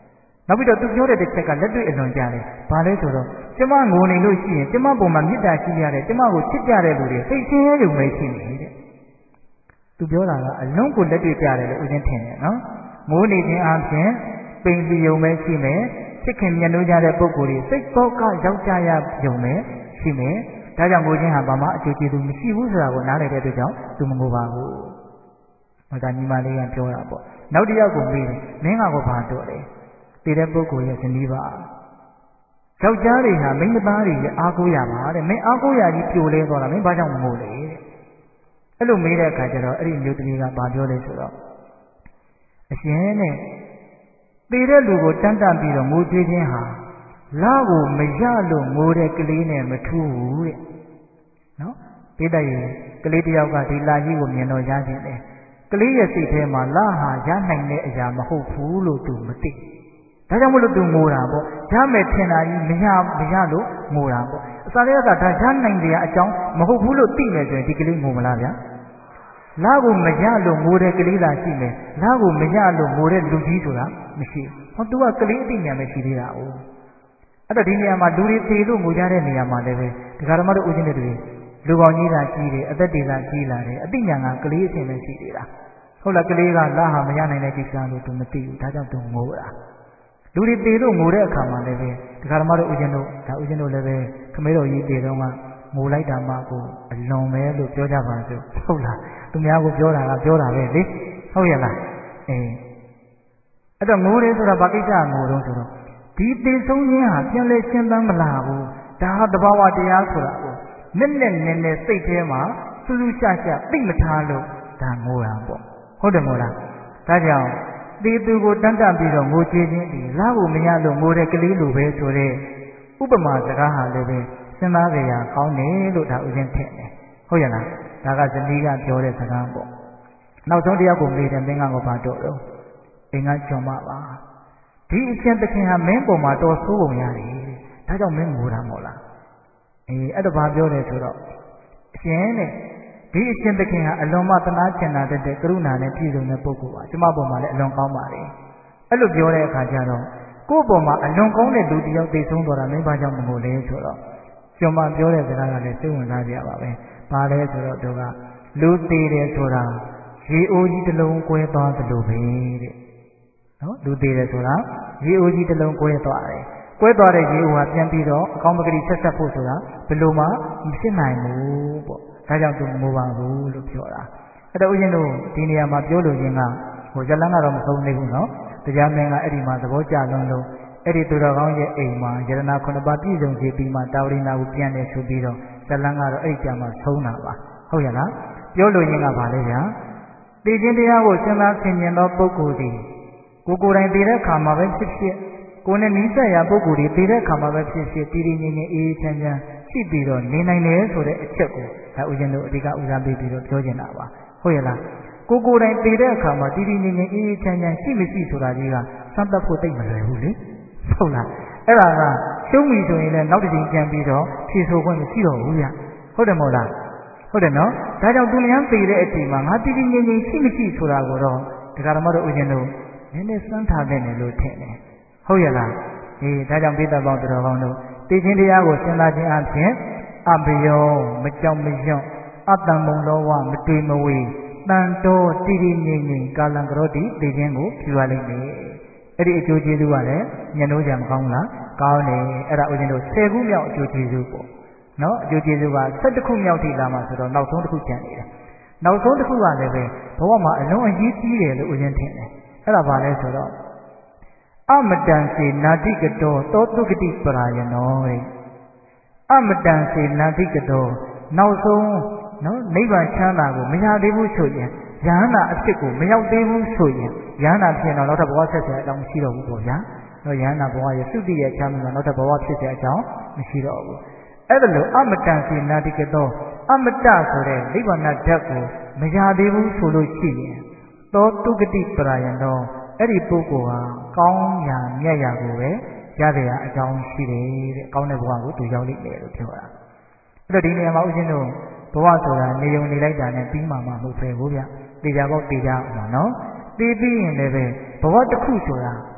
နောက်ပြီးတော့သူပြောတဲ့တစ်ချက်ကလက်တွေ့အလွန်ကြတယ်ဘာလဲဆိုတော့ကျမငိုနေလို့ရှိရင်ကျမပုံမှာမေတ္တာရှိရတယ်ကျမကိုချစ်ကြတဲ့လူတွေစိတ်ဆင်းရဲရုံပဲရှိနေတဲ့သူပြောတာကအလုံးကိုလက်တွေ့ကြတယ်လို့ဦးချင်းထင်တယ်နော်ငိုနေခြင်းအပြင်ပိန်စီရုံပဲရှိမယ်ချစ်ခင်မြတ်လို့ကြတဲ့ပုဂ္ဂိုလ်တွေစိတ်ပေါက်ကရောက်ကြရရုံပဲရှိမယ်ဒါကြောင့်ငိုခြင်းဟာဘာမှအကျိုးကျေးဇူးမရှိဘူးဆိုတာကိုနားလည်တဲ့အတွက်ကြောင့်သူမငိုပါဘူးဟောဒါညီမလေးကပြောတာပေါ့နောက်တစ်ယောက်ကိုမေးတယ်မင်းကတော့ဘာတော့လဲတည်တဲ့ပုဂ္ဂိုလ်ရဲ့ဇနီးပါယောက်ျားတွေဟာမိန်းမသားတွေရဲ့အားကိုးရပါတဲ့မင်းအားကိုးရကြီးပြိုလဲသွားတာမင်းဘာကြောင့်မငိုလဲတဲ့အဲ့လိုမေးတဲ့အခါကျတော့အဲ့ဒီမျိုးသမီးကဘာပြောလဲဆိုတော့အရှင်နဲ့တည်တဲ့လူကိုတန်းတန်းပြီးတော့ငိုကြွေးခြင်းဟာလာကိုမရလို့ငိုတဲ့ကလေးနဲ့မထူးဘူးတဲ့နော်ပိဋကရေကလေးတယောက်ကဒီလာကြီးကိုမြင်တော့ရခြင်းတယ်ကလေးရဲ့စိတ်ထဲမှာလာဟာရနိုင်တဲ့အရာမဟုတ်ဘူးလို့သူမသိဒါကြောင့်မလို့သူငိုတာပေါ့ရမယ်ထင်တာကြီးမရမရလို့ငိုတာပေါ့အစာတွေကဒါရနိုင်တဲ့အကြောင်းမဟုတ်ဘူးလို့သိမယ်ဆိုရင်ဒီကလေးငိုမလားဗျာလာကိုမရလို့ငိုတဲ့ကလေးသာရှိမယ်လာကိုမရလို့ငိုတဲ့လူကြီးဆိုတာမရှိဘူးဟောသူကကလေးအသိဉာဏ်ပဲရှိသေးတာ哦အဲ့တော့ဒီနေရာမှာလူတွေသေလို့ငိုကြတဲ့နေရာမှာလည်းပဲဒကာဓမ္မတို့ဦးချင်းတွေလူပေါင်းကြီးတာကြီးတယ်အသက်တွေသာကြီးလာတယ်အသိဉာဏ်ကကလေးအချင်းပဲရှိသေးတာဟုတ်လားကလေးကလာဟာမရနိုင်တဲ့ကိစ္စလို့သူမသိဘူးဒါကြောင့်သူငိုတာလူတွေသေလို့ငိုတဲ့အခါမှာလည်းပဲဒကာဓမ္မတို့ဦးချင်းတို့ဒါဦးချင်းတို့လည်းပဲခမေတော်ကြီးသေတော့ကငိုလိုက်တာမှကိုအလွန်ပဲလို့ပြောကြပါစို့ဟုတ်လားသူများကိုပြောတာကပြောတာပဲလေဟုတ်ရဲ့လားအေးအဲ့တော့ငိုတယ်ဆိုတာဘာကိစ္စငိုတော့ဆိုတော့ဒီသေဆုံးခြင်းဟာပြန်လဲရှင်းသမ်းမလာဘူးဒါဟာတဘာဝတရားဆိုတာကိုနက်နက်နဲနဲစိတ်ထဲမှာစူးစူးရှာရှာသိမထားလို့ဒါငိုတာပေါ့ဟုတ်တယ်မို့လားဒါကြောင့်သေသူကိုတန်းတပြီးတော့ငိုကြွေးခြင်းဒီလာဖို့မရလို့ငိုတဲ့ကလေးလိုပဲဆိုတဲ့ဥပမာစကားဟာလည်းပဲစဉ်းစားကြရကောင်းတယ်လို့ဒါဥစဉ်ထင်တယ်ဟုတ်ရဲ့လားဒါကဇနီးကပြောတဲ့စကားပေါ့နောက်ဆုံးတစ်ယောက်ကိုမေးတယ်မင်းကတော့ဘာတော့တော့အင်္ဂါကျော်မပါဒီအရှင်သခင်ဟာမင်းပေါ်မှာတော်ဆိုးပုံရတယ်ဒါကြောင့်မင်းငိုတာမဟုတ်လားအေးအဲ့တော့ဘာပြောလဲဆိုတော့အရှင်တဲ့ဒီအရှင်သခင်ဟာအလွန်မှသနာကျင်နာတတ်တဲ့ကရုဏာနဲ့ပြည့်စုံတဲ့ပုဂ္ဂိုလ်ပါကျမပေါ်မှာလည်းအလွန်ကောင်းပါတယ်အဲ့လိုပြောတဲ့အခါကျတော့ကိုယ့်ပေါ်မှာအလွန်ကောင်းတဲ့လူတစ်ယောက်သိဆုံးသွားတာမင်းဘာကြောင့်မငိုလဲဆိုတော့ကျွန်မပြောတဲ့စကားကလည်းစိတ်ဝင်စားကြပါပဲဘာလဲဆိုတော့သူကလူသေးတယ်ဆိုတာရေအိုးကြီးတစ်လုံးကွဲသွားသလိုပဲတဲ့နော်လူသေးတယ်ဆိုတာရေအိုးကြီးတစ်လုံးကွဲသွားတယ်ကွဲသွားတဲ့ရေအိုးဟာပြန်ပြီးတော့အကောင်းမကတိဆက်ဆက်ဖို့ဆိုတာဘယ်လိုမှမဖြစ်နိုင်ဘူးပေါ့ဒါကြောင့်သူမငိုပါဘူးလို့ပြောတာအဲ့တော့ဦးဇင်းတို့ဒီနေရာမှာပြောလို့ရင်းကဟိုဇလန်းကတော့မဆုံးသေးဘူးနော်တရားမင်းကအဲ့ဒီမှာသဘောကျလုံးလုံးအဲ့ဒီသူတော်ကောင်းရဲ့အိမ်မှာယရနာခုနှစ်ပါးပြည့်စုံကြပြီးမှတာဝရိနာကိုပြန်တယ်ဆိုပြီးတော့ဇလန်းကတော့အဲ့ဒီကြမှာဆုံးတာပါဟုတ်ရဲ့လားပြောလို့ရင်းကပါလေဗျာသိခြင်းတရားကိုစဉ်းစားဆင်ခြင်သောပုဂ္ဂိုလ်သည်ကိုကိုယ်တိုင်သိတဲ့အခါမှာပဲဖြစ်ဖြစ်ကိုယ်နဲ့နီးစပ်ရာပုဂ္ဂိုလ်တွေသိတဲ့အခါမှာပဲဖြစ်ဖြစ်တည်တည်ငြိမ်ငြိမ်အေးအေးချမ်းချမ်းရှိပြီးတော့နေနိုင်တယ်ဆိုတဲ့အချက်ကိုဒါဦးဇင်းတို့အဓိကဦးစားပေးပြီးတော့ပြောချင်တာပါဟုတ်ရဲ့လားကိုကိုယ်တိုင်သိတဲ့အခါမှာတည်တည်ငြိမ်ငြိမ်အေးအေးချမ်းချမ်းရှိမရှိဆိုတာကြီးကစမ်းသပ်ဖို့တိတ်မလွယ်ဘူးလေဟုတ်လားအဲ့ဒါကရှုံးပြီဆိုရင်လည်းနောက်တစ်ချိန်ပြန်ပြီးတော့ဖြေဆိုခွင့်မရှိတော့ဘူးဗျဟုတ်တယ်မဟုတ်လားဟုတ်တယ်နော်ဒါကြောင့်သူများသိတဲ့အချိန်မှာငါတည်တည်ငြိမ်ငြိမ်ရှိမရှိဆိုတာကိုတော့ဒကာဓမ္မတို့ဦးဇင်းတို့နည်းနည်းစမ်းထားတဲ့နယ်လို့ထင်တယ်ဟုတ်ရဲ့လားအေးဒါကြောင့်ပိဿပေါင်းတော်ကောင်းတို့သိခြင်းတရားကိုစဉ်းစားခြင်းအပြင်အဘယောမကြောက်မရွံ့အတ္တမုံလောဝမတွေ့မဝေတန်တော်တည်တည်ငြိမ်ငြိမ်ကာလံကရောတိသိခြင်းကိုပြုရလိမ့်မယ်အဲ့ဒီအကျိုးကျေးဇူးကလည်းညနှိုးကြမကောင်းလားကောင်းတယ်အဲ့ဒါဦးဇင်းတို့ဆယ်ခုမြောက်အကျိုးကျေးဇူးပေါ့နော်အကျိုးကျေးဇူးကဆယ်တစ်ခုမြောက်ထိလာမှဆိုတော့နောက်ဆုံးတစ်ခုကျန်နေတယ်နောက်ဆုံးတစ်ခုကလည်းပဲဘဝမှာအလုံးအကြီးကြီးတယ်လို့ဦးဇင်းထင်တယ်အဲ့ဒါဘာလဲဆိုတော့အမတန်စေနာတိကတောသောတုဂတိပရာယနောတဲ့အမတန်စေနာတိကတောနောက်ဆုံးနော်နိဗ္ဗာန်ချမ်းသာကိုမရသေးဘူးဆိုရင်ယဟနာအဖြစ်ကိုမရောက်သေးဘူးဆိုရင်ယဟနာဖြစ်တော့နောက်ထပ်ဘဝဆက်ဆက်အကြောင်းမရှိတော့ဘူးပေါ့ဗျာတော့ယဟနာဘဝရဲ့သုတိရဲ့ချမ်းသာနောက်ထပ်ဘဝဖြစ်တဲ့အကြောင်းမရှိတော့ဘူးအဲ့ဒါလို့အမတန်စေနာတိကတောအမတဆိုတဲ့နိဗ္ဗာန်ဓာတ်ကိုမရသေးဘူးဆိုလို့ရှိရင်သောတုဂတိပရာယနောအဲ့ဒီပုဂ္ဂိုလ်ဟာကောင်းရာမြတ်ရာကိုပဲရကြရအကြောင်းရှိတယ်တဲ့ကောင်းတဲ့ဘဝကိုသူရောက်လိမ့်မယ်လို့ပြောတာအဲ့တော့ဒီနေရာမှာဦးဇင်းတို့ဘဝဆိုတာနေုံနေလိုက်တာနဲ့ပြီးမှမှမဟုတ်ပဲဘူးဗျတေချာပေါက်တေချာအောင်ပါနော်တေးပြီးရင်လည်းပဲဘဝတစ်ခုဆိုတာ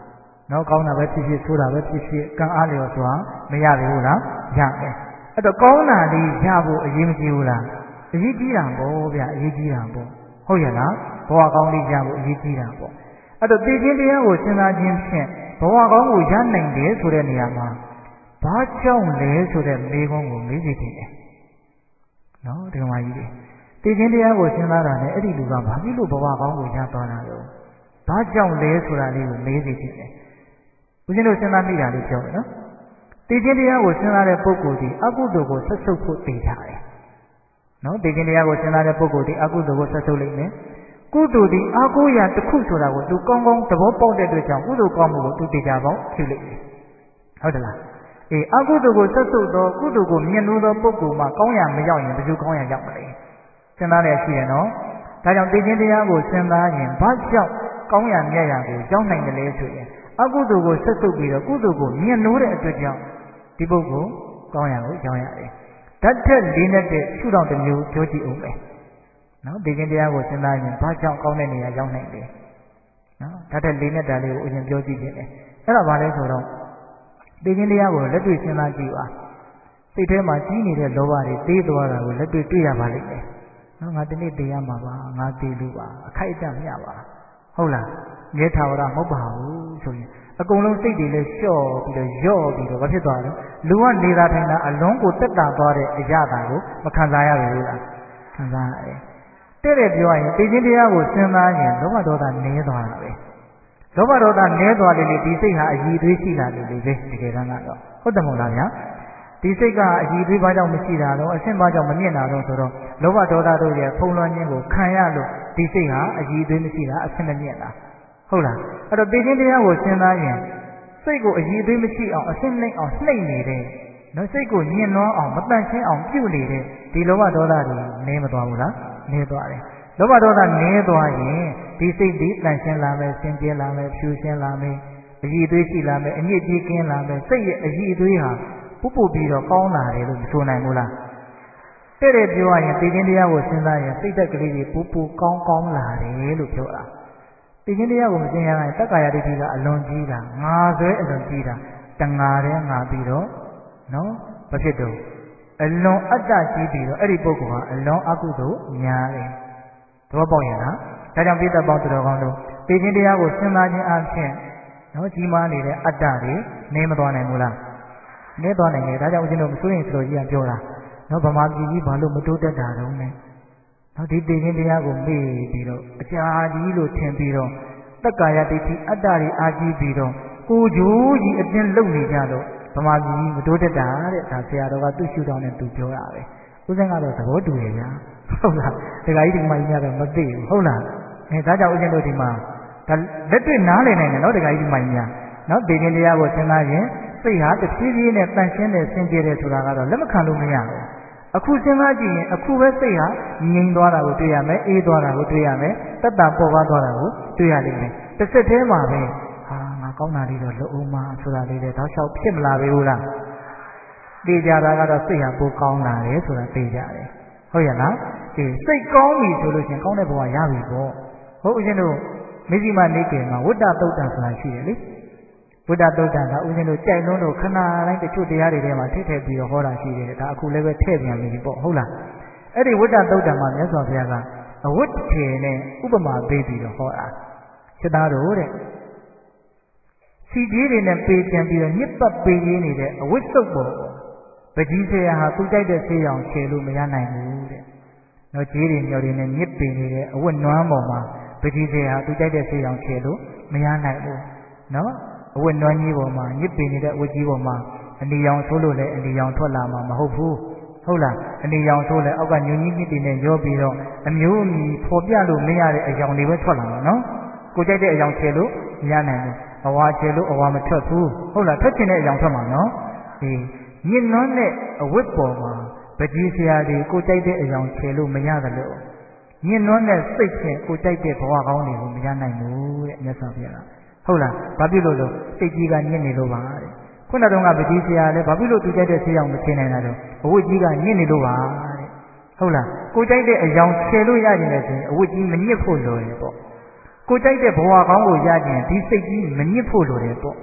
နော်ကောင်းတာပဲဖြစ်ဖြစ်ဆိုးတာပဲဖြစ်ဖြစ်ကံအားလျော်စွာမရပြီဘူးလားရမယ်အဲ့တော့ကောင်းတာလေးရဖို့အရေးမကြီးဘူးလားအရေးကြီးတာပေါ့ဗျအရေးကြီးတာပေါ့ဟုတ်ရဲ့လားဘဝကောင်းလေးရဖို့အရေးကြီးတာပေါ့အဲ့တော့သိခြင်းတရားကိုစဉ်းစားခြင်းဖြင့်ဘဝကောင်းကိုရနိုင်တယ်ဆိုတဲ့နေရာမှာဘာကြောင့်လဲဆိုတဲ့မေးခွန်းကိုမေးစီတယ်နော်ဒီမှာကြီးသိခြင်းတရားကိုစဉ်းစားတာနဲ့အဲ့ဒီလူကဘာဖြစ်လို့ဘဝကောင်းကိုရသွားတာလဲဘာကြောင့်လဲဆိုတာလေးကိုမေးစီတယ်ဦးဇင်းတို့စဉ်းစားမိတာလေးပြောမယ်နော်သိခြင်းတရားကိုစဉ်းစားတဲ့ပုဂ္ဂိုလ်ဒီအကုသိုလ်ကိုဆက်ဆုပ်ဖို့သိကြတယ်နော်သိခြင်းတရားကိုစဉ်းစားတဲ့ပုဂ္ဂိုလ်ဒီအကုသိုလ်ကိုဆက်ဆုပ်လိမ့်မယ်ကုသိုလ်ဒီအာကိုရာတစ်ခုဆိုတာကိုသူကောင်းကောင်းသဘောပေါက်တဲ့အတွက်ကြောင့်ကုသိုလ်ကောင်းမှုကိုသူသိကြပေါင်းဖြစ်လိမ့်မယ်ဟုတ်တယ်လားအေးအကုသိုလ်ကိုဆက်ဆုပ်သောကုသိုလ်ကိုမြင်လို့သောပုဂ္ဂိုလ်မှာကောင်းရာမရောက်ရင်ဘယ်သူကောင်းရာရောက်မလဲစဉ်းစားရရှိရနော်ဒါကြောင့်သိခြင်းတရားကိုစဉ်းစားရင်ဘာကြောင့်ကောင်းရာမြတ်ရာကိုရောက်နိုင်တယ်လဲဆိုရင်အကုသိုလ်ကိုဆက်ဆုပ်ပြီးတော့ကုသိုလ်ကိုမြင်လို့တဲ့အတွက်ကြောင့်ဒီပုဂ္ဂိုလ်ကောင်းရာကိုရောက်ရတယ်ဓာတ်ထက်လေးနဲ့တဲ့ရှုထောင့်တစ်မျိုးပြောကြည့်အောင်မယ်နော်သိခြင်းတရားကိုစဉ်းစားရင်ဘာကြောင့်ကောင်းတဲ့နေရာရောက်နိုင်လဲနော်ဓာတ်ထက်လေးနဲ့တာလေးကိုအရင်ပြောကြည့်ခြင်းလေအဲ့ဒါဘာလဲဆိုတော့သိခြင်းတရားကိုလက်တွေ့စဉ်းစားကြည့်ပါစိတ်ထဲမှာကြီးနေတဲ့လောဘတွေသေးသွားတာကိုလက်တွေ့တွေ့ရပါလိမ့်မယ်နော်ငါဒီနေ့သိရမှာပါငါသိလို့ပါအခိုက်အတန့်မျှပါဟုတ်လားမြဲထာဝရမဟုတ်ပါဘူးဆိုရင်အကုန်လုံးစိတ်တွေလည်းလျှော့ပြီးတော့ယော့ပြီးတော့ဘာဖြစ်သွားလဲလူကနေတာထိုင်တာအလုံးကိုတက်တာသွားတဲ့အရာတာကိုမခံစားရဘူးလားခံစားရတယ်တဲ့တဲ့ပြောရင်သိခြင်းတရားကိုစဉ်းစားရင်လောဘဒေါသနည်းသွားတာပဲလောဘဒေါသနည်းသွားတယ်လေဒီစိတ်ဟာအည်သွေးရှိလာတယ်လေပဲတကယ်တမ်းကတော့ဟုတ်တယ်မဟုတ်လားဗျာဒီစိတ်ကအည်သွေးဘာကြောင့်မရှိတာတော့အရှင်းဘာကြောင့်မမြင့်တာတော့ဆိုတော့လောဘဒေါသတို့ရဲ့ဖုံးလွှမ်းခြင်းကိုခံရလို့ဒီစိတ်ဟာအည်သွေးမရှိတာအရှင်းမမြင့်တာဟုတ်လားအဲ့တော့သိခြင်းတရားကိုစဉ်းစားရင်စိတ်ကိုအည်သွေးမရှိအောင်အရှင်းနှိမ့်အောင်နှိမ့်နေတဲ့နော်စိတ်ကိုညှဉ်းနှွမ်းအောင်မတန့်ရှင်းအောင်ပြုနေတဲ့ဒီလောဘဒေါသတွေနည်းမသွားဘူးလားနည်းသွားတယ်လောဘဒေါသနည်းသွားရင်ဒီစိတ်ဒီတန့်ရှင်းလာမယ်စင်ကြယ်လာမယ်ဖြူရှင်းလာမယ်အည်သွေးရှိလာမယ်အညစ်အကြေးကင်းလာမယ်စိတ်ရဲ့အည်သွေးဟာပုပ်ပုပ်ပြီးတော့ကောင်းလာတယ်လို့မဆိုနိုင်ဘူးလားတဲ့တဲ့ပြောရရင်သိခြင်းတရားကိုစဉ်းစားရင်စိတ်သက်ကလေးတွေပုပ်ပုပ်ကောင်းကောင်းလာတယ်လို့ပြောတာသိခြင်းတရားကိုမသိရရင်တက္ကာယဒိဋ္ဌိကအလွန်ကြီးတာငါဆွဲအလွန်ကြီးတာတငါတဲ့ငါပြီးတော့နော်ဘာဖြစ်တော့အလွန်အတ္တကြီးပြီးတော့အဲ့ဒီပုဂ္ဂိုလ်ဟာအလွန်အကုသိုလ်များတယ်သဘောပေါက်ရလားဒါကြောင့်ပိဋကပေါင်းသူတော်ကောင်းတို့သိခြင်းတရားကိုစဉ်းစားခြင်းအပြင်နော်ကြီးမားနေတဲ့အတ္တတွေနည်းမသွားနိုင်ဘူးလားနည်းသွားနိုင်တယ်ဒါကြောင့်ဦးဇင်းတို့မစိုးရင်ဆိုလို့ကြီးကပြောတာနော်ဗမာပြည်ကြီးဘာလို့မတိုးတက်တာတုံးလဲနော်ဒီသိခြင်းတရားကိုမေ့ပြီးတော့အကြာကြီးလို့ထင်ပြီးတော့တက္ကာယဒိဋ္ဌိအတ္တတွေအာကြီးပြီးတော့ကိုဂျိုးကြီးအတင်းလုံနေကြတော့ဗမာပြည်ကြီးမတိုးတက်တာတဲ့ဒါဆရာတော်ကသူ့ရှုထောင့်နဲ့သူပြောတာပဲဦးဇင်းကတော့သဘောတူတယ်ဗျာဟုတ်လားဒကာကြီးဒီမကြီးများတော့မသိဘူးဟုတ်လားအဲဒါကြောင့်ဦးဇင်းတို့ဒီမှာဒါလက်တွေ့နားလည်နိုင်တယ်နော်ဒကာကြီးဒီမကြီးများနော်သိခြင်းတရားကိုစဉ်းစားရင်စိတ်ဟာတဖြည်းဖြည်းနဲ့တန့်ရှင်းတဲ့စင်ကြယ်တဲ့ဆိုတာကတော့လက်မခံလို့မရဘူးအခုစဉ်းစားကြည့်ရင်အခုပဲစိတ်ဟာငြိမ်သွားတာကိုတွေ့ရမယ်အေးသွားတာကိုတွေ့ရမယ်တက်တာပေါ်ပါသွားတာကိုတွေ့ရလိမ့်မယ်တစ်စက်တည်းမှာပဲဟာငါကောင်းတာလေးတော့လုံးအောင်မဆိုတာလေးတဲ့တောက်လျှောက်ဖြစ်မလာဘူးလားသိကြတာကတော့စိတ်ဟာပိုကောင်းလာတယ်ဆိုတာသိကြတယ်ဟုတ်ရဲ့လားဒီစိတ်ကောင်းပြီဆိုလို့ရှိရင်ကောင်းတဲ့ဘဝရပြီပေါ့ဟုတ်ဦးဇင်းတို့မေဇိမနေကေမှာဝတ္တသုတ်တံဆိုတာရှိတယ်လေဝိတ္တသုတ်တံကဦးဇင်းတို့ကြိုက်လုံးတို့ခဏတိုင်းတချို့တရားတွေထဲမှာထည့်ထည့်ပြီးတော့ဟောတာရှိတယ်ဒါအခုလည်းပဲထည့်ပြန်ပြီပေါ့ဟုတ်လားအဲ့ဒီဝိတ္တသုတ်တံမှာမြတ်စွာဘုရားကအဝတ်ထေနဲ့ဥပမာပေးပြီးတော့ဟောတာစစ်သားတို့တဲ့စီကြီးတွေနဲ့ပေးပြန်ပြီးတော့ညစ်ပတ်ပေးရင်းနေတဲ့အဝတ်စုပ်ပေါ်ပကြီးဆရာဟာသူကြိုက်တဲ့ဆေးရောင်ခြေလို့မရနိုင်ဘူးတဲ့နော်ကြီးတွေညော်တွေနဲ့ညစ်ပေးနေတဲ့အဝတ်နွမ်းပေါ်မှာပကြီးဆရာဟာသူကြိုက်တဲ့ဆေးရောင်ခြေလို့မရနိုင်ဘူးနော်အဝတ်နွမ်းကြီးပေါ်မှာညစ်ပင်နေတဲ့အဝတ်ကြီးပေါ်မှာအနီရောင်ထိုးလို့လည်းအနီရောင်ထွက်လာမှာမဟုတ်ဘူးဟုတ်လားအနီရောင်ထိုးလည်းအောက်ကညွန်ကြီးညစ်တွေနဲ့ရောပြီးတော့အမျိုးအမည်ဖော်ပြလို့မရတဲ့အရောင်တွေပဲထွက်လာမှာနော်ကိုကြိုက်တဲ့အရောင်ချေလို့မရနိုင်ဘူးအဝါချေလို့အဝါမထွက်ဘူးဟုတ်လားထွက်ချင်တဲ့အရောင်ထွက်မှာနော်ဒီညစ်နွမ်းတဲ့အဝတ်ပေါ်မှာပကြီးဆရာတွေကိုကြိုက်တဲ့အရောင်ချေလို့မရတယ်လို့ညစ်နွမ်းတဲ့စိတ်ဖြင့်ကိုကြိုက်တဲ့ဘဝကောင်းတွေကိုမရနိုင်ဘူးတဲ့မြတ်စွာဘုရားဟုတ်လားဘာဖြစ်လို့လို့စိတ်ကြီးကညစ်နေလို့ပါတဲ့ခုနကတော့ကပကြီးဆရာလည်းဘာဖြစ်လို့သူကြိုက်တဲ့ဆေးရောင်မချင်နိုင်တာတော့အဝတ်ကြီးကညစ်နေလို့ပါတဲ့ဟုတ်လားကိုကြိုက်တဲ့အရောင်ချေလို့ရရင်လည်းဆိုရင်အဝတ်ကြီးမညစ်ဖို့လိုတယ်ပေါ့ကိုကြိုက်တဲ့ဘဝကောင်းကိုရရင်ဒီစိတ်ကြီးမညစ်ဖို့လိုတယ်ပေါ့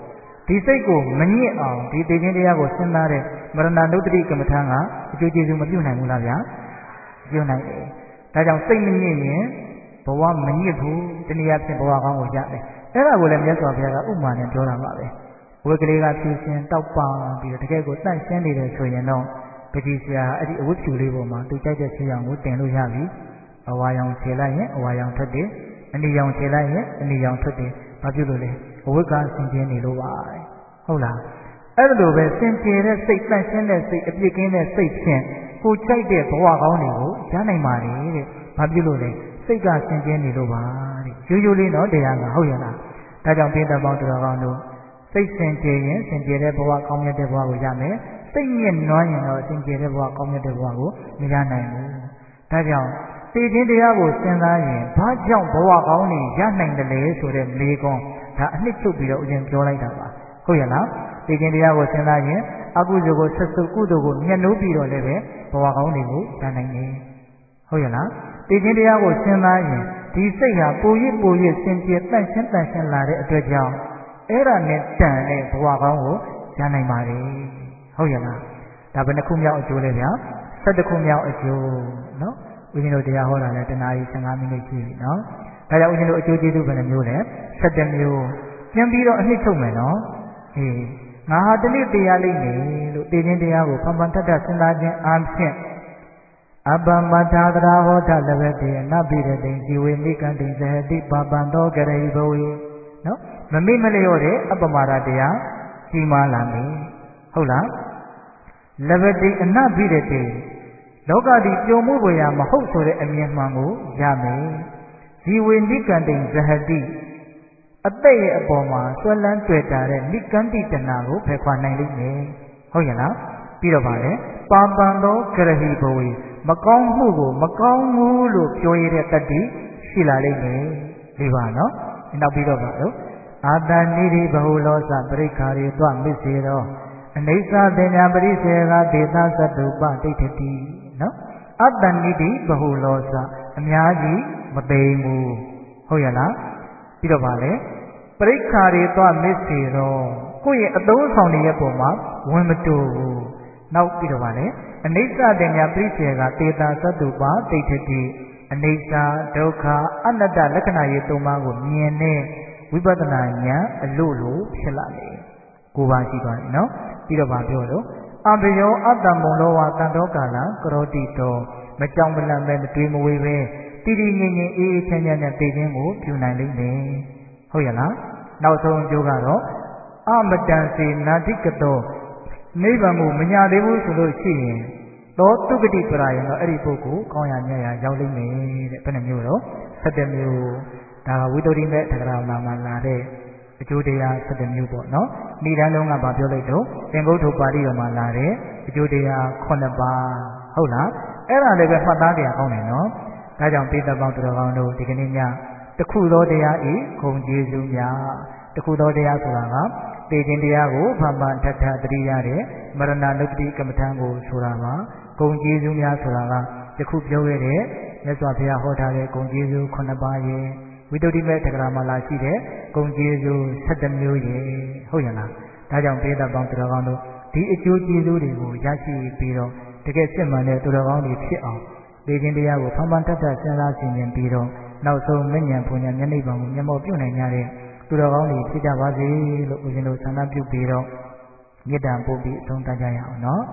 ဒီစိတ်ကိုမညစ်အောင်ဒီသိခြင်းတရားကိုစဉ်းစားတဲ့မရဏနုတ္တိကမ္မထာကအကျိုးကျေးဇူးမပြုနိုင်ဘူးလားဗျာပြုနိုင်တယ်ဒါကြောင့်စိတ်မညစ်ရင်ဘဝမညစ်ဘူးတနည်းအားဖြင့်ဘဝကောင်းကိုရတယ်အဲ့ဒါကိုလည်းမြတ်စွာဘုရားကဥပမာနဲ့ပြောတာပါပဲဝိကလေးကဖြူစင်တောက်ပပြီးတော့တကယ်ကိုတန့်ရှင်းနေတယ်ဆိုရင်တော့ပကြီးဆရာအဲ့ဒီအဝတ်ဖြူလေးပေါ်မှာသူကြိုက်တဲ့ဆေးရောင်ကိုတင်လို့ရပြီအဝါရောင်ခြေလိုက်ရင်အဝါရောင်ထွက်တယ်အနီရောင်ခြေလိုက်ရင်အနီရောင်ထွက်တယ်ဘာဖြစ်လို့လဲအဝတ်ကဆင်ကျင်နေလို့ပါဟုတ်လားအဲ့လိုပဲစင်ကြယ်တဲ့စိတ်တန့်ရှင်းတဲ့စိတ်အပြစ်ကင်းတဲ့စိတ်ဖြင့်ကိုကြိုက်တဲ့ဘဝကောင်းတွေကိုရနိုင်ပါလေတဲ့ဘာဖြစ်လို့လဲစိတ်ကစင်ကြယ်နေလို့ပါတဲ့ရိုးရိုးလေးတော့တရားကဟုတ်ရလားဒါကြောင့်ပိဋကပေါင်းတော်ကောင်းတို့စိတ်စင်ကြယ်ရင်စင်ကြယ်တဲ့ဘဝကောင်းမြတ်တဲ့ဘဝကိုရမယ်စိတ်ညစ်နွမ်းရင်တော့စင်ကြယ်တဲ့ဘဝကောင်းမြတ်တဲ့ဘဝကိုမရနိုင်ဘူးဒါကြောင့်သိခြင်းတရားကိုစဉ်းစားရင်ဘာကြောင့်ဘဝကောင်းတွေရနိုင်တယ်လဲဆိုတဲ့မေးခွန်းဒါအနှစ်ချုပ်ပြီးတော့ဦးဇင်းပြောလိုက်တာပါဟုတ်ရလားသိခြင်းတရားကိုစဉ်းစားရင်အကုသိုလ်ကိုဆက်စုပ်ကုသိုလ်ကိုမျက်နှိုးပြီးတော့လည်းပဲဘဝကောင်းတွေကိုရနိုင်တယ်ဟုတ်ရလားသိခြင်းတရားကိုစဉ်းစားရင်ဒီစိတ်ဟာပိုရစ်ပိုရစ်စင်ကြယ်တန့်ရှင်းတန့်ရှင်းလာတဲ့အတွက်ကြောင့်အဲ့ဒါနဲ့တန်တဲ့ဘဝကောင်းကိုရနိုင်ပါတယ်ဟုတ်ရလားဒါဘယ်နှခုမြောက်အကျိုးလဲဗျာဆယ်တခုမြောက်အကျိုးနော်ဦးဇင်းတို့တရားဟောတာလည်းတနာရီဆယ်ငါးမိနစ်ရှိပြီနော်ဒါကြောင့်ဦးဇင်းတို့အကျိုးကျေးဇူးဘယ်နှမျိုးလဲဆယ်တမျိုးပြန်ပြီးတော့အနှစ်ချုပ်မယ်နော်အေးငါဟာတနေ့တရားလိမ့်မယ်လို့သိခြင်းတရားကိုဖန်ဖန်ထထစဉ်းစားခြင်းအားဖြင့်အပမထာတရာဟောထလဘတေနပိရတိဇီဝေနိကံတိဇဟတိပပံသောကရေဘဝေနော်မမေ့မလျော့တဲ့အပမာဒတရားကြီးမားလာမယ်ဟုတ်လားလဘတိအနပိရတိလောကတိပျော်မှုပွေရာမဟုတ်ဆိုတဲ့အမြင်မှန်ကိုရမယ်ဇီဝေနိကံတိဇဟတိအသက်ရဲ့အပေါ်မှာဆွဲလန်းတွေ့တာတဲ့နိကံတိတဏကိုဖယ်ခွာနိုင်လိမ့်မယ်ဟုတ်ရဲ့လားပြီးတော့ပါလေပါပံသောကရဟိဘဝေမကောင်းမှုကိုမကောင်းဘူးလို့ပြောရတဲ့တတိရှိလာလိမ့်မယ်ဒီပါနော်နောက်ပြီးတော့ပါလို့အာတနိရိဘဟုလောစပရိခာရိတွမစ္စေရောအနိစ္စပညာပရိစေကဒေသသတ္တုပဒိဋ္ဌတိနော်အတ္တနိတိဘဟုလောစအများကြီးမသိဘူးဟုတ်ရဲ့လားပြီးတော့ပါလေပရိခာရိတွမစ္စေရောကိုယ့်ရဲ့အသုံးဆောင်တွေရဲ့ပုံမှာဝင်မတူဘူးနောက်ပြီးတော့ပါလေအနိစ္စပညာပရိစေကဒေသသတ္တုပဒိဋ္ဌတိအနိစ္စဒုက္ခအနတ္တလက္ခဏာရေးသုံးပါးကိုမြင်တဲ့ဝိပဿနာဉာဏ်အလို့လို့ဖြစ်လာတယ်ကိုယ်ပါရှိသွားတယ်နော်ပြီးတော့ဗာပြောလို့အဘယောအတ္တမုံလောဝတန်တော်ကာလကရောတိတောမကြောင်မလန့်ပဲမတွေးမဝေးပဲတည်တည်ငြိမ်ငြိမ်အေးအေးချမ်းချမ်းနဲ့သိခြင်းကိုပြုနိုင်လိမ့်မယ်ဟုတ်ရလားနောက်ဆုံးအကျိုးကတော့အမတန်စေနာတိကတောနိဗ္ဗာန်ကိုမညာသေးဘူးဆိုလို့ရှိရင်သောတုဂတိပရာယံတော့အဲ့ဒီပုဂ္ဂိုလ်ကောင်းရာမြတ်ရာရောက်လိမ့်မယ်တဲ့ဘယ်နှမျိုးတော့ဆယ်တမျိုးဒါကဝိတ္တုရိမေသက္ကရာနာမှာလာတဲ့အကျိုးတရားဆယ်တမျိုးပေါ့နော်ဏိဒန်းလုံးကဘာပြောလိုက်တော့သင်္ကုတ်ထုပါဠိတော်မှာလာတဲ့အကျိုးတရားခုနှစ်ပါးဟုတ်လားအဲ့ဒါလည်းပဲမှတ်သားကြရကောင်းတယ်နော်ဒါကြောင့်ပိဋကပေါင်းတော်ကောင်းတို့ဒီကနေ့ညတခုသောတရားဤဂုံကျေးဇူးများတခုသောတရားဆိုတာကသိခြင်းတရားကိုဖန်ဖန်ထထတတိရတဲ့မရဏနုတ္တိကမ္မထံကိုဆိုတာပါဂုံကျေးဇူးများဆိုတာကတခုပြောခဲ့တဲ့မြတ်စွာဘုရားဟောထားတဲ့ဂုံကျေးဇူးခုနှစ်ပါးရဲ့ဝိတ္တုတိမေတက္ကရာမှာလာရှိတဲ့ဂုံကျေးဇူးဆယ်တမျိုးရဲ့ဟုတ်ရလားဒါကြောင့်ပိဋကပေါင်းတော်ကောင်းတို့ဒီအကျိုးကျေးဇူးတွေကိုရရှိပြီးတော့တကယ်စစ်မှန်တဲ့တော်ကောင်းတွေဖြစ်အောင်သိခြင်းတရားကိုဖန်ဖန်ထထစဉ်းစားဆင်ခြင်ပြီးတော့နောက်ဆုံးမဉ္ဇဉ်ဘုံညာမျက်နှိပ်ပံကိုမျက်မှောက်ပြုနိုင်ကြတဲ့သူတော်ကောင်းတွေဖြစ်ကြပါစေလို့ဦးဇင်းတို့ဆန္ဒပြုပြီးတော့မေတ္တာပို့ပြီးအဆုံးသတ်ကြရအောင်နော်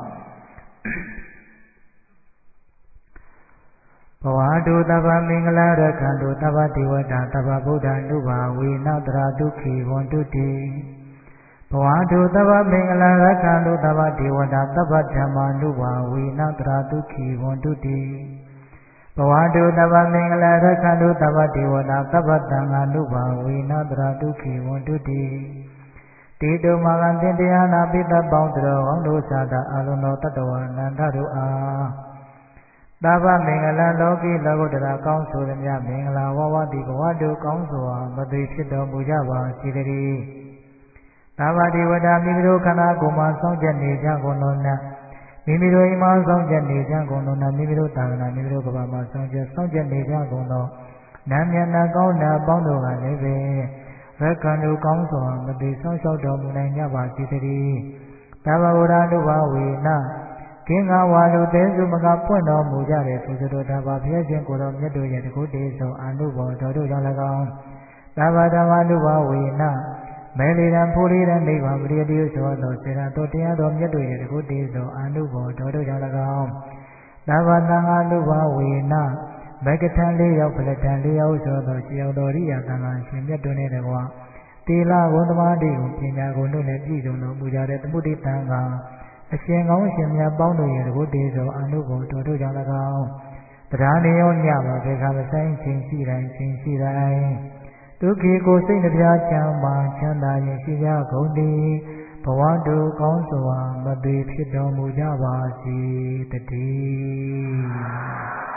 ဘဝတုတဗ္ဗမင်္ဂလာရခန္တုတဗ္ဗဒေဝတာတဗ္ဗဗုဒ္ဓ ानु ဘာဝေနတရာဒုက္ခိဝန္တုတိဘဝတုတဗ္ဗမင်္ဂလာရခန္တုတဗ္ဗဒေဝတာတဗ္ဗဓမ္မာ ानु ဘာဝေနတရာဒုက္ခိဝန္တုတိဘဝတုတဗ္ဗမင်္ဂလာရခန္တုတဗ္ဗဒေဝတာတဗ္ဗသံဃာ ानु ဘာဝေနတရာဒုက္ခိဝန္တုတိတေတုမာကံတင်တရားနာပိတ္တပေါင်းတော်ကောင်းတို့သာသာအလုံးတော်တတ္တဝါနန္ဒတို့အားသဗ္ဗမင်္ဂလာလောကီလောကုတ္တရာကောင်းဆိုသည်များမင်္ဂလာဝဝတိဘဝတုကောင်းစွာမသိဖြစ်တော်မူကြပါစေတည်းသဗ္ဗဒေဝတာမိမိတို့ခန္ဓာကိုယ်မှာစောင့်ကြနေကြကုန်တော်၌မိမိတို့အိမ်မှာစောင့်ကြနေကြကုန်တော်၌မိမိတို့တာဝန်မိမိတို့ကဘာမှာစောင့်ကြစောင့်ကြနေကြကုန်သောနာမျက်နှာကောင်းနာပေါင်းတို့ကလည်းပဲဘက်ကံတို့ကောင်းစွာမသိဆောင်လျှောက်တော်မူနိုင်ကြပါစေတည်းတဗ္ဗဝရနုဘဝေနကင်းကားဝါလူသေးစုမကပွင့်တော်မူကြတဲ့သုစတော်တဘာဖျက်ခြင်းကိုယ်တော်မြတ်တို့ရဲ့တကုတေဆုံးအာနုဘောတော်တို့ကြောင့်၎င်းတဗ္ဗဓမ္မနုဘဝေနမဲလီရန်ဖူရီရန်နိဗ္ဗာန်ပရိယတိသောသောစေရတော်တရားတော်မြတ်တို့ရဲ့တကုတေဆုံးအာနုဘောတော်တို့ကြောင့်၎င်းတဗ္ဗသံဃာနုဘဝေနမကထံလေးရောက်ပလထံလေးရောက်သောသောရှေရောက်တော်ရိယာသံဃာရှင်မြတ်တို့နဲ့တကွာတေလဂုဏ်သမာဓိကိုပညာဂုဏ်တို့နဲ့ပြည့်စုံတော်မူကြတဲ့သမုဒိတံဃာအရှင်ကောင်းရှင်မြတ်ပေါင်းတို့ရဲ့တကုတေသောအာနုဘောတော်တို့ကြောင့်၎င်းတရားနေရောညပါဘေခါမဆိုင်ချိန်ရှိတိုင်းချိန်ရှိတိုင်းဒုက္ခေကိုစိတ်နှပြချမ်းပါချမ်းသာရင်ရှိကြကုန်သည်ဘဝတုကောင်းစွာမသွေဖြစ်တော်မူကြပါစေတည်း